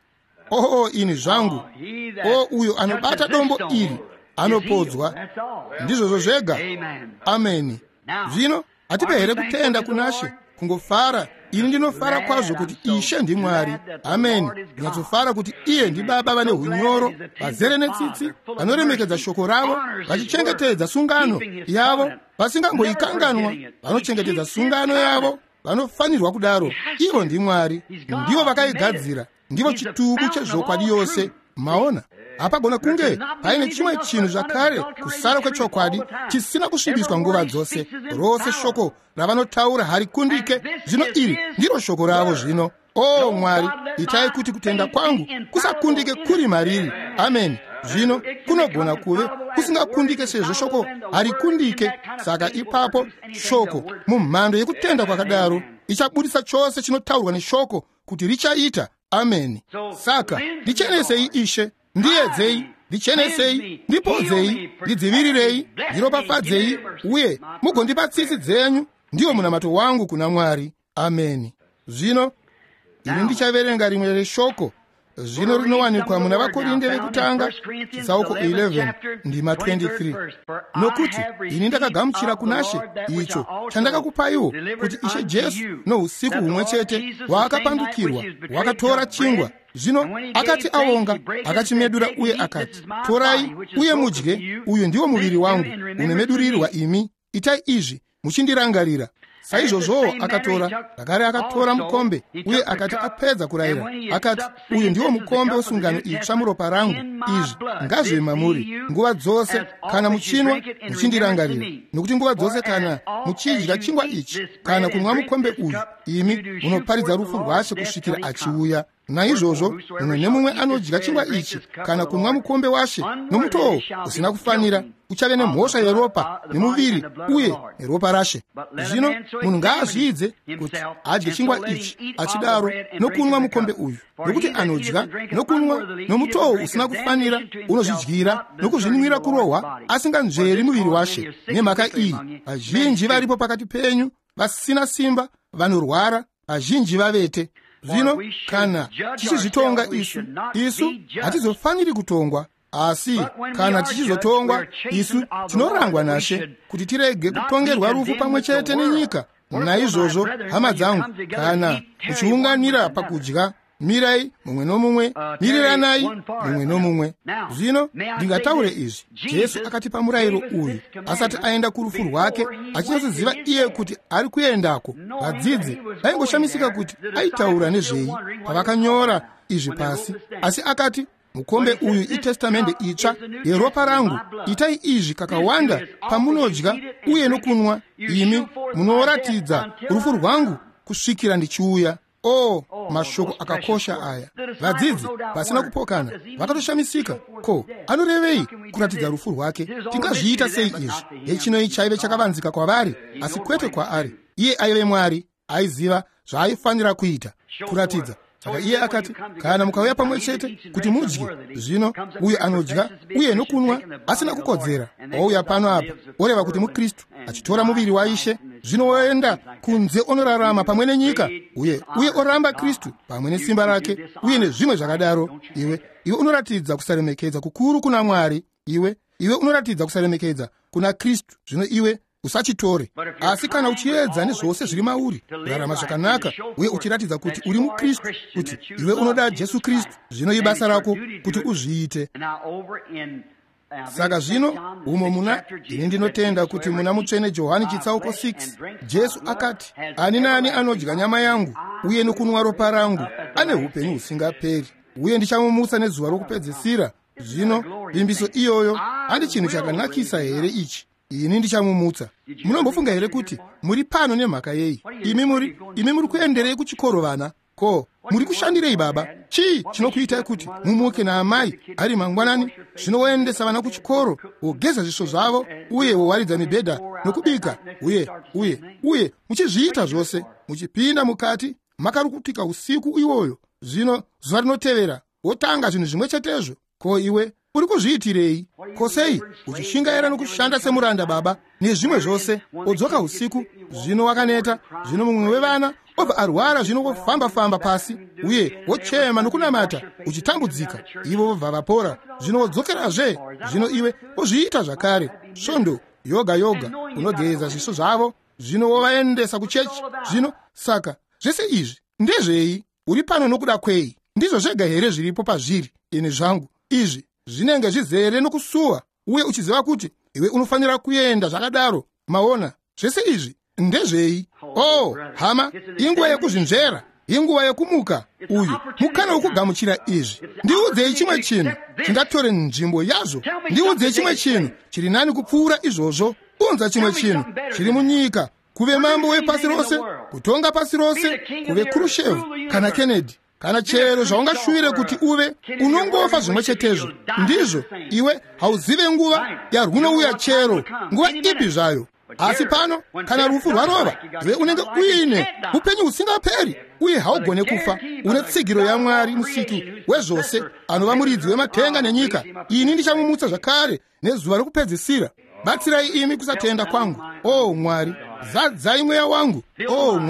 Ini zvangu. Uyo anobata dombo iri anopodzwa. Ndizvozvo zvega. Ameni. Zvino hatipe here kutenda kuna She, kungofara. Ini ndinofara kwazvo kuti Ishe ndiMwari. Amen. Ndinyatsofara kuti iye ndibaba vane hunyoro, vazere netsitsi, vanoremekedza shoko ravo, vachichengetedza sungano yavo, vasingamboikanganwa, vanochengetedza sungano yavo, vanofanirwa kudaro. Ivo ndiMwari, ndivo vakaigadzira, ndivo chitubu chezvokwadi yose. Maona, hapagona kunge paine chimwe chinhu zvakare kusara kwechokwadi chisina kusvibiswa nguva dzose. Rose shoko ravanotaura harikundike. Zvino iri ndiro shoko ravo zvino. Mwari, itai kuti kutenda kwangu kusakundike kuri mariri. Amen. Zvino kunogona kuve kusingakundike sezvo shoko harikundike. Saka ipapo shoko mumhando yekutenda kwakadaro ichabudisa chose chinotaurwa neshoko kuti richaita. Amen. Saka ndichenesei Ishe, ndiedzei, ndichenesei, ndipodzei, ndidzivirirei, ndiropafadzei, uye mugondipa tsitsi dzenyu. Ndiwo munamato wangu kuna Mwari. Amen. Zvino ini ndichaverenga rimwe reshoko zvino rinowanikwa muna Vakorinde vekutanga chitsauko 11 ndima 23, nokuti ini ndakagamuchira kunashe icho chandakakupaiwo, kuti Ishe Jesu nousiku humwe chete waakapandukirwa wakatora chingwa. Zvino akati aonga, akachimedura uye akati, torai uye mudye, uyu ndiwo muviri wangu unomedurirwa imi, itai izvi muchindirangarira. Saizvozvowo akatora zvakare, akatora mukombe uye akati apedza kurayira, akati, uyu ndiwo mukombe wesungano itsva muropa rangu, izvi ngazvive mamuri nguva dzose kana muchinwa muchindirangarira. Nokuti nguva dzose kana muchidya chingwa ichi kana kunwa mukombe uyu, imi munoparidza rufu rwaShe kusvikira achiuya. Naizvozvo mumwe nemumwe anodya chingwa ichi kana kunwa mukombe waShe nomutoo usina kufanira uchave nemhosva yeropa nemuviri uye neropa raShe. Zvino munhu ngaazvidze kuti adye chingwa ichi achidaro nokunwa mukombe uyu, nokuti anodya nokunwa nomutoo usina kufanira unozvidyira nokuzvinwira kurohwa, asinganzveri muviri waShe. Nemhaka iyi vazhinji varipo pakati penyu vasina simba, vanorwara, vazhinji vavete. Zvino kana tichizvitonga isu hatizofaniri kutongwa, asi kana tichizotongwa isu tinorangwa naShe kuti tirege kutongerwa rufu pamwe chete nenyika. Naizvozvo hama dzangu, kana muchiunganira pakudya, mirai mumwe nomumwe, miriranai mumwe nomumwe. Zvino ndingataure izvi: Jesu akatipa murayiro uyu asati aenda kurufu rwake, achinyasoziva iye kuti ari kuendako. Vadzidzi vaingoshamisika kuti aitaura nezvei pavakanyora izvi pasi, asi akati, mukombe uyu itestamende itsva yeropa rangu, itai izvi kakawanda pamunodya uye nokunwa, imi munoratidza rufu rwangu kusvikira ndichiuya. Mashoko akakosha aya! Vadzidzi pasina kupokana vakatoshamisika. Ko, anorevei kuratidza rufu rwake? Tingazviita sei izvi? Hechino chaive chakavanzika kwavari, asi kwete kwaari. Iye aive Mwari, aiziva zvaaifanira kuita, kuratidza. Saka iye akati, kana mukauya pamwe chete kuti mudye, zvino uyu anodya uye nokunwa asina kukodzera ouya pano apa oreva kuti muKristu, achitora muviri waIshe, zvino oenda kunze onorarama pamwe nenyika, uye oramba Kristu pamwe nesimba rake uye nezvimwe zvakadaro. Iwe unoratidza kusaremekedza kukuru kuna Mwari, iwe unoratidza kusaremekedza kuna Kristu. Zvino iwe usachitore, asi kana uchiedza nezvose zviri mauri, kurarama zvakanaka uye uchiratidza kuti uri muKristu, kuti iwe unoda Jesu Kristu, zvino ibasa rako kuti uzviite. Saka zvino umo muna, ini ndinotenda kuti muna mutsvene Johani chitsauko 6, Jesu akati, ani naani anodya nyama yangu uye nokunwa ropa rangu ane upenyu husingaperi, uye ndichamumutsa nezuva rokupedzisira. Zvino vimbiso iyoyo handi chinhu chakanakisa here ichi? Ini ndichamumutsa. Munombofunga here kuti muri pano nemhaka yei? Imi muri kuenderei kuchikoro vana? Ko, muri kushandirei baba? Chii chinokuitai kuti mumuke naamai ari mangwanani, zvinoendesa vana kuchikoro, wogeza zvisvo zvavo uye wowaridza mibhedha nokubika, uye muchizviita zvose, muchipinda mukati makarukutika usiku iwoyo, zvino zuva rinotevera wotanga zvinhu zvimwe chetezvo? Ko, iwe uri kuzviitirei? Ko, sei uchishingaira nokushanda semuranda baba nezvimwe zvose, odzoka usiku, zvino wakaneta, zvino mumwe wevana obva arwara, zvino wofamba-famba pasi uye wochema nokunamata uchitambudzika, ivo vobva vapora, zvino wodzokerazve, zvino iwe wozviita zvakare, svondo yoga unogeza zviso zvavo, zvino wovaendesa kuchechi. Zvino saka zvese izvi ndezvei? Uri pano nokuda kwei? Ndizvo zvega here zviripo pazviri ini zvangu? Izvi zvinenge zvizere nokusuwa, uye uchiziva kuti iwe unofanira kuenda zvakadaro. Maona, zvese izvi ndezvei? Hama, inguva yekuzvinzvera, inguva yekumuka. Uyu mukana wokugamuchira izvi. Ndiudzei chimwe chinhu chingatore nzvimbo yazvo. Ndiudzei chimwe chinhu chiri nani kupfuura izvozvo. Unza chimwe chinhu chiri munyika, kuve mambo wepasi rose, kutonga pasi rose, kuve Khrushchev kana Kennedy, kana chero zvaungashuvire kuti uve, unongofa zvimwe chetezvo. Ndizvo iwe hauzive nguva yarwunouya chero, nguva ipi zvayo. Asi pano kana rufu rwarova, iwe unenge uine upenyu husingaperi uye haugone kufa. Une tsigiro yaMwari musiki wezvose, anova muridzi wematenga nenyika. Ini ndichamumutsa zvakare nezuva rokupedzisira. Batsirai imi kusatenda kwangu, Mwari. Zadzai mweya wangu, Mwari.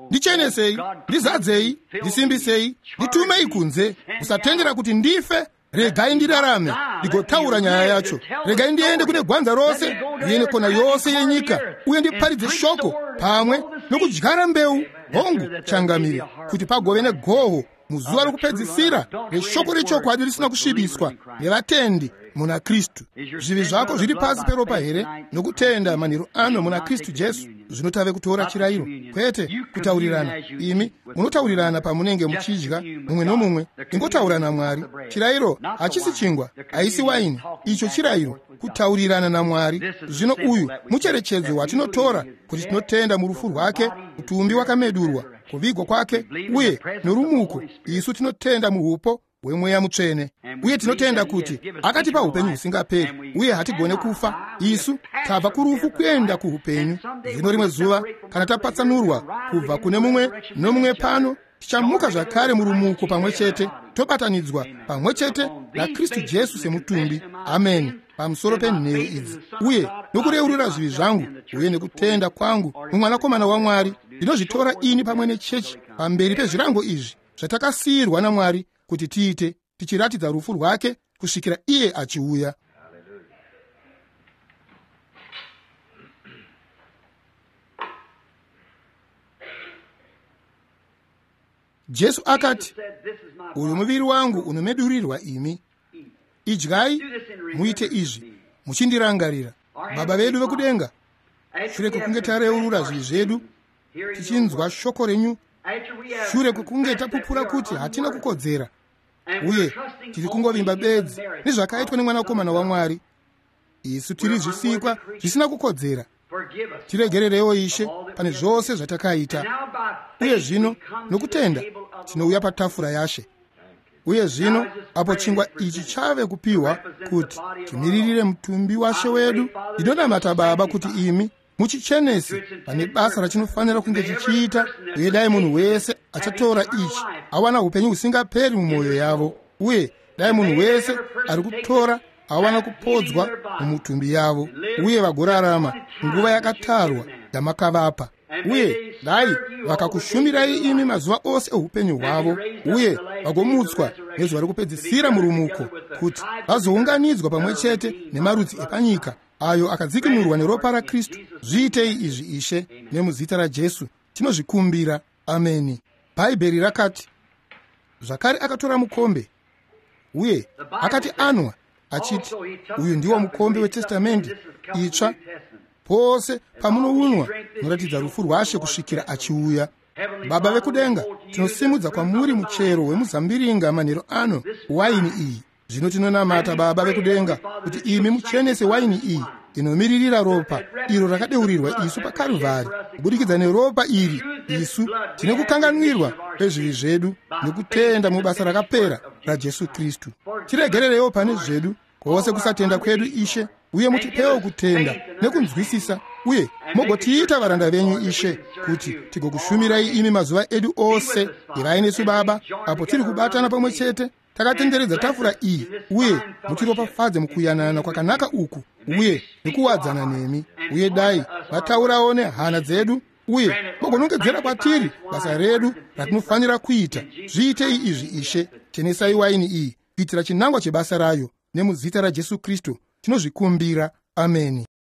ndichenesei, ndizadzei, ndisimbisei, nditumei kunze, musatengera kuti ndife. Regai ndirarame ndigotaura nyaya yacho. Regai ndiende kune gwanza rose, ndiende kona yose yenyika, uye ndiparidze shoko pamwe nokudyara mbeu hongu changamire, kuti pagove negoho muzuva rokupedzisira reshoko rechokwadi risina kushibiswa nevatendi muna Kristu. Zvivi zvako zviri pasi peropa here? Nokutenda manheru ano muna Kristu Jesu zvinotave kutora chirayiro, kwete kutaurirana. Imi munotaurirana pamunenge muchidya mumwe nomumwe, ingotaurana Mwari. Chirayiro hachisi chingwa, haisi waini, icho chirayiro, kutaurirana naMwari. Zvino uyu mucherechedzo watinotora kuti tinotenda murufu rwake, utumbi wakamedurwa, kuvigwa kwake, uye norumuko isu tinotenda muupo hweMweya Mutsvene, uye tinotenda kuti akatipa upenyu husingaperi, uye hatigone kufa. Isu tabva kurufu kuenda kuupenyu. Zvino rimwe zuva kana tapatsanurwa kubva kune mumwe nomumwe pano, tichamuka zvakare murumuko pamwe chete, tobatanidzwa pamwe chete naKristu Jesu semutumbi. Ameni. Pamusoro penheyo idzi, uye nokureurura zvivi zvangu, uye nekutenda kwangu muMwanakomana waMwari, ndinozvitora ini pamwe nechechi pamberi pezvirango izvi zvatakasiyirwa naMwari kuti tiite, tichiratidza rufu rwake kusvikira iye achiuya. Jesu akati, uyu muviri wangu unomedurirwa imi, idyai muite izvi muchindirangarira. Baba vedu vekudenga, shure kwekunge tareurura zvivi zvedu, tichinzwa shoko renyu, shure kwekunge tapupura kuti hatina kukodzera, uye tiri kungovimba bedzi nezvakaitwa neMwanakomana waMwari, isu tiri zvisikwa zvisina kukodzera. Tiregererewo Ishe pane zvose zvatakaita. Uye zvino nokutenda tinouya patafura yaShe. Uye zvino apo chingwa ichi chave kupiwa kuti timiririre mutumbi waShe wedu, ndinonamata Baba kuti imi muchichenesi pane basa rachinofanira kunge chichiita, uye dai munhu wese achatora ichi awana upenyu husingaperi mumwoyo yavo, uye dai munhu wese ari kutora awana kupodzwa mumutumbi yavo, uye vagorarama nguva yakatarwa yamakavapa. Uye dai vakakushumirai imi mazuva ose eupenyu hwavo, uye vagomutswa nezuva rokupedzisira murumuko, kuti vazounganidzwa pamwe chete nemarudzi epanyika ayo akadzikinurwa neropa raKristu. Zviitei izvi Ishe, nemuzita raJesu tinozvikumbira. Ameni. Bhaibheri rakati, zvakare akatora mukombe, uye akati anwa, achiti, uyu ndiwo mukombe weTestamende itsva, pose pamunounwa munoratidza rufu rwaShe kusvikira achiuya. Baba vekudenga, tinosimudza kwamuri muchero wemuzambiringa manheru ano, waini iyi. Zvino tinonamata Baba vekudenga kuti imi muchenese waini iyi inomiririra ropa iro rakadeurirwa isu paKalvari. Kubudikidza neropa iri isu tine kukanganwirwa kwezvivi zvedu nekutenda mubasa rakapera raJesu Kristu. Tiregererewo pane zvedu kwose kusatenda kwedu Ishe, uye mutipewo kutenda nekunzwisisa, uye mogotiita varanda venyu Ishe, kuti tigokushumirai imi mazuva edu ose. Ivai nesu Baba apo tiri kubatana pamwe chete takatenderedza tafura iyi, uye mutiropafadze mukuyanana kwakanaka uku, uye nekuwadzana nemi. Uye dai vataurawo nehana dzedu, uye mugonongedzera kwatiri basa redu ratinofanira kuita. Zviitei izvi Ishe, chenesai waini iyi kuitira chinangwa chebasa rayo, nemuzita raJesu Kristu tinozvikumbira. Ameni.